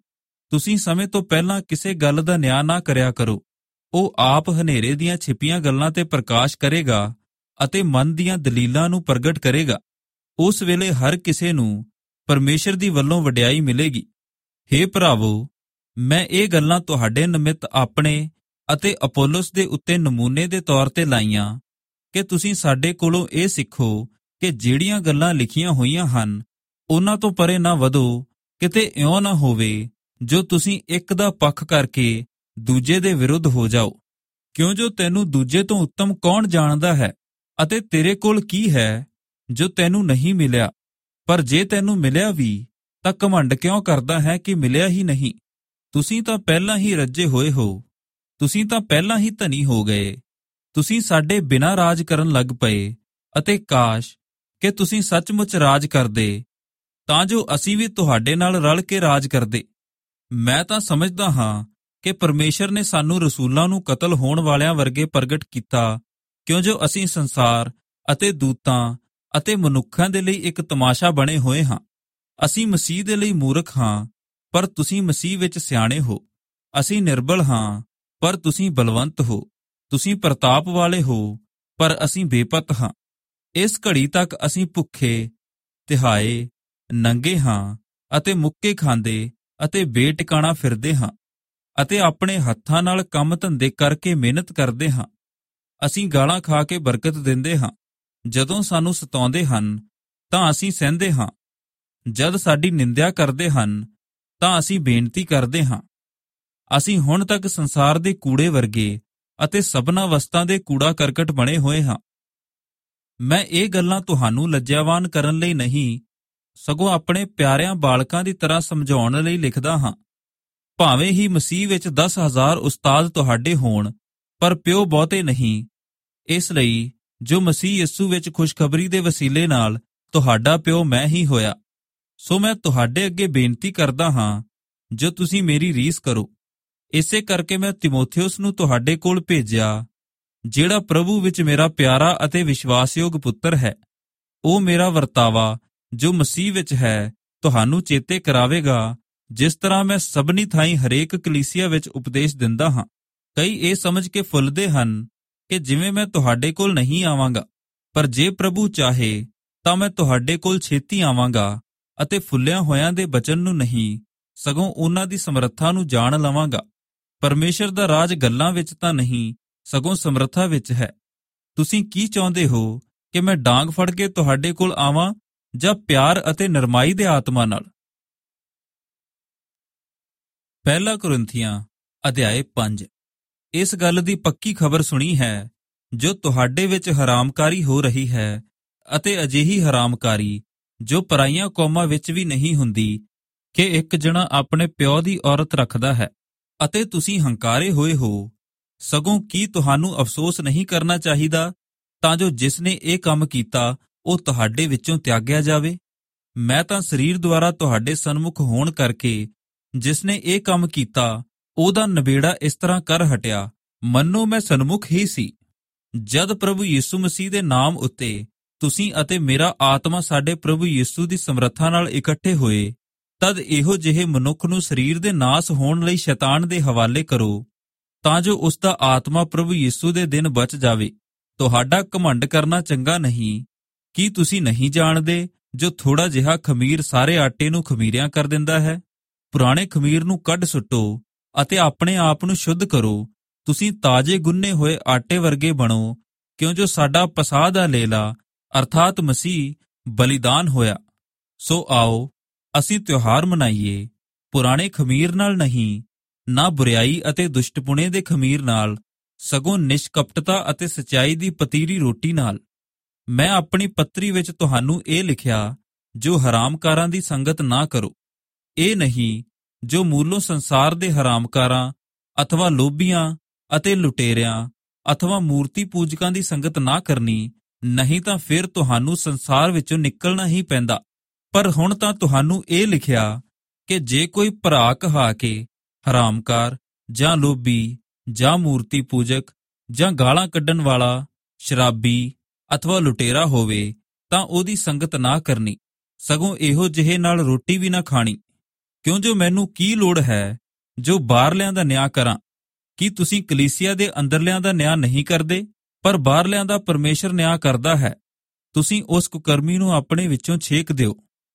[SPEAKER 1] ਤੁਸੀਂ ਸਮੇਂ ਤੋਂ ਪਹਿਲਾਂ ਕਿਸੇ ਗੱਲ ਦਾ ਨਿਆਂ ਨਾ ਕਰਿਆ ਕਰੋ। ਉਹ ਆਪ ਹਨੇਰੇ ਦੀਆਂ ਛਿਪੀਆਂ ਗੱਲਾਂ ਤੇ ਪ੍ਰਕਾਸ਼ ਕਰੇਗਾ ਅਤੇ ਮਨ ਦੀਆਂ ਦਲੀਲਾਂ ਨੂੰ ਪ੍ਰਗਟ ਕਰੇਗਾ। ਉਸ ਵੇਲੇ ਹਰ ਕਿਸੇ ਨੂੰ ਪਰਮੇਸ਼ਰ ਦੀ ਵੱਲੋਂ ਵਡਿਆਈ ਮਿਲੇਗੀ। ਹੇ ਭਰਾਵੋ, ਮੈਂ ਇਹ ਗੱਲਾਂ ਤੁਹਾਡੇ ਨਿਮਿਤ ਆਪਣੇ ਅਤੇ ਅਪੋਲੋਸ ਦੇ ਉੱਤੇ ਨਮੂਨੇ ਦੇ ਤੌਰ ਤੇ ਲਾਈਆਂ ਕਿ ਤੁਸੀਂ ਸਾਡੇ ਕੋਲੋਂ ਇਹ ਸਿੱਖੋ ਕਿ ਜਿਹੜੀਆਂ ਗੱਲਾਂ ਲਿਖੀਆਂ ਹੋਈਆਂ ਹਨ ਉਹਨਾਂ ਤੋਂ ਪਰੇ ਨਾ ਵਧੋ। ਕਿਤੇ ਇਉਂ ਨਾ ਹੋਵੇ ਜੋ ਤੁਸੀਂ ਇੱਕ ਦਾ ਪੱਖ ਕਰਕੇ ਦੂਜੇ ਦੇ ਵਿਰੁੱਧ ਹੋ ਜਾਓ। ਕਿਉਂ ਜੋ ਤੈਨੂੰ ਦੂਜੇ ਤੋਂ ਉੱਤਮ ਕੌਣ ਜਾਣਦਾ ਹੈ, ਅਤੇ ਤੇਰੇ ਕੋਲ ਕੀ ਹੈ ਜੋ ਤੈਨੂੰ ਨਹੀਂ ਮਿਲਿਆ? ਪਰ ਜੇ ਤੈਨੂੰ ਮਿਲਿਆ ਵੀ ਤਾਂ ਘਮੰਡ ਕਿਉਂ ਕਰਦਾ ਹੈ ਕਿ ਮਿਲਿਆ ਹੀ ਨਹੀਂ? ਤੁਸੀਂ ਤਾਂ ਪਹਿਲਾਂ ਹੀ ਰੱਜੇ ਹੋਏ ਹੋ, ਤੁਸੀਂ ਤਾਂ ਪਹਿਲਾਂ ਹੀ ਧਨੀ ਹੋ ਗਏ। ਤੁਸੀਂ ਸਾਡੇ ਬਿਨਾਂ ਰਾਜ ਕਰਨ ਲੱਗ ਪਏ, ਅਤੇ ਕਾਸ਼ ਕਿ ਤੁਸੀਂ ਸੱਚਮੁੱਚ ਰਾਜ ਕਰਦੇ, ਤਾਂ ਜੋ ਅਸੀਂ ਵੀ ਤੁਹਾਡੇ ਨਾਲ ਰਲ ਕੇ ਰਾਜ ਕਰਦੇ। ਮੈਂ ਤਾਂ ਸਮਝਦਾ ਹਾਂ ਕਿ ਪਰਮੇਸ਼ਰ ਨੇ ਸਾਨੂੰ ਰਸੂਲਾਂ ਨੂੰ ਕਤਲ ਹੋਣ ਵਾਲਿਆਂ ਵਰਗੇ ਪ੍ਰਗਟ ਕੀਤਾ, ਕਿਉਂ ਜੋ ਅਸੀਂ ਸੰਸਾਰ ਅਤੇ ਦੂਤਾਂ ਅਤੇ ਮਨੁੱਖਾਂ ਦੇ ਲਈ ਇੱਕ ਤਮਾਸ਼ਾ ਬਣੇ ਹੋਏ ਹਾਂ। ਅਸੀਂ ਮਸੀਹ ਦੇ ਲਈ ਮੂਰਖ ਹਾਂ, ਪਰ ਤੁਸੀਂ ਮਸੀਹ ਵਿੱਚ ਸਿਆਣੇ ਹੋ। ਅਸੀਂ ਨਿਰਬਲ ਹਾਂ, ਪਰ ਤੁਸੀਂ ਬਲਵੰਤ ਹੋ। ਤੁਸੀਂ ਪ੍ਰਤਾਪ ਵਾਲੇ ਹੋ, ਪਰ ਅਸੀਂ ਬੇਪਤ ਹਾਂ। ਇਸ ਘੜੀ ਤੱਕ ਅਸੀਂ ਭੁੱਖੇ, ਤਿਹਾਏ, ਨੰਗੇ ਹਾਂ ਅਤੇ ਮੁੱਕੇ ਖਾਂਦੇ ਅਤੇ ਬੇਟਿਕਾਣਾ ਫਿਰਦੇ ਹਾਂ, ਅਤੇ ਆਪਣੇ ਹੱਥਾਂ ਨਾਲ ਕੰਮ ਧੰਦੇ ਕਰਕੇ ਮਿਹਨਤ ਕਰਦੇ ਹਾਂ। ਅਸੀਂ ਗਾਲਾਂ ਖਾ ਕੇ ਬਰਕਤ ਦਿੰਦੇ ਹਾਂ। ਜਦੋਂ ਸਾਨੂੰ ਸਤਾਉਂਦੇ ਹਨ ਤਾਂ ਅਸੀਂ ਸਹਿੰਦੇ ਹਾਂ। ਜਦ ਸਾਡੀ ਨਿੰਦਿਆ ਕਰਦੇ ਹਨ ਤਾਂ ਅਸੀਂ ਬੇਨਤੀ ਕਰਦੇ ਹਾਂ। ਅਸੀਂ ਹੁਣ ਤੱਕ ਸੰਸਾਰ ਦੇ ਕੂੜੇ ਵਰਗੇ ਅਤੇ ਸਭਨਾ ਵਸਤਾਂ ਦੇ ਕੂੜਾ ਕਰਕਟ ਬਣੇ ਹੋਏ ਹਾਂ। ਮੈਂ ਇਹ ਗੱਲਾਂ ਤੁਹਾਨੂੰ ਲੱਜਿਆਵਾਨ ਕਰਨ ਲਈ ਨਹੀਂ, ਸਗੋਂ ਆਪਣੇ ਪਿਆਰਿਆਂ ਬਾਲਕਾਂ ਦੀ ਤਰ੍ਹਾਂ ਸਮਝਾਉਣ ਲਈ ਲਿਖਦਾ ਹਾਂ। ਭਾਵੇਂ ਹੀ ਮਸੀਹ ਵਿੱਚ 10,000 ਉਸਤਾਦ ਤੁਹਾਡੇ ਹੋਣ, ਪਰ ਪਿਓ ਬਹੁਤੇ ਨਹੀਂ। ਇਸ ਲਈ ਜੋ ਮਸੀਹ ਯਿਸੂ ਵਿੱਚ ਖੁਸ਼ਖਬਰੀ ਦੇ ਵਸੀਲੇ ਨਾਲ ਤੁਹਾਡਾ ਪਿਓ ਮੈਂ ਹੀ ਹੋਇਆ। ਸੋ ਮੈਂ ਤੁਹਾਡੇ ਅੱਗੇ ਬੇਨਤੀ ਕਰਦਾ ਹਾਂ ਜੋ ਤੁਸੀਂ ਮੇਰੀ ਰੀਸ ਕਰੋ। ਇਸੇ ਕਰਕੇ ਮੈਂ ਤਿਮੋਥਿਉਸ ਨੂੰ ਤੁਹਾਡੇ ਕੋਲ ਭੇਜਿਆ, ਜਿਹੜਾ ਪ੍ਰਭੂ ਵਿੱਚ ਮੇਰਾ ਪਿਆਰਾ ਅਤੇ ਵਿਸ਼ਵਾਸਯੋਗ ਪੁੱਤਰ ਹੈ। ਉਹ ਮੇਰਾ ਵਰਤਾਵਾ ਜੋ ਮਸੀਹ ਵਿੱਚ ਹੈ ਤੁਹਾਨੂੰ ਚੇਤੇ ਕਰਾਵੇਗਾ, ਜਿਸ ਤਰ੍ਹਾਂ ਮੈਂ ਸਭਨੀ ਥਾਈਂ ਹਰੇਕ ਕਲੀਸਿਆ ਵਿੱਚ ਉਪਦੇਸ਼ ਦਿੰਦਾ ਹਾਂ। ਕਈ ਇਹ ਸਮਝ ਕੇ ਫੁੱਲਦੇ ਹਨ ਕਿ ਜਿਵੇਂ ਮੈਂ ਤੁਹਾਡੇ ਕੋਲ ਨਹੀਂ ਆਵਾਂਗਾ, ਪਰ ਜੇ ਪ੍ਰਭੂ ਚਾਹੇ ਤਾਂ ਮੈਂ ਤੁਹਾਡੇ ਕੋਲ ਛੇਤੀ ਆਵਾਂਗਾ, ਅਤੇ ਫੁੱਲਿਆਂ ਹੋਇਆਂ ਦੇ ਬਚਨ ਨੂੰ ਨਹੀਂ, ਸਗੋਂ ਉਹਨਾਂ ਦੀ ਸਮਰੱਥਾ ਨੂੰ ਜਾਣ ਲਵਾਂਗਾ। ਪਰਮੇਸ਼ਰ ਦਾ ਰਾਜ ਗੱਲਾਂ ਵਿੱਚ ਤਾਂ ਨਹੀਂ, ਸਗੋਂ ਸਮਰੱਥਾ ਵਿੱਚ ਹੈ। ਤੁਸੀਂ ਕੀ ਚਾਹੁੰਦੇ ਹੋ ਕਿ ਮੈਂ ਡਾਂਗ ਫੜ ਕੇ ਤੁਹਾਡੇ ਕੋਲ ਆਵਾਂ, ਜਾਂ ਪਿਆਰ ਅਤੇ ਨਰਮਾਈ ਦੇ ਆਤਮਾ ਨਾਲ? ਪਹਿਲਾ ਕੁਰਿੰਥੀਆਂ ਅਧਿਆਇ 5। ਇਸ ਗੱਲ ਦੀ ਪੱਕੀ ਖਬਰ ਸੁਣੀ ਹੈ ਜੋ ਤੁਹਾਡੇ ਵਿੱਚ ਹਰਾਮਕਾਰੀ ਹੋ ਰਹੀ ਹੈ, ਅਤੇ ਅਜਿਹੀ ਹਰਾਮਕਾਰੀ ਜੋ ਪਰਾਈਆਂ ਕੌਮਾਂ ਵਿੱਚ ਵੀ ਨਹੀਂ ਹੁੰਦੀ, ਕਿ ਇੱਕ ਜਣਾ ਆਪਣੇ ਪਿਓ ਦੀ ਔਰਤ ਰੱਖਦਾ ਹੈ, ਅਤੇ ਤੁਸੀਂ ਹੰਕਾਰੇ ਹੋਏ ਹੋ। ਸਗੋਂ ਕੀ ਤੁਹਾਨੂੰ ਅਫਸੋਸ ਨਹੀਂ ਕਰਨਾ ਚਾਹੀਦਾ, ਤਾਂ ਜੋ ਜਿਸ ਨੇ ਇਹ ਕੰਮ ਕੀਤਾ ਉਹ ਤੁਹਾਡੇ ਵਿੱਚੋਂ ਤਿਆਗਿਆ ਜਾਵੇ? ਮੈਂ ਤਾਂ ਸਰੀਰ ਦੁਆਰਾ ਤੁਹਾਡੇ ਸਨਮੁਖ ਹੋਣ ਕਰਕੇ ਜਿਸ ਨੇ ਇਹ ਕੰਮ ਕੀਤਾ ਉਹਦਾ ਨਿਬੇੜਾ ਇਸ ਤਰ੍ਹਾਂ ਕਰ ਹਟਿਆ, ਮੰਨੋ ਮੈਂ ਸਨਮੁਖ ਹੀ ਸੀ। ਜਦ ਪ੍ਰਭੂ ਯਿਸੂ ਮਸੀਹ ਦੇ ਨਾਮ ਉੱਤੇ ਤੁਸੀਂ ਅਤੇ ਮੇਰਾ ਆਤਮਾ ਸਾਡੇ ਪ੍ਰਭੂ ਯਿਸੂ ਦੀ ਸਮਰੱਥਾ ਨਾਲ ਇਕੱਠੇ ਹੋਏ, ਤਦ ਇਹੋ ਜਿਹੇ ਮਨੁੱਖ ਨੂੰ ਸਰੀਰ ਦੇ ਨਾਸ ਹੋਣ ਲਈ ਸ਼ੈਤਾਨ ਦੇ ਹਵਾਲੇ ਕਰੋ, ਤਾਂ ਜੋ ਉਸ ਦਾ ਆਤਮਾ ਪ੍ਰਭੂ ਯਿਸੂ ਦੇ ਦਿਨ ਬਚ ਜਾਵੇ। ਤੁਹਾਡਾ ਘਮੰਡ ਕਰਨਾ ਚੰਗਾ ਨਹੀਂ। ਕੀ ਤੁਸੀਂ ਨਹੀਂ ਜਾਣਦੇ ਜੋ ਥੋੜਾ ਜਿਹਾ ਖਮੀਰ ਸਾਰੇ ਆਟੇ ਨੂੰ ਖਮੀਰਿਆਂ ਕਰ ਦਿੰਦਾ ਹੈ? ਪੁਰਾਣੇ ਖਮੀਰ ਨੂੰ ਕੱਢ ਸੁੱਟੋ ਅਤੇ ਆਪਣੇ ਆਪ ਨੂੰ ਸ਼ੁੱਧ ਕਰੋ। ਤੁਸੀਂ ਤਾਜ਼ੇ ਗੁੰਨੇ ਹੋਏ ਆਟੇ ਵਰਗੇ ਬਣੋ, ਕਿਉਂ ਜੋ ਸਾਡਾ ਪਸਾਹ ਦਾ ਲੇਲਾ ਅਰਥਾਤ ਮਸੀਹ ਬਲੀਦਾਨ ਹੋਇਆ। ਸੋ ਆਓ ਅਸੀਂ ਤਿਉਹਾਰ ਮਨਾਈਏ, ਪੁਰਾਣੇ ਖਮੀਰ ਨਾਲ ਨਹੀਂ, ਨਾ ਬੁਰਿਆਈ ਅਤੇ ਦੁਸ਼ਟਪੁਣੇ ਦੇ ਖਮੀਰ ਨਾਲ, ਸਗੋਂ ਨਿਸ਼ਕਪਟਤਾ ਅਤੇ ਸਚਾਈ ਦੀ ਪਤੀਰੀ ਰੋਟੀ ਨਾਲ। ਮੈਂ ਆਪਣੀ ਪੱਤਰੀ ਵਿੱਚ ਤੁਹਾਨੂੰ ਇਹ ਲਿਖਿਆ ਜੋ ਹਰਾਮਕਾਰਾਂ ਦੀ ਸੰਗਤ ਨਾ ਕਰੋ। ਇਹ ਨਹੀਂ ਜੋ ਮੂਲੋਂ ਸੰਸਾਰ ਦੇ ਹਰਾਮਕਾਰਾਂ ਅਥਵਾ ਲੋਭੀਆਂ ਅਤੇ ਲੁਟੇਰਿਆਂ ਅਥਵਾ ਮੂਰਤੀ ਪੂਜਕਾਂ ਦੀ ਸੰਗਤ ਨਾ ਕਰਨੀ, ਨਹੀਂ ਤਾਂ ਫਿਰ ਤੁਹਾਨੂੰ ਸੰਸਾਰ ਵਿੱਚੋਂ ਨਿਕਲਣਾ ਹੀ ਪੈਂਦਾ। ਪਰ ਹੁਣ ਤਾਂ ਤੁਹਾਨੂੰ ਇਹ ਲਿਖਿਆ ਕਿ ਜੇ ਕੋਈ ਭਰਾ ਕਹਾ ਕੇ ਹਰਾਮਕਾਰ ਜਾਂ ਲੋਭੀ ਜਾਂ ਮੂਰਤੀ ਪੂਜਕ ਜਾਂ ਗਾਲਾਂ ਕੱਢਣ ਵਾਲਾ, ਸ਼ਰਾਬੀ ਅਥਵਾ ਲੁਟੇਰਾ ਹੋਵੇ, ਤਾਂ ਉਹਦੀ ਸੰਗਤ ਨਾ ਕਰਨੀ, ਸਗੋਂ ਇਹੋ ਜਿਹੇ ਨਾਲ ਰੋਟੀ ਵੀ ਨਾ ਖਾਣੀ। ਕਿਉਂ ਜੋ ਮੈਨੂੰ ਕੀ ਲੋੜ ਹੈ ਜੋ ਬਾਹਰਲਿਆਂ ਦਾ ਨਿਆਂ ਕਰਾਂ? ਕੀ ਤੁਸੀਂ ਕਲੀਸਿਆ ਦੇ ਅੰਦਰਲਿਆਂ ਦਾ ਨਿਆਂ ਨਹੀਂ ਕਰਦੇ? ਪਰ ਬਾਹਰਲਿਆਂ ਦਾ ਪਰਮੇਸ਼ਰ ਨਿਆਂ ਕਰਦਾ ਹੈ। ਤੁਸੀਂ ਉਸ ਕੁਕਰਮੀ ਨੂੰ ਆਪਣੇ ਵਿੱਚੋਂ ਛੇਕ ਦਿਓ।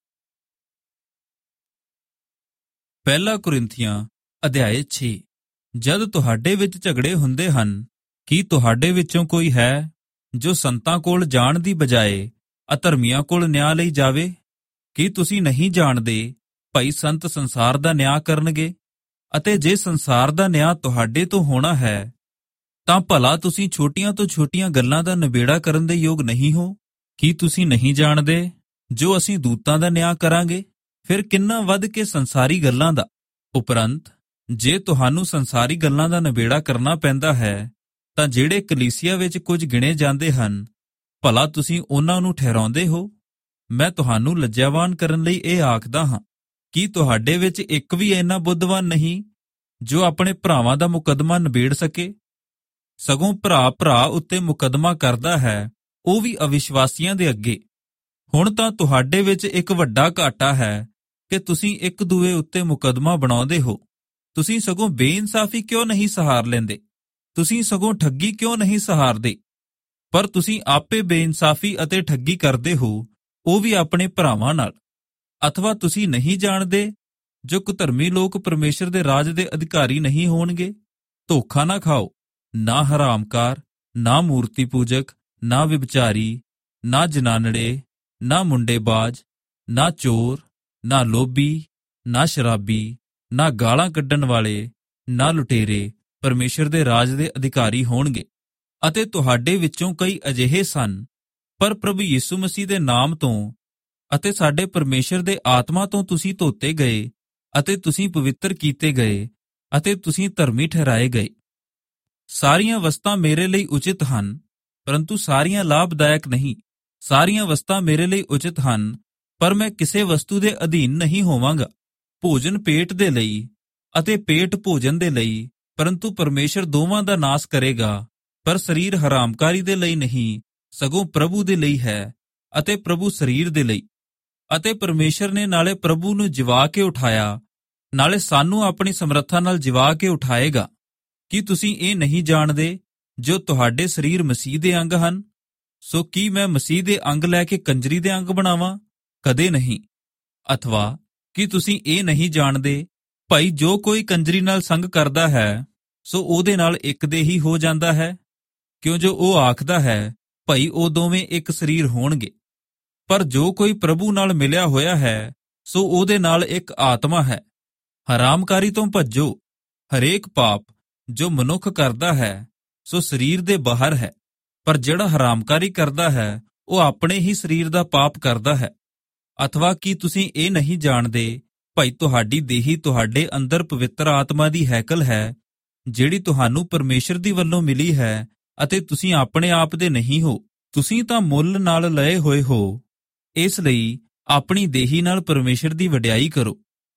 [SPEAKER 1] ਪਹਿਲਾ ਕੁਰਿੰਥੀਆਂ ਅਧਿਆਇ 6। ਜਦ ਤੁਹਾਡੇ ਵਿੱਚ ਝਗੜੇ ਹੁੰਦੇ ਹਨ, ਕੀ ਤੁਹਾਡੇ ਵਿੱਚੋਂ ਕੋਈ ਹੈ ਜੋ ਸੰਤਾਂ ਕੋਲ ਜਾਣ ਦੀ ਬਜਾਏ ਅਧਰਮੀਆਂ ਕੋਲ ਨਿਆਂ ਲਈ ਜਾਵੇ? ਕੀ ਤੁਸੀਂ ਨਹੀਂ ਜਾਣਦੇ ਭਾਈ ਸੰਤ ਸੰਸਾਰ ਦਾ ਨਿਆਂ ਕਰਨਗੇ? ਅਤੇ ਜੇ ਸੰਸਾਰ ਦਾ ਨਿਆਂ ਤੁਹਾਡੇ ਤੋਂ ਹੋਣਾ ਹੈ ਤਾਂ ਭਲਾ ਤੁਸੀਂ ਛੋਟੀਆਂ ਤੋਂ ਛੋਟੀਆਂ ਗੱਲਾਂ ਦਾ ਨਿਬੇੜਾ ਕਰਨ ਦੇ ਯੋਗ ਨਹੀਂ ਹੋ? ਕੀ ਤੁਸੀਂ ਨਹੀਂ ਜਾਣਦੇ ਜੋ ਅਸੀਂ ਦੂਤਾਂ ਦਾ ਨਿਆਂ ਕਰਾਂਗੇ, ਫਿਰ ਕਿੰਨਾ ਵੱਧ ਕੇ ਸੰਸਾਰੀ ਗੱਲਾਂ ਦਾ। ਉਪਰੰਤ ਜੇ ਤੁਹਾਨੂੰ ਸੰਸਾਰੀ ਗੱਲਾਂ ਦਾ ਨਿਬੇੜਾ ਕਰਨਾ ਪੈਂਦਾ ਹੈ ਤਾਂ ਜਿਹੜੇ ਕਲੀਸਿਆ ਵਿੱਚ ਕੁਝ ਗਿਣੇ ਜਾਂਦੇ ਹਨ, ਭਲਾ ਤੁਸੀਂ ਉਹਨਾਂ ਨੂੰ ਠਹਿਰਾਉਂਦੇ ਹੋ? ਮੈਂ ਤੁਹਾਨੂੰ ਲੱਜਾਵਾਨ ਕਰਨ ਲਈ ਇਹ ਆਖਦਾ ਹਾਂ, ਕੀ ਤੁਹਾਡੇ ਵਿੱਚ ਇੱਕ ਵੀ ਇੰਨਾ ਬੁੱਧਵਾਨ ਨਹੀਂ ਜੋ ਆਪਣੇ ਭਰਾਵਾਂ ਦਾ ਮੁਕੱਦਮਾ ਨਿਬੇੜ ਸਕੇ? ਸਗੋਂ ਭਰਾ ਉੱਤੇ ਮੁਕੱਦਮਾ ਕਰਦਾ ਹੈ, ਉਹ ਵੀ ਅਵਿਸ਼ਵਾਸੀਆਂ ਦੇ ਅੱਗੇ। ਹੁਣ ਤਾਂ ਤੁਹਾਡੇ ਵਿੱਚ ਇੱਕ ਵੱਡਾ ਘਾਟਾ ਹੈ ਕਿ ਤੁਸੀਂ ਇੱਕ ਦੂਏ ਉੱਤੇ ਮੁਕੱਦਮਾ ਬਣਾਉਂਦੇ ਹੋ। ਤੁਸੀਂ ਸਗੋਂ ਬੇਇਨਸਾਫੀ ਕਿਉਂ ਨਹੀਂ ਸਹਾਰ ਲੈਂਦੇ? ਤੁਸੀਂ ਸਗੋਂ ਠੱਗੀ ਕਿਉਂ ਨਹੀਂ ਸਹਾਰਦੇ? ਪਰ ਤੁਸੀਂ ਆਪੇ ਬੇਇਨਸਾਫੀ ਅਤੇ ਠੱਗੀ ਕਰਦੇ ਹੋ, ਉਹ ਵੀ ਆਪਣੇ ਭਰਾਵਾਂ ਨਾਲ। ਅਥਵਾ ਤੁਸੀਂ ਨਹੀਂ ਜਾਣਦੇ ਜੋ ਕੁਧਰਮੀ ਲੋਕ ਪਰਮੇਸ਼ਰ ਦੇ ਰਾਜ ਦੇ ਅਧਿਕਾਰੀ ਨਹੀਂ ਹੋਣਗੇ? ਧੋਖਾ ਨਾ ਖਾਓ। ਨਾ ਹਰਾਮਕਾਰ, ਨਾ ਮੂਰਤੀ ਪੂਜਕ, ਨਾ ਵਿਭਚਾਰੀ, ਨਾ ਜਨਾਨੜੇ, ਨਾ ਮੁੰਡੇਬਾਜ਼, ਨਾ ਚੋਰ, ਨਾ ਲੋਭੀ, ਨਾ ਸ਼ਰਾਬੀ, ਨਾ ਗਾਲਾਂ ਕੱਢਣ ਵਾਲੇ, ਨਾ ਲੁਟੇਰੇ ਪਰਮੇਸ਼ਰ ਦੇ ਰਾਜ ਦੇ ਅਧਿਕਾਰੀ ਹੋਣਗੇ। ਅਤੇ ਤੁਹਾਡੇ ਵਿੱਚੋਂ ਕਈ ਅਜਿਹੇ ਸਨ, ਪਰ ਪ੍ਰਭੂ ਯਿਸੂ ਮਸੀਹ ਦੇ ਨਾਮ ਤੋਂ ਅਤੇ ਸਾਡੇ ਪਰਮੇਸ਼ਰ ਦੇ ਆਤਮਾ ਤੋਂ ਤੁਸੀਂ ਧੋਤੇ ਗਏ ਅਤੇ ਤੁਸੀਂ ਪਵਿੱਤਰ ਕੀਤੇ ਗਏ ਅਤੇ ਤੁਸੀਂ ਧਰਮੀ ਠਹਿਰਾਏ ਗਏ। ਸਾਰੀਆਂ ਵਸਤਾਂ ਮੇਰੇ ਲਈ ਉਚਿਤ ਹਨ, ਪਰੰਤੂ ਸਾਰੀਆਂ ਲਾਭਦਾਇਕ ਨਹੀਂ। ਸਾਰੀਆਂ ਵਸਤਾਂ ਮੇਰੇ ਲਈ ਉਚਿਤ ਹਨ, ਪਰ ਮੈਂ ਕਿਸੇ ਵਸਤੂ ਦੇ ਅਧੀਨ ਨਹੀਂ ਹੋਵਾਂਗਾ। ਭੋਜਨ ਪੇਟ ਦੇ ਲਈ ਅਤੇ ਪੇਟ ਭੋਜਨ ਦੇ ਲਈ, ਪਰੰਤੂ ਪਰਮੇਸ਼ਰ ਦੋਵਾਂ ਦਾ ਨਾਸ ਕਰੇਗਾ। ਪਰ ਸਰੀਰ ਹਰਾਮਕਾਰੀ ਦੇ ਲਈ ਨਹੀਂ, ਸਗੋਂ ਪ੍ਰਭੂ ਦੇ ਲਈ ਹੈ, ਅਤੇ ਪ੍ਰਭੂ ਸਰੀਰ ਦੇ ਲਈ। ਅਤੇ ਪਰਮੇਸ਼ਰ ਨੇ ਨਾਲੇ ਪ੍ਰਭੂ ਨੂੰ ਜਿਵਾ ਕੇ ਉਠਾਇਆ, ਨਾਲੇ ਸਾਨੂੰ ਆਪਣੀ ਸਮਰੱਥਾ ਨਾਲ ਜਿਵਾ ਕੇ ਉਠਾਏਗਾ। ਕੀ ਤੁਸੀਂ ਇਹ ਨਹੀਂ ਜਾਣਦੇ ਜੋ ਤੁਹਾਡੇ ਸਰੀਰ ਮਸੀਹ ਦੇ ਅੰਗ ਹਨ? ਸੋ ਕੀ ਮੈਂ ਮਸੀਹ ਦੇ ਅੰਗ ਲੈ ਕੇ ਕੰਜਰੀ ਦੇ ਅੰਗ ਬਣਾਵਾਂ? ਕਦੇ ਨਹੀਂ। ਅਥਵਾ ਕੀ ਤੁਸੀਂ ਇਹ ਨਹੀਂ ਜਾਣਦੇ ਭਾਈ ਜੋ ਕੋਈ ਕੰਜਰੀ ਨਾਲ ਸੰਗ ਕਰਦਾ ਹੈ ਸੋ ਉਹਦੇ ਨਾਲ ਇੱਕ ਦੇ ਹੀ ਹੋ ਜਾਂਦਾ ਹੈ? ਕਿਉਂ ਜੋ ਉਹ ਆਖਦਾ ਹੈ ਭਾਈ ਉਹ ਦੋਵੇਂ ਇੱਕ ਸਰੀਰ ਹੋਣਗੇ। ਪਰ ਜੋ ਕੋਈ ਪ੍ਰਭੂ ਨਾਲ ਮਿਲਿਆ ਹੋਇਆ ਹੈ ਸੋ ਉਹਦੇ ਨਾਲ ਇੱਕ ਆਤਮਾ ਹੈ। ਹਰਾਮਕਾਰੀ ਤੋਂ ਭੱਜੋ। ਹਰੇਕ ਪਾਪ ਜੋ ਮਨੁੱਖ ਕਰਦਾ ਹੈ ਸੋ ਸਰੀਰ ਦੇ ਬਾਹਰ ਹੈ, ਪਰ ਜਿਹੜਾ ਹਰਾਮਕਾਰੀ ਕਰਦਾ ਹੈ ਉਹ ਆਪਣੇ ਹੀ ਸਰੀਰ ਦਾ ਪਾਪ ਕਰਦਾ ਹੈ। ਅਥਵਾ ਕੀ ਤੁਸੀਂ ਇਹ ਨਹੀਂ ਜਾਣਦੇ ਭਾਈ ਤੁਹਾਡੀ ਦੇਹੀ ਤੁਹਾਡੇ ਅੰਦਰ ਪਵਿੱਤਰ ਆਤਮਾ ਦੀ ਹੈਕਲ ਹੈ, ਜਿਹੜੀ ਤੁਹਾਨੂੰ ਪਰਮੇਸ਼ਰ ਦੀ ਵੱਲੋਂ ਮਿਲੀ ਹੈ, ਅਤੇ ਤੁਸੀਂ ਆਪਣੇ ਆਪ ਦੇ ਨਹੀਂ ਹੋ। ਤੁਸੀਂ ਤਾਂ ਮੁੱਲ ਨਾਲ ਲਏ ਹੋਏ ਹੋ। ਇਸ ਲਈ ਆਪਣੀ ਦੇਹੀ ਨਾਲ ਪਰਮੇਸ਼ਰ ਦੀ ਵਡਿਆਈ ਕਰੋ।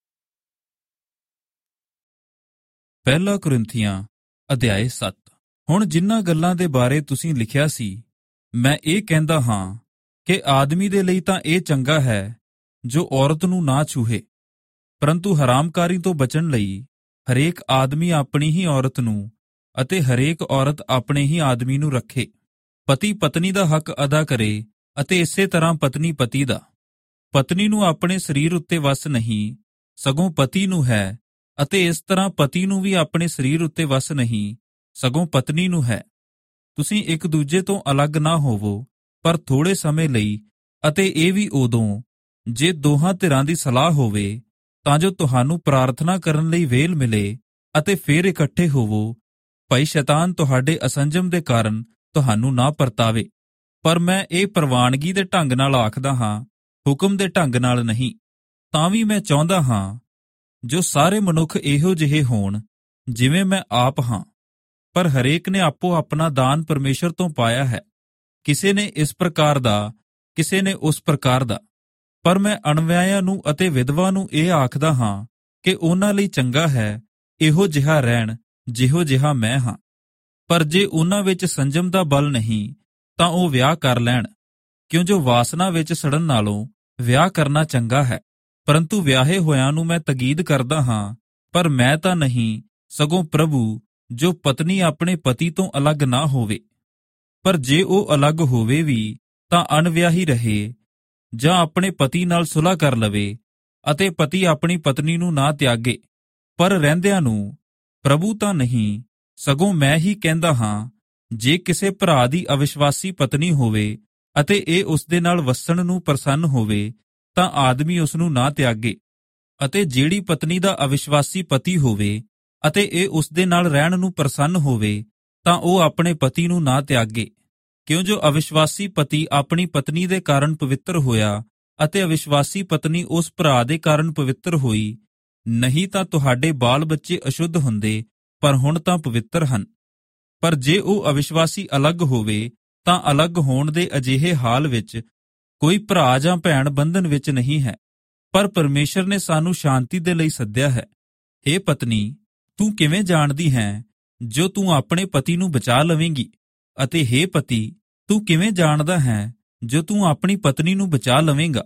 [SPEAKER 1] ਪਹਿਲਾ ਕੁਰਿੰਥੀਆਂ ਅਧਿਆਇ 7। ਹੁਣ ਜਿਨ੍ਹਾਂ ਗੱਲਾਂ ਦੇ ਬਾਰੇ ਤੁਸੀਂ ਲਿਖਿਆ ਸੀ, ਮੈਂ ਇਹ ਕਹਿੰਦਾ ਹਾਂ ਕਿ ਆਦਮੀ ਦੇ ਲਈ ਤਾਂ ਇਹ ਚੰਗਾ ਹੈ ਜੋ ਔਰਤ ਨੂੰ ਨਾ ਛੂਹੇ, ਪਰੰਤੂ ਹਰਾਮਕਾਰੀ ਤੋਂ ਬਚਣ ਲਈ ਹਰੇਕ ਆਦਮੀ ਆਪਣੀ ਹੀ ਔਰਤ ਨੂੰ ਅਤੇ ਹਰੇਕ ਔਰਤ ਆਪਣੇ ਹੀ ਆਦਮੀ ਨੂੰ ਰੱਖੇ। ਪਤੀ ਪਤਨੀ ਦਾ ਹੱਕ ਅਦਾ ਕਰੇ ਅਤੇ ਇਸੇ ਤਰ੍ਹਾਂ ਪਤਨੀ ਪਤੀ ਦਾ। ਪਤਨੀ ਨੂੰ ਆਪਣੇ ਸਰੀਰ ਉੱਤੇ ਵਸ ਨਹੀਂ, ਸਗੋਂ ਪਤੀ ਨੂੰ ਹੈ, ਅਤੇ ਇਸ ਤਰ੍ਹਾਂ ਪਤੀ ਨੂੰ ਵੀ ਆਪਣੇ ਸਰੀਰ ਉੱਤੇ ਵਸ ਨਹੀਂ, ਸਗੋਂ ਪਤਨੀ ਨੂੰ ਹੈ। ਤੁਸੀਂ ਇੱਕ ਦੂਜੇ ਤੋਂ ਅਲੱਗ ਨਾ ਹੋਵੋ, ਪਰ ਥੋੜੇ ਸਮੇਂ ਲਈ, ਅਤੇ ਇਹ ਵੀ ਉਦੋਂ ਜੇ ਦੋਹਾਂ ਧਿਰਾਂ ਦੀ ਸਲਾਹ ਹੋਵੇ, ਤਾਂ ਜੋ ਤੁਹਾਨੂੰ ਪ੍ਰਾਰਥਨਾ ਕਰਨ ਲਈ ਵੇਲ ਮਿਲੇ, ਅਤੇ ਫੇਰ ਇਕੱਠੇ ਹੋਵੋ, ਭਾਈ ਸ਼ੈਤਾਨ ਤੁਹਾਡੇ ਅਸੰਜਮ ਦੇ ਕਾਰਨ ਤੁਹਾਨੂੰ ਨਾ ਪਰਤਾਵੇ। ਪਰ ਮੈਂ ਇਹ ਪ੍ਰਵਾਨਗੀ ਦੇ ਢੰਗ ਨਾਲ ਆਖਦਾ ਹਾਂ, ਹੁਕਮ ਦੇ ਢੰਗ ਨਾਲ ਨਹੀਂ। ਤਾਂ ਵੀ ਮੈਂ ਚਾਹੁੰਦਾ ਹਾਂ ਜੋ ਸਾਰੇ ਮਨੁੱਖ ਇਹੋ ਜਿਹੇ ਹੋਣ ਜਿਵੇਂ ਮੈਂ ਆਪ ਹਾਂ। ਪਰ ਹਰੇਕ ਨੇ ਆਪੋ ਆਪਣਾ ਦਾਨ ਪਰਮੇਸ਼ਰ ਤੋਂ ਪਾਇਆ ਹੈ, ਕਿਸੇ ਨੇ ਇਸ ਪ੍ਰਕਾਰ ਦਾ, ਕਿਸੇ ਨੇ ਉਸ ਪ੍ਰਕਾਰ ਦਾ। ਪਰ ਮੈਂ ਅਣਵਿਆਹਿਆਂ ਨੂੰ ਅਤੇ ਵਿਧਵਾ ਨੂੰ ਇਹ ਆਖਦਾ ਹਾਂ ਕਿ ਉਹਨਾਂ ਲਈ ਚੰਗਾ ਹੈ ਇਹੋ ਜਿਹਾ ਰਹਿਣ ਜਿਹੋ ਜਿਹਾ ਮੈਂ ਹਾਂ। ਪਰ ਜੇ ਉਹਨਾਂ ਵਿੱਚ ਸੰਜਮ ਦਾ ਬਲ ਨਹੀਂ ਤਾਂ ਉਹ ਵਿਆਹ ਕਰ ਲੈਣ, ਕਿਉਂ ਜੋ ਵਾਸਨਾ ਵਿੱਚ ਸੜਨ ਨਾਲੋਂ ਵਿਆਹ ਕਰਨਾ ਚੰਗਾ ਹੈ। ਪਰੰਤੂ ਵਿਆਹੇ ਹੋਇਆਂ ਨੂੰ ਮੈਂ ਤਕੀਦ ਕਰਦਾ ਹਾਂ, ਪਰ ਮੈਂ ਤਾਂ ਨਹੀਂ, ਸਗੋਂ ਪ੍ਰਭੂ, ਜੋ ਪਤਨੀ ਆਪਣੇ ਪਤੀ ਤੋਂ ਅਲੱਗ ਨਾ ਹੋਵੇ। ਪਰ ਜੇ ਉਹ ਅਲੱਗ ਹੋਵੇ ਵੀ ਤਾਂ ਅਣਵਿਆਹੀ ਰਹੇ, ਜਾਂ ਆਪਣੇ ਪਤੀ ਨਾਲ ਸੁਲ੍ਹਾ ਕਰ ਲਵੇ, ਅਤੇ ਪਤੀ ਆਪਣੀ ਪਤਨੀ ਨੂੰ ਨਾ ਤਿਆਗੇ। ਪਰ ਰਹਿੰਦਿਆਂ ਨੂੰ ਪ੍ਰਭੂ ਤਾਂ ਨਹੀਂ, ਸਗੋਂ ਮੈਂ ਹੀ ਕਹਿੰਦਾ ਹਾਂ, ਜੇ ਕਿਸੇ ਭਰਾ ਦੀ ਅਵਿਸ਼ਵਾਸੀ ਪਤਨੀ ਹੋਵੇ ਅਤੇ ਇਹ ਉਸਦੇ ਨਾਲ ਵਸਣ ਨੂੰ ਪ੍ਰਸੰਨ ਹੋਵੇ, ਤਾਂ ਆਦਮੀ ਉਸ ਨੂੰ ਨਾ ਤਿਆਗੇ। ਅਤੇ ਜਿਹੜੀ ਪਤਨੀ ਦਾ ਅਵਿਸ਼ਵਾਸੀ ਪਤੀ ਹੋਵੇ ਅਤੇ ਇਹ ਉਸਦੇ ਨਾਲ ਰਹਿਣ ਨੂੰ ਪ੍ਰਸੰਨ ਹੋਵੇ, ਤਾਂ ਉਹ ਆਪਣੇ ਪਤੀ ਨੂੰ ਨਾ ਤਿਆਗੇ। ਕਿਉਂ ਜੋ ਅਵਿਸ਼ਵਾਸੀ ਪਤੀ ਆਪਣੀ ਪਤਨੀ ਦੇ ਕਾਰਨ ਪਵਿੱਤਰ ਹੋਇਆ ਅਤੇ ਅਵਿਸ਼ਵਾਸੀ ਪਤਨੀ ਉਸ ਭਰਾ ਦੇ ਕਾਰਨ ਪਵਿੱਤਰ ਹੋਈ, ਨਹੀਂ ਤਾਂ ਤੁਹਾਡੇ ਬਾਲ ਬੱਚੇ ਅਸ਼ੁੱਧ ਹੁੰਦੇ, ਪਰ ਹੁਣ ਤਾਂ ਪਵਿੱਤਰ ਹਨ। ਪਰ ਜੇ ਉਹ ਅਵਿਸ਼ਵਾਸੀ ਅਲੱਗ ਹੋਵੇ, ਤਾਂ ਅਲੱਗ ਹੋਣ ਦੇ ਅਜਿਹੇ ਹਾਲ ਵਿੱਚ ਕੋਈ ਭਰਾ ਜਾਂ ਭੈਣ ਬੰਧਨ ਵਿੱਚ ਨਹੀਂ ਹੈ, ਪਰ ਪਰਮੇਸ਼ਰ ਨੇ ਸਾਨੂੰ ਸ਼ਾਂਤੀ ਦੇ ਲਈ ਸੱਦਿਆ ਹੈ। ਹੇ ਪਤਨੀ, ਤੂੰ ਕਿਵੇਂ ਜਾਣਦੀ ਹੈ ਜੋ ਤੂੰ ਆਪਣੇ ਪਤੀ ਨੂੰ ਬਚਾ ਲਵੇਂਗੀ, ਅਤੇ ਹੇ ਪਤੀ, ਤੂੰ ਕਿਵੇਂ ਜਾਣਦਾ ਹੈ ਜੋ ਤੂੰ ਆਪਣੀ ਪਤਨੀ ਨੂੰ ਬਚਾ ਲਵੇਂਗਾ।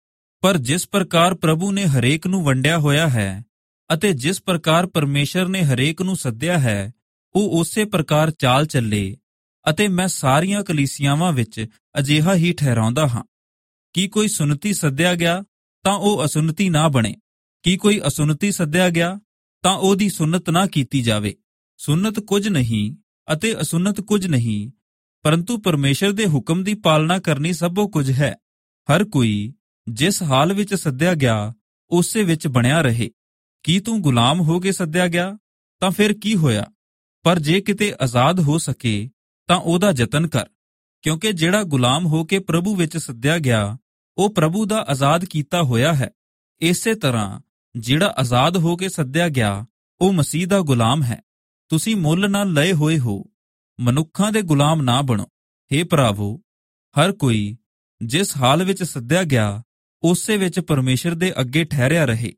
[SPEAKER 1] ਪਰ ਜਿਸ ਪ੍ਰਕਾਰ ਪ੍ਰਭੂ ਨੇ ਹਰੇਕ ਨੂੰ ਵੰਡਿਆ ਹੋਇਆ ਹੈ ਅਤੇ ਜਿਸ ਪ੍ਰਕਾਰ ਪਰਮੇਸ਼ਰ ਨੇ ਹਰੇਕ ਨੂੰ ਸੱਦਿਆ ਹੈ, ਉਹ ਉਸੇ ਪ੍ਰਕਾਰ ਚਾਲ ਚੱਲੇ। ਅਤੇ ਮੈਂ ਸਾਰੀਆਂ ਕਲੀਸਿਆਵਾਂ ਵਿੱਚ ਅਜਿਹਾ ਹੀ ਠਹਿਰਾਉਂਦਾ ਹਾਂ ਕਿ ਕੋਈ ਸੁਨਤੀ ਸੱਦਿਆ ਗਿਆ ਤਾਂ ਉਹ ਅਸੁਨਤੀ ਨਾ ਬਣੇ, ਕਿ ਕੋਈ ਅਸੁਨਤੀ ਸੱਦਿਆ ਗਿਆ ਤਾਂ ਉਹਦੀ ਸੁਨਤ ਨਾ ਕੀਤੀ ਜਾਵੇ। ਸੁਨਤ ਕੁਝ ਨਹੀਂ ਅਤੇ ਅਸੁਨਤ ਕੁਝ ਨਹੀਂ, ਪਰੰਤੂ ਪਰਮੇਸ਼ਰ ਦੇ ਹੁਕਮ ਦੀ ਪਾਲਣਾ ਕਰਨੀ ਸਭੋ ਕੁਝ ਹੈ। ਹਰ ਕੋਈ ਜਿਸ ਹਾਲ ਵਿੱਚ ਸੱਦਿਆ ਗਿਆ ਉਸੇ ਵਿੱਚ ਬਣਿਆ ਰਹੇ। ਕੀ ਤੂੰ ਗੁਲਾਮ ਹੋ ਕੇ ਸੱਦਿਆ ਗਿਆ? ਤਾਂ ਫਿਰ ਕੀ ਹੋਇਆ? ਪਰ ਜੇ ਕਿਤੇ ਆਜ਼ਾਦ ਹੋ ਸਕੇ ਤਾਂ ਉਹਦਾ ਯਤਨ ਕਰ, ਕਿਉਂਕਿ ਜਿਹੜਾ ਗੁਲਾਮ ਹੋ ਕੇ ਪ੍ਰਭੂ ਵਿੱਚ ਸੱਦਿਆ ਗਿਆ, ਉਹ ਪ੍ਰਭੂ ਦਾ ਆਜ਼ਾਦ ਕੀਤਾ ਹੋਇਆ ਹੈ। ਇਸੇ ਤਰ੍ਹਾਂ ਜਿਹੜਾ ਆਜ਼ਾਦ ਹੋ ਕੇ ਸੱਦਿਆ ਗਿਆ, ਉਹ ਮਸੀਹ ਦਾ ਗੁਲਾਮ ਹੈ। ਤੁਸੀਂ ਮੁੱਲ ਨਾਲ ਲਏ ਹੋਏ ਹੋ, ਮਨੁੱਖਾਂ ਦੇ ਗੁਲਾਮ ਨਾ ਬਣੋ। ਹੇ ਭਰਾਵੋ, ਹਰ ਕੋਈ ਜਿਸ ਹਾਲ ਵਿੱਚ ਸੱਦਿਆ ਗਿਆ ਉਸੇ ਵਿੱਚ ਪਰਮੇਸ਼ਰ ਦੇ ਅੱਗੇ ਠਹਿਰਿਆ ਰਹੇ।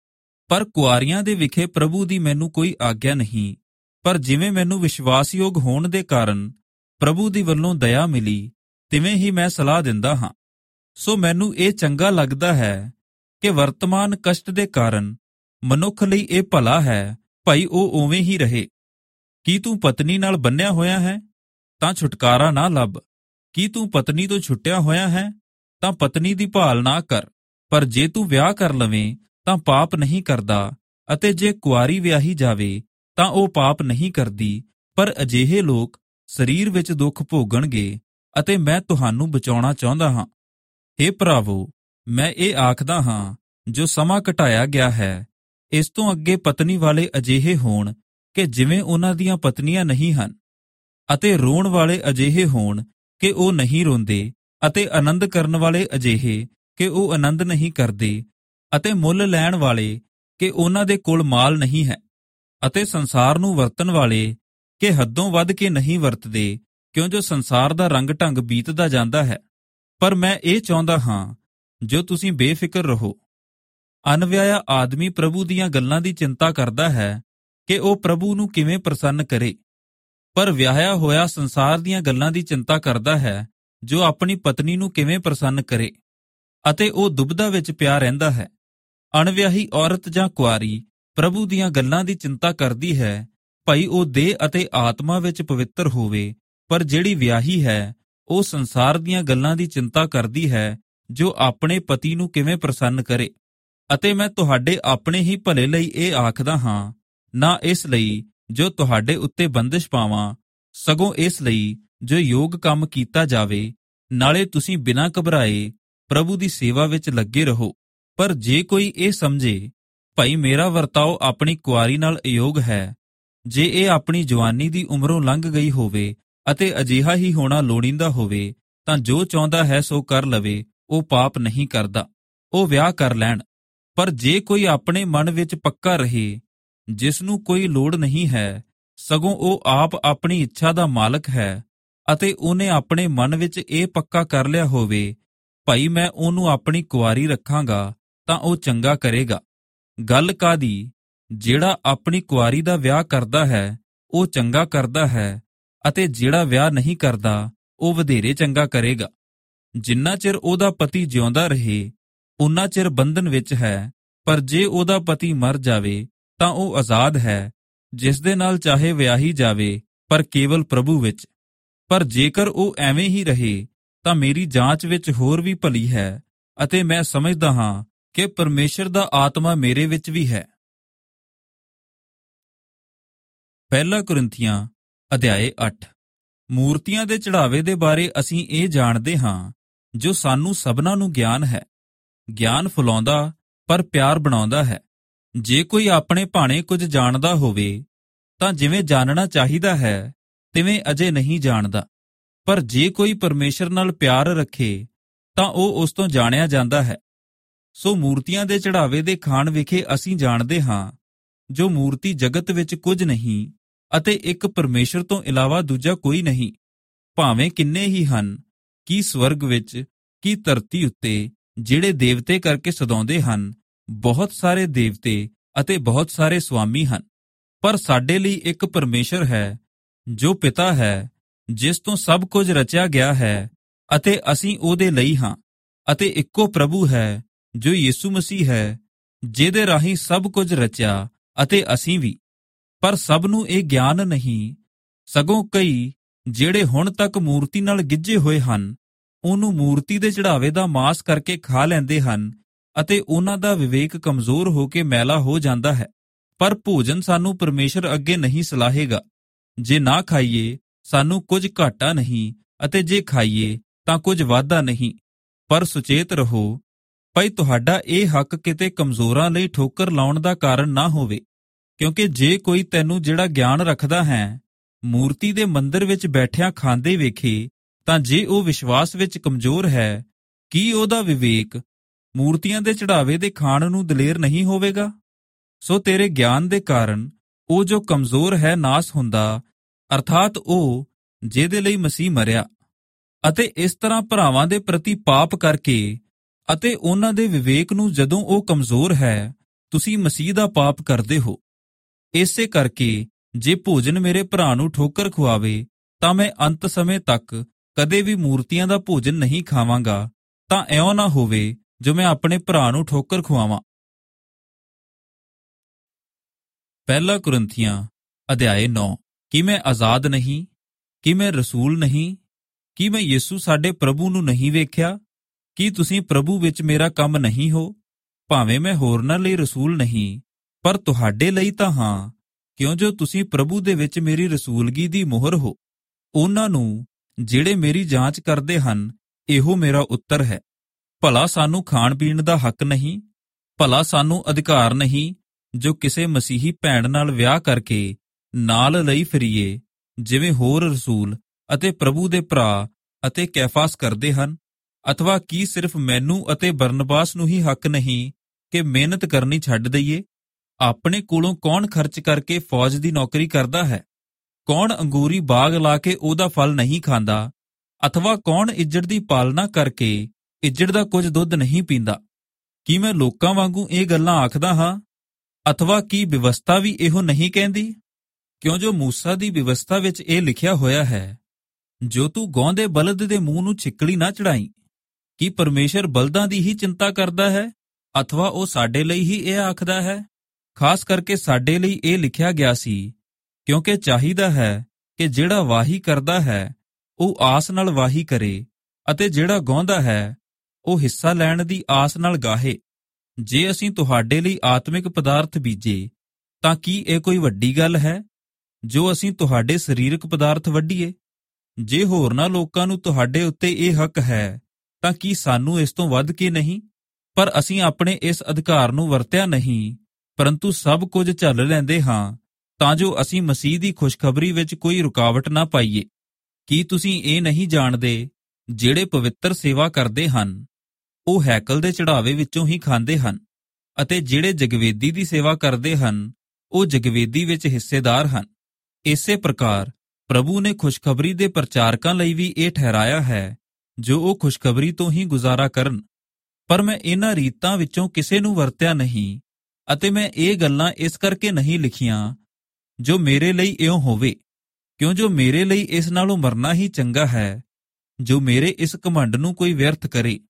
[SPEAKER 1] ਪਰ ਕੁਆਰੀਆਂ ਦੇ ਵਿਖੇ ਪ੍ਰਭੂ ਦੀ ਮੈਨੂੰ ਕੋਈ ਆਗਿਆ ਨਹੀਂ, ਪਰ ਜਿਵੇਂ ਮੈਨੂੰ ਵਿਸ਼ਵਾਸਯੋਗ ਹੋਣ ਦੇ ਕਾਰਨ ਪ੍ਰਭੂ ਦੀ ਵੱਲੋਂ ਦਇਆ ਮਿਲੀ, ਤਿਵੇਂ ਹੀ ਮੈਂ ਸਲਾਹ ਦਿੰਦਾ ਹਾਂ। ਸੋ ਮੈਨੂੰ ਇਹ ਚੰਗਾ ਲੱਗਦਾ ਹੈ ਕਿ ਵਰਤਮਾਨ ਕਸ਼ਟ ਦੇ ਕਾਰਨ ਮਨੁੱਖ ਲਈ ਇਹ ਭਲਾ ਹੈ, ਭਾਈ ਉਹ ਉਵੇਂ ਹੀ ਰਹੇ। ਕੀ ਤੂੰ ਪਤਨੀ ਨਾਲ ਬੰਨਿਆ ਹੋਇਆ ਹੈ ਤਾਂ ਛੁਟਕਾਰਾ ਨਾ ਲੱਭ, ਕੀ ਤੂੰ ਪਤਨੀ ਤੋਂ ਛੁੱਟਿਆ ਹੋਇਆ ਹੈ ਤਾਂ ਪਤਨੀ ਦੀ ਭਾਲ ਨਾ ਕਰ। ਪਰ ਜੇ ਤੂੰ ਵਿਆਹ ਕਰ ਲਵੇਂ ਤਾਂ ਪਾਪ ਨਹੀਂ ਕਰਦਾ, ਅਤੇ ਜੇ ਕੁਆਰੀ ਵਿਆਹੀ ਜਾਵੇ ਤਾਂ ਉਹ ਪਾਪ ਨਹੀਂ ਕਰਦੀ। ਪਰ ਅਜਿਹੇ ਲੋਕ ਸਰੀਰ ਵਿੱਚ ਦੁੱਖ ਭੋਗਣਗੇ, ਅਤੇ ਮੈਂ ਤੁਹਾਨੂੰ ਬਚਾਉਣਾ ਚਾਹੁੰਦਾ ਹਾਂ। ਹੇ ਭਰਾਵੋ, ਮੈਂ ਇਹ ਆਖਦਾ ਹਾਂ, ਜੋ ਸਮਾਂ ਘਟਾਇਆ ਗਿਆ ਹੈ, ਇਸ ਤੋਂ ਅੱਗੇ ਪਤਨੀ ਵਾਲੇ ਅਜਿਹੇ ਹੋਣ ਕਿ ਜਿਵੇਂ ਉਹਨਾਂ ਦੀਆਂ ਪਤਨੀਆਂ ਨਹੀਂ ਹਨ, ਅਤੇ ਰੋਣ ਵਾਲੇ ਅਜਿਹੇ ਹੋਣ ਕਿ ਉਹ ਨਹੀਂ ਰੋਂਦੇ, ਅਤੇ ਆਨੰਦ ਕਰਨ ਵਾਲੇ ਅਜਿਹੇ ਕਿ ਉਹ ਆਨੰਦ ਨਹੀਂ ਕਰਦੇ, ਅਤੇ ਮੁੱਲ ਲੈਣ ਵਾਲੇ ਕਿ ਉਹਨਾਂ ਦੇ ਕੋਲ ਮਾਲ ਨਹੀਂ ਹੈ, ਅਤੇ ਸੰਸਾਰ ਨੂੰ ਵਰਤਣ ਵਾਲੇ ਕਿ ਹੱਦੋਂ ਵੱਧ ਕੇ ਨਹੀਂ ਵਰਤਦੇ, ਕਿਉਂ ਜੋ ਸੰਸਾਰ ਦਾ ਰੰਗ ਢੰਗ ਬੀਤਦਾ ਜਾਂਦਾ ਹੈ। ਪਰ ਮੈਂ ਇਹ ਚਾਹੁੰਦਾ ਹਾਂ ਜੋ ਤੁਸੀਂ ਬੇਫਿਕਰ ਰਹੋ। ਅਨਵਿਆਹਿਆ ਆਦਮੀ ਪ੍ਰਭੂ ਦੀਆਂ ਗੱਲਾਂ ਦੀ ਚਿੰਤਾ ਕਰਦਾ ਹੈ ਕਿ ਉਹ ਪ੍ਰਭੂ ਨੂੰ ਕਿਵੇਂ ਪ੍ਰਸੰਨ ਕਰੇ, ਪਰ ਵਿਆਹਿਆ ਹੋਇਆ ਸੰਸਾਰ ਦੀਆਂ ਗੱਲਾਂ ਦੀ ਚਿੰਤਾ ਕਰਦਾ ਹੈ ਜੋ ਆਪਣੀ ਪਤਨੀ ਨੂੰ ਕਿਵੇਂ ਪ੍ਰਸੰਨ ਕਰੇ, ਅਤੇ ਉਹ ਦੁਬਿਧਾ ਵਿੱਚ ਪਿਆ ਰਹਿੰਦਾ ਹੈ। ਅਣਵਿਆਹੀ ਔਰਤ ਜਾਂ ਕੁਆਰੀ ਪ੍ਰਭੂ ਦੀਆਂ ਗੱਲਾਂ ਦੀ ਚਿੰਤਾ ਕਰਦੀ ਹੈ, ਭਾਈ ਉਹ ਦੇਹ ਅਤੇ ਆਤਮਾ ਵਿੱਚ ਪਵਿੱਤਰ ਹੋਵੇ। ਪਰ ਜਿਹੜੀ ਵਿਆਹੀ ਹੈ ਉਹ ਸੰਸਾਰ ਦੀਆਂ ਗੱਲਾਂ ਦੀ ਚਿੰਤਾ ਕਰਦੀ ਹੈ ਜੋ ਆਪਣੇ ਪਤੀ ਨੂੰ ਕਿਵੇਂ ਪ੍ਰਸੰਨ ਕਰੇ। ਅਤੇ ਮੈਂ ਤੁਹਾਡੇ ਆਪਣੇ ਹੀ ਭਲੇ ਲਈ ਇਹ ਆਖਦਾ ਹਾਂ, ਨਾ ਇਸ ਲਈ ਜੋ ਤੁਹਾਡੇ ਉੱਤੇ ਬੰਦਿਸ਼ ਪਾਵਾਂ, ਸਗੋਂ ਇਸ ਲਈ ਜੋ ਯੋਗ ਕੰਮ ਕੀਤਾ ਜਾਵੇ। ਨਾਲੇ ਤੁਸੀਂ ਬਿਨਾਂ ਘਬਰਾਏ ਪ੍ਰਭੂ ਦੀ ਸੇਵਾ ਵਿੱਚ ਲੱਗੇ ਰਹੋ। ਪਰ ਜੇ ਕੋਈ ਇਹ ਸਮਝੇ, ਭਾਈ ਮੇਰਾ ਵਰਤਾਓ ਆਪਣੀ ਕੁਆਰੀ ਨਾਲ ਅਯੋਗ ਹੈ, ਜੇ ਇਹ ਆਪਣੀ ਜਵਾਨੀ ਦੀ ਉਮਰੋਂ ਲੰਘ ਗਈ ਹੋਵੇ ਅਤੇ ਅਜਿਹਾ ਹੀ ਹੋਣਾ ਲੋੜੀਂਦਾ ਹੋਵੇ, ਤਾਂ ਜੋ ਚਾਹੁੰਦਾ ਹੈ ਸੋ ਕਰ ਲਵੇ, ਉਹ ਪਾਪ ਨਹੀਂ ਕਰਦਾ, ਉਹ ਵਿਆਹ ਕਰ ਲੈਣ। ਪਰ ਜੇ ਕੋਈ ਆਪਣੇ ਮਨ ਵਿੱਚ ਪੱਕਾ ਰਹੇ, ਜਿਸ ਨੂੰ ਕੋਈ ਲੋੜ ਨਹੀਂ ਹੈ, ਸਗੋਂ ਉਹ ਆਪ ਆਪਣੀ ਇੱਛਾ ਦਾ ਮਾਲਕ ਹੈ, ਅਤੇ ਉਹਨੇ ਆਪਣੇ ਮਨ ਵਿੱਚ ਇਹ ਪੱਕਾ ਕਰ ਲਿਆ ਹੋਵੇ, ਭਾਈ ਮੈਂ ਉਹਨੂੰ ਆਪਣੀ ਕੁਆਰੀ ਰੱਖਾਂਗਾ, ਤਾਂ ਉਹ ਚੰਗਾ ਕਰੇਗਾ। ਗੱਲ ਕਾਹਦੀ? ਜਿਹੜਾ ਆਪਣੀ ਕੁਆਰੀ ਦਾ ਵਿਆਹ ਕਰਦਾ ਹੈ ਉਹ ਚੰਗਾ ਕਰਦਾ ਹੈ, ਅਤੇ ਜਿਹੜਾ ਵਿਆਹ ਨਹੀਂ ਕਰਦਾ ਉਹ ਵਧੇਰੇ ਚੰਗਾ ਕਰੇਗਾ। ਜਿੰਨਾ ਚਿਰ ਉਹਦਾ ਪਤੀ ਜਿਉਂਦਾ ਰਹੇ ਉਨਾ ਚਿਰ ਬੰਧਨ ਵਿੱਚ ਹੈ, ਪਰ ਜੇ ਉਹਦਾ ਪਤੀ ਮਰ ਜਾਵੇ ਤਾਂ ਉਹ ਆਜ਼ਾਦ ਹੈ, ਜਿਸ ਦੇ ਨਾਲ ਚਾਹੇ ਵਿਆਹੀ ਜਾਵੇ, ਪਰ ਕੇਵਲ ਪ੍ਰਭੂ ਵਿੱਚ। ਪਰ ਜੇਕਰ ਉਹ ਐਵੇਂ ਹੀ ਰਹੇ ਤਾਂ ਮੇਰੀ ਜਾਂਚ ਵਿੱਚ ਹੋਰ ਵੀ ਭਲੀ ਹੈ, ਅਤੇ ਮੈਂ ਸਮਝਦਾ ਹਾਂ ਕਿ ਪਰਮੇਸ਼ਰ ਦਾ ਆਤਮਾ ਮੇਰੇ ਵਿੱਚ ਵੀ ਹੈ। ਪਹਿਲਾ ਕੁਰਿੰਥੀਆਂ ਅਧਿਆਇ 8। ਮੂਰਤੀਆਂ ਦੇ ਚੜਾਵੇ ਦੇ ਬਾਰੇ ਅਸੀਂ ਇਹ ਜਾਣਦੇ ਹਾਂ, ਜੋ ਸਾਨੂੰ ਸਭਨਾਂ ਨੂੰ ਗਿਆਨ ਹੈ। ਗਿਆਨ ਫੁਲਾਉਂਦਾ ਪਰ ਪਿਆਰ ਬਣਾਉਂਦਾ ਹੈ। ਜੇ ਕੋਈ ਆਪਣੇ ਭਾਣੇ ਕੁਝ ਜਾਣਦਾ ਹੋਵੇ ਤਾਂ ਜਿਵੇਂ ਜਾਣਨਾ ਚਾਹੀਦਾ ਹੈ ਤਿਵੇਂ ਅਜੇ ਨਹੀਂ ਜਾਣਦਾ। ਪਰ ਜੇ ਕੋਈ ਪਰਮੇਸ਼ਰ ਨਾਲ ਪਿਆਰ ਰੱਖੇ ਤਾਂ ਉਹ ਉਸ ਤੋਂ ਜਾਣਿਆ ਜਾਂਦਾ ਹੈ। ਸੋ ਮੂਰਤੀਆਂ ਦੇ ਚੜਾਵੇ ਦੇ ਖਾਣ ਵਿਖੇ ਅਸੀਂ ਜਾਣਦੇ ਹਾਂ, ਜੋ ਮੂਰਤੀ ਜਗਤ ਵਿੱਚ ਕੁਝ ਨਹੀਂ, ਅਤੇ ਇੱਕ ਪਰਮੇਸ਼ਰ ਤੋਂ ਇਲਾਵਾ ਦੂਜਾ ਕੋਈ ਨਹੀਂ। ਭਾਵੇਂ ਕਿੰਨੇ ਹੀ ਹਨ, ਕੀ ਸਵਰਗ ਵਿੱਚ ਕੀ ਧਰਤੀ ਉੱਤੇ, ਜਿਹੜੇ ਦੇਵਤੇ ਕਰਕੇ ਸਦਾਉਂਦੇ ਹਨ। ਬਹੁਤ ਸਾਰੇ ਦੇਵਤੇ ਅਤੇ ਬਹੁਤ ਸਾਰੇ ਸੁਆਮੀ ਹਨ, ਪਰ ਸਾਡੇ ਲਈ ਇੱਕ ਪਰਮੇਸ਼ਰ ਹੈ, ਜੋ ਪਿਤਾ ਹੈ, ਜਿਸ ਤੋਂ ਸਭ ਕੁਝ ਰਚਿਆ ਗਿਆ ਹੈ, ਅਤੇ ਅਸੀਂ ਉਹਦੇ ਲਈ ਹਾਂ। ਅਤੇ ਇੱਕੋ ਪ੍ਰਭੂ ਹੈ, ਜੋ ਯਿਸੂ ਮਸੀਹ ਹੈ, ਜਿਹਦੇ ਰਾਹੀਂ ਸਭ ਕੁਝ ਰਚਿਆ, ਅਤੇ ਅਸੀਂ ਵੀ। ਪਰ ਸਭ ਨੂੰ ਇਹ ਗਿਆਨ ਨਹੀਂ, ਸਗੋਂ ਕਈ ਜਿਹੜੇ ਹੁਣ ਤੱਕ ਮੂਰਤੀ ਨਾਲ ਗਿੱਝੇ ਹੋਏ ਹਨ, ਉਹਨੂੰ ਮੂਰਤੀ ਦੇ ਚੜਾਵੇ ਦਾ ਮਾਸ ਕਰਕੇ ਖਾ ਲੈਂਦੇ ਹਨ, ਅਤੇ ਉਹਨਾਂ ਦਾ ਵਿਵੇਕ ਕਮਜ਼ੋਰ ਹੋ ਕੇ ਮੈਲਾ ਹੋ ਜਾਂਦਾ ਹੈ। ਪਰ ਭੋਜਨ ਸਾਨੂੰ ਪਰਮੇਸ਼ਰ ਅੱਗੇ ਨਹੀਂ ਸਲਾਹੇਗਾ। ਜੇ ਨਾ ਖਾਈਏ ਸਾਨੂੰ ਕੁਝ ਘਾਟਾ ਨਹੀਂ, ਅਤੇ ਜੇ ਖਾਈਏ ਤਾਂ ਕੁਝ ਵਾਧਾ ਨਹੀਂ। ਪਰ ਸੁਚੇਤ ਰਹੋ, ਭਈ ਤੁਹਾਡਾ ਇਹ ਹੱਕ ਕਿਤੇ ਕਮਜ਼ੋਰਾਂ ਲਈ ਠੋਕਰ ਲਾਉਣ ਦਾ ਕਾਰਨ ਨਾ ਹੋਵੇ। ਕਿਉਂਕਿ ਜੇ ਕੋਈ ਤੈਨੂੰ ਜਿਹੜਾ ਗਿਆਨ ਰੱਖਦਾ ਹੈ ਮੂਰਤੀ ਦੇ ਮੰਦਰ ਵਿੱਚ ਬੈਠਿਆਂ ਖਾਂਦੇ ਵੇਖੇ, ਤਾਂ ਜੇ ਉਹ ਵਿਸ਼ਵਾਸ ਵਿੱਚ ਕਮਜ਼ੋਰ ਹੈ, ਕੀ ਉਹਦਾ ਵਿਵੇਕ ਮੂਰਤੀਆਂ ਦੇ ਚੜਾਵੇ ਦੇ ਖਾਣ ਨੂੰ ਦਲੇਰ ਨਹੀਂ ਹੋਵੇਗਾ? ਸੋ ਤੇਰੇ ਗਿਆਨ ਦੇ ਕਾਰਨ ਉਹ ਜੋ ਕਮਜ਼ੋਰ ਹੈ ਨਾਸ ਹੁੰਦਾ, ਅਰਥਾਤ ਉਹ ਜਿਹਦੇ ਲਈ ਮਸੀਹ ਮਰਿਆ। ਅਤੇ ਇਸ ਤਰ੍ਹਾਂ ਭਰਾਵਾਂ ਦੇ ਪ੍ਰਤੀ ਪਾਪ ਕਰਕੇ ਅਤੇ ਉਹਨਾਂ ਦੇ ਵਿਵੇਕ ਨੂੰ ਜਦੋਂ ਉਹ ਕਮਜ਼ੋਰ ਹੈ, ਤੁਸੀਂ ਮਸੀਹ ਦਾ ਪਾਪ ਕਰਦੇ ਹੋ। ਇਸੇ ਕਰਕੇ ਜੇ ਭੋਜਨ ਮੇਰੇ ਭਰਾ ਨੂੰ ਠੋਕਰ ਖੁਆਵੇ ਤਾਂ ਮੈਂ ਅੰਤ ਸਮੇਂ ਤੱਕ ਕਦੇ ਵੀ ਮੂਰਤੀਆਂ ਦਾ ਭੋਜਨ ਨਹੀਂ ਖਾਵਾਂਗਾ, ਤਾਂ ਇਉਂ ਨਾ ਹੋਵੇ ਜੋ ਮੈਂ ਆਪਣੇ ਭਰਾ ਨੂੰ ਠੋਕਰ ਖੁਆਵਾਂ। ਪਹਿਲਾ ਕੁਰਿੰਥੀਆਂ ਅਧਿਆਇ 9। ਕੀ ਮੈਂ ਆਜ਼ਾਦ ਨਹੀਂ? ਕੀ ਮੈਂ ਰਸੂਲ ਨਹੀਂ? ਕੀ ਮੈਂ ਯਿਸੂ ਸਾਡੇ ਪ੍ਰਭੂ ਨੂੰ ਨਹੀਂ ਵੇਖਿਆ? ਕੀ ਤੁਸੀਂ ਪ੍ਰਭੂ ਵਿੱਚ ਮੇਰਾ ਕੰਮ ਨਹੀਂ ਹੋ? ਭਾਵੇਂ ਮੈਂ ਹੋਰਨਾਂ ਲਈ ਰਸੂਲ ਨਹੀਂ, ਪਰ ਤੁਹਾਡੇ ਲਈ ਤਾਂ ਹਾਂ, ਕਿਉਂ ਜੋ ਤੁਸੀਂ ਪ੍ਰਭੂ ਦੇ ਵਿੱਚ ਮੇਰੀ ਰਸੂਲਗੀ ਦੀ ਮੁਹਰ ਹੋ। ਉਹਨਾਂ ਨੂੰ ਜਿਹੜੇ ਮੇਰੀ ਜਾਂਚ ਕਰਦੇ ਹਨ, ਇਹੋ ਮੇਰਾ ਉੱਤਰ ਹੈ। ਭਲਾ ਸਾਨੂੰ ਖਾਣ ਪੀਣ ਦਾ ਹੱਕ ਨਹੀਂ? ਭਲਾ ਸਾਨੂੰ ਅਧਿਕਾਰ ਨਹੀਂ ਜੋ ਕਿਸੇ ਮਸੀਹੀ ਭੈਣ ਨਾਲ ਵਿਆਹ ਕਰਕੇ ਨਾਲ ਲਈ ਫਿਰੀਏ, ਜਿਵੇਂ ਹੋਰ ਰਸੂਲ ਅਤੇ ਪ੍ਰਭੂ ਦੇ ਭਰਾ ਅਤੇ ਕੈਫਾਸ ਕਰਦੇ ਹਨ? ਅਥਵਾ ਕੀ ਸਿਰਫ ਮੈਨੂੰ ਅਤੇ ਬਰਨਬਾਸ ਨੂੰ ਹੀ ਹੱਕ ਨਹੀਂ ਕਿ ਮਿਹਨਤ ਕਰਨੀ ਛੱਡ ਦਈਏ? ਆਪਣੇ ਕੋਲੋਂ ਕੌਣ ਖਰਚ ਕਰਕੇ ਫੌਜ ਦੀ ਨੌਕਰੀ ਕਰਦਾ ਹੈ? ਕੌਣ ਅੰਗੂਰੀ ਬਾਗ ਲਾ ਕੇ ਉਹਦਾ ਫਲ ਨਹੀਂ ਖਾਂਦਾ? ਅਥਵਾ ਕੌਣ ਇੱਜੜ ਦੀ ਪਾਲਣਾ ਕਰਕੇ ਇੱਜੜ ਦਾ ਕੁਝ ਦੁੱਧ ਨਹੀਂ ਪੀਂਦਾ? ਕੀ ਮੈਂ ਲੋਕਾਂ ਵਾਂਗੂ ਇਹ ਗੱਲਾਂ ਆਖਦਾ ਹਾਂ? ਅਥਵਾ ਕੀ ਵਿਵਸਥਾ ਵੀ ਇਹੋ ਨਹੀਂ ਕਹਿੰਦੀ? ਕਿਉਂ ਜੋ ਮੂਸਾ ਦੀ ਵਿਵਸਥਾ ਵਿੱਚ ਇਹ ਲਿਖਿਆ ਹੋਇਆ ਹੈ, ਜੋ ਤੂੰ ਗਾਉਂਦੇ ਬਲਦ ਦੇ ਮੂੰਹ ਨੂੰ ਛਿੱਕੜੀ ਨਾ ਚੜਾਈ। ਕੀ ਪਰਮੇਸ਼ਰ ਬਲਦਾਂ ਦੀ ਹੀ ਚਿੰਤਾ ਕਰਦਾ ਹੈ? ਅਥਵਾ ਉਹ ਸਾਡੇ ਲਈ ਹੀ ਇਹ ਆਖਦਾ ਹੈ? ਖਾਸ ਕਰਕੇ ਸਾਡੇ ਲਈ ਇਹ ਲਿਖਿਆ ਗਿਆ ਸੀ, ਕਿਉਂਕਿ ਚਾਹੀਦਾ ਹੈ ਕਿ ਜਿਹੜਾ ਵਾਹੀ ਕਰਦਾ ਹੈ ਉਹ ਆਸ ਨਾਲ ਵਾਹੀ ਕਰੇ, ਅਤੇ ਜਿਹੜਾ ਗਾਉਂਦਾ ਹੈ ਉਹ ਹਿੱਸਾ ਲੈਣ ਦੀ ਆਸ ਨਾਲ ਗਾਹੇ। ਜੇ ਅਸੀਂ ਤੁਹਾਡੇ ਲਈ ਆਤਮਿਕ ਪਦਾਰਥ ਬੀਜੇ ਤਾਂ ਕੀ ਇਹ ਕੋਈ ਵੱਡੀ ਗੱਲ ਹੈ ਜੋ ਅਸੀਂ ਤੁਹਾਡੇ ਸਰੀਰਕ ਪਦਾਰਥ ਵੱਢੀਏ? ਜੇ ਹੋਰਨਾਂ ਲੋਕਾਂ ਨੂੰ ਤੁਹਾਡੇ ਉੱਤੇ ਇਹ ਹੱਕ ਹੈ ਤਾਂ ਕੀ ਸਾਨੂੰ ਇਸ ਤੋਂ ਵੱਧ ਕੇ ਨਹੀਂ? ਪਰ ਅਸੀਂ ਆਪਣੇ ਇਸ ਅਧਿਕਾਰ ਨੂੰ ਵਰਤਿਆ ਨਹੀਂ, ਪਰੰਤੂ ਸਭ ਕੁਝ ਝੱਲ ਲੈਂਦੇ ਹਾਂ ਤਾਂ ਜੋ ਅਸੀਂ ਮਸੀਹ ਦੀ ਖੁਸ਼ਖਬਰੀ ਵਿੱਚ ਕੋਈ ਰੁਕਾਵਟ ਨਾ ਪਾਈਏ। ਕੀ ਤੁਸੀਂ ਇਹ ਨਹੀਂ ਜਾਣਦੇ, ਜਿਹੜੇ ਪਵਿੱਤਰ ਸੇਵਾ ਕਰਦੇ ਹਨ ਉਹ ਹੈਕਲ ਦੇ ਚੜਾਵੇ ਵਿੱਚੋਂ ਹੀ ਖਾਂਦੇ ਹਨ, ਅਤੇ ਜਿਹੜੇ ਜਗਵੇਦੀ ਦੀ ਸੇਵਾ ਕਰਦੇ ਹਨ ਉਹ ਜਗਵੇਦੀ ਵਿੱਚ ਹਿੱਸੇਦਾਰ ਹਨ। ਇਸੇ ਪ੍ਰਕਾਰ ਪ੍ਰਭੂ ਨੇ ਖੁਸ਼ਖਬਰੀ ਦੇ ਪ੍ਰਚਾਰਕਾਂ ਲਈ ਵੀ ਇਹ ਠਹਿਰਾਇਆ ਹੈ, ਜੋ ਉਹ ਖੁਸ਼ਖਬਰੀ ਤੋਂ ਹੀ ਗੁਜ਼ਾਰਾ ਕਰਨ। ਪਰ ਮੈਂ ਇਹਨਾਂ ਰੀਤਾਂ ਵਿੱਚੋਂ ਕਿਸੇ ਨੂੰ ਵਰਤਿਆ ਨਹੀਂ, ਅਤੇ ਮੈਂ ਇਹ ਗੱਲਾਂ ਇਸ ਕਰਕੇ ਨਹੀਂ ਲਿਖੀਆਂ ਜੋ ਮੇਰੇ ਲਈ ਇਉਂ ਹੋਵੇ, ਕਿਉਂ ਜੋ ਮੇਰੇ ਲਈ ਇਸ ਨਾਲੋਂ ਮਰਨਾ ਹੀ ਚੰਗਾ ਹੈ। ਜੋ ਮੇਰੇ ਇਸ ਘਮੰਡ ਨੂੰ ਕੋਈ ਵਿਅਰਥ ਕਰੇ,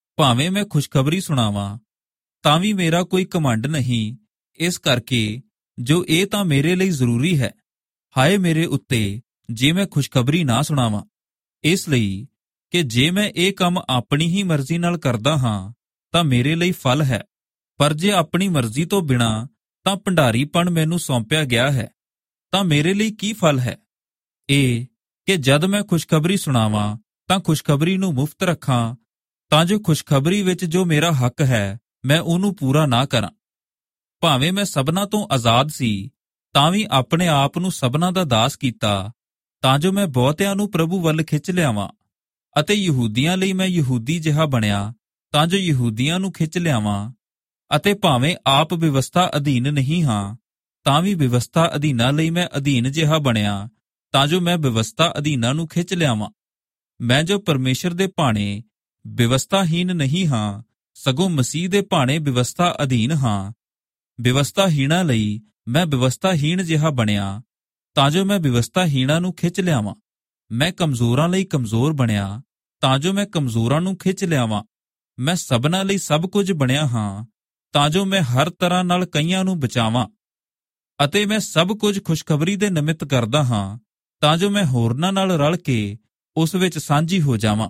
[SPEAKER 1] ਭਾਵੇਂ ਮੈਂ ਖੁਸ਼ਖਬਰੀ ਸੁਣਾਵਾਂ ਤਾਂ ਵੀ ਮੇਰਾ ਕੋਈ ਘਮੰਡ ਨਹੀਂ, ਇਸ ਕਰਕੇ ਜੋ ਇਹ ਤਾਂ ਮੇਰੇ ਲਈ ਜ਼ਰੂਰੀ ਹੈ। ਹਾਏ ਮੇਰੇ ਉੱਤੇ ਜੇ ਮੈਂ ਖੁਸ਼ਖਬਰੀ ਨਾ ਸੁਣਾਵਾਂ। ਇਸ ਲਈ ਕਿ ਜੇ ਮੈਂ ਇਹ ਕੰਮ ਆਪਣੀ ਹੀ ਮਰਜ਼ੀ ਨਾਲ ਕਰਦਾ ਹਾਂ ਤਾਂ ਮੇਰੇ ਲਈ ਫਲ ਹੈ, ਪਰ ਜੇ ਆਪਣੀ ਮਰਜ਼ੀ ਤੋਂ ਬਿਨਾਂ ਤਾਂ ਭੰਡਾਰੀਪਣ ਮੈਨੂੰ ਸੌਂਪਿਆ ਗਿਆ ਹੈ ਤਾਂ ਮੇਰੇ ਲਈ ਕੀ ਫਲ ਹੈ? ਇਹ ਕਿ ਜਦ ਮੈਂ ਖੁਸ਼ਖਬਰੀ ਸੁਣਾਵਾਂ ਤਾਂ ਖੁਸ਼ਖਬਰੀ ਨੂੰ ਮੁਫਤ ਰੱਖਾਂ, ਤਾਂ ਜੋ ਖੁਸ਼ਖਬਰੀ ਵਿੱਚ ਜੋ ਮੇਰਾ ਹੱਕ ਹੈ ਮੈਂ ਉਹਨੂੰ ਪੂਰਾ ਨਾ ਕਰਾਂ। ਭਾਵੇਂ ਮੈਂ ਸਭਨਾਂ ਤੋਂ ਆਜ਼ਾਦ ਸੀ ਤਾਂ ਵੀ ਆਪਣੇ ਆਪ ਨੂੰ ਸਭਨਾਂ ਦਾ ਦਾਸ ਕੀਤਾ, ਤਾਂ ਜੋ ਮੈਂ ਬਹੁਤਿਆਂ ਨੂੰ ਪ੍ਰਭੂ ਵੱਲ ਖਿੱਚ ਲਿਆਵਾਂ। ਅਤੇ ਯਹੂਦੀਆਂ ਲਈ ਮੈਂ ਯਹੂਦੀ ਜਿਹਾ ਬਣਿਆ ਤਾਂ ਜੋ ਯਹੂਦੀਆਂ ਨੂੰ ਖਿੱਚ ਲਿਆਵਾਂ। ਅਤੇ ਭਾਵੇਂ ਆਪ ਵਿਵਸਥਾ ਅਧੀਨ ਨਹੀਂ ਹਾਂ ਤਾਂ ਵੀ ਵਿਵਸਥਾ ਅਧੀਨਾਂ ਲਈ ਮੈਂ ਅਧੀਨ ਜਿਹਾ ਬਣਿਆ ਤਾਂ ਜੋ ਮੈਂ ਵਿਵਸਥਾ ਅਧੀਨਾਂ ਨੂੰ ਖਿੱਚ ਲਿਆਵਾਂ। ਮੈਂ ਜੋ ਪਰਮੇਸ਼ਰ ਦੇ ਭਾਣੇ ਵਿਵਸਥਾਹੀਨ ਨਹੀਂ ਹਾਂ, ਸਗੋਂ ਮਸੀਹ ਦੇ ਭਾਣੇ ਵਿਵਸਥਾ ਅਧੀਨ ਹਾਂ। ਵਿਵਸਥਾਹੀਣਾਂ ਲਈ ਮੈਂ ਵਿਵਸਥਾਹੀਣ ਜਿਹਾ ਬਣਿਆ ਤਾਂ ਜੋ ਮੈਂ ਵਿਵਸਥਾਹੀਣਾਂ ਨੂੰ ਖਿੱਚ ਲਿਆਵਾਂ। ਮੈਂ ਕਮਜ਼ੋਰਾਂ ਲਈ ਕਮਜ਼ੋਰ ਬਣਿਆ ਤਾਂ ਜੋ ਮੈਂ ਕਮਜ਼ੋਰਾਂ ਨੂੰ ਖਿੱਚ ਲਿਆਵਾਂ। ਮੈਂ ਸਭਨਾਂ ਲਈ ਸਭ ਕੁਝ ਬਣਿਆ ਹਾਂ ਤਾਂ ਜੋ ਮੈਂ ਹਰ ਤਰ੍ਹਾਂ ਨਾਲ ਕਈਆਂ ਨੂੰ ਬਚਾਵਾਂ। ਅਤੇ ਮੈਂ ਸਭ ਕੁਝ ਖੁਸ਼ਖਬਰੀ ਦੇ ਨਿਮਿਤ ਕਰਦਾ ਹਾਂ ਤਾਂ ਜੋ ਮੈਂ ਹੋਰਨਾਂ ਨਾਲ ਰਲ ਕੇ ਉਸ ਵਿੱਚ ਸਾਂਝੀ ਹੋ ਜਾਵਾਂ।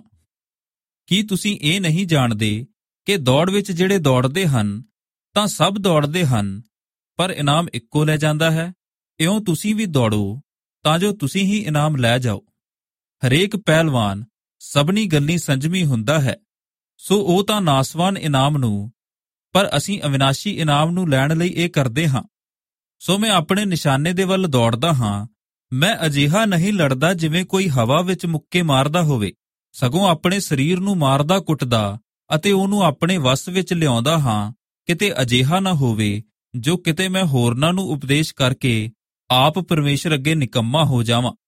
[SPEAKER 1] ਕੀ ਤੁਸੀਂ ਇਹ ਨਹੀਂ ਜਾਣਦੇ ਕਿ ਦੌੜ ਵਿੱਚ ਜਿਹੜੇ ਦੌੜਦੇ ਹਨ ਤਾਂ ਸਭ ਦੌੜਦੇ ਹਨ, ਪਰ ਇਨਾਮ ਇੱਕੋ ਲੈ ਜਾਂਦਾ ਹੈ? ਇਉਂ ਤੁਸੀਂ ਵੀ ਦੌੜੋ ਤਾਂ ਜੋ ਤੁਸੀਂ ਹੀ ਇਨਾਮ ਲੈ ਜਾਓ। ਹਰੇਕ ਪਹਿਲਵਾਨ ਸਭਨੀ ਗੱਲੀਂ ਸੰਜਮੀ ਹੁੰਦਾ ਹੈ, ਸੋ ਉਹ ਤਾਂ ਨਾਸਵਾਨ ਇਨਾਮ ਨੂੰ, ਪਰ ਅਸੀਂ ਅਵਿਨਾਸ਼ੀ ਇਨਾਮ ਨੂੰ ਲੈਣ ਲਈ ਇਹ ਕਰਦੇ ਹਾਂ। ਸੋ ਮੈਂ ਆਪਣੇ ਨਿਸ਼ਾਨੇ ਦੇ ਵੱਲ ਦੌੜਦਾ ਹਾਂ। ਮੈਂ ਅਜਿਹਾ ਨਹੀਂ ਲੜਦਾ ਜਿਵੇਂ ਕੋਈ ਹਵਾ ਵਿੱਚ ਮੁੱਕੇ ਮਾਰਦਾ ਹੋਵੇ, ਸਗੋਂ ਆਪਣੇ ਸਰੀਰ ਨੂੰ ਮਾਰਦਾ ਕੁੱਟਦਾ ਅਤੇ ਉਹਨੂੰ ਆਪਣੇ ਵੱਸ ਵਿੱਚ ਲਿਆਉਂਦਾ ਹਾਂ। ਕਿਤੇ ਅਜਿਹਾ ਨਾ ਹੋਵੇ ਜੋ ਕਿਤੇ ਮੈਂ ਹੋਰਨਾਂ ਨੂੰ ਉਪਦੇਸ਼ ਕਰਕੇ ਆਪ ਪਰਮੇਸ਼ਰ ਅੱਗੇ ਨਿਕੰਮਾ ਹੋ ਜਾਵਾਂ।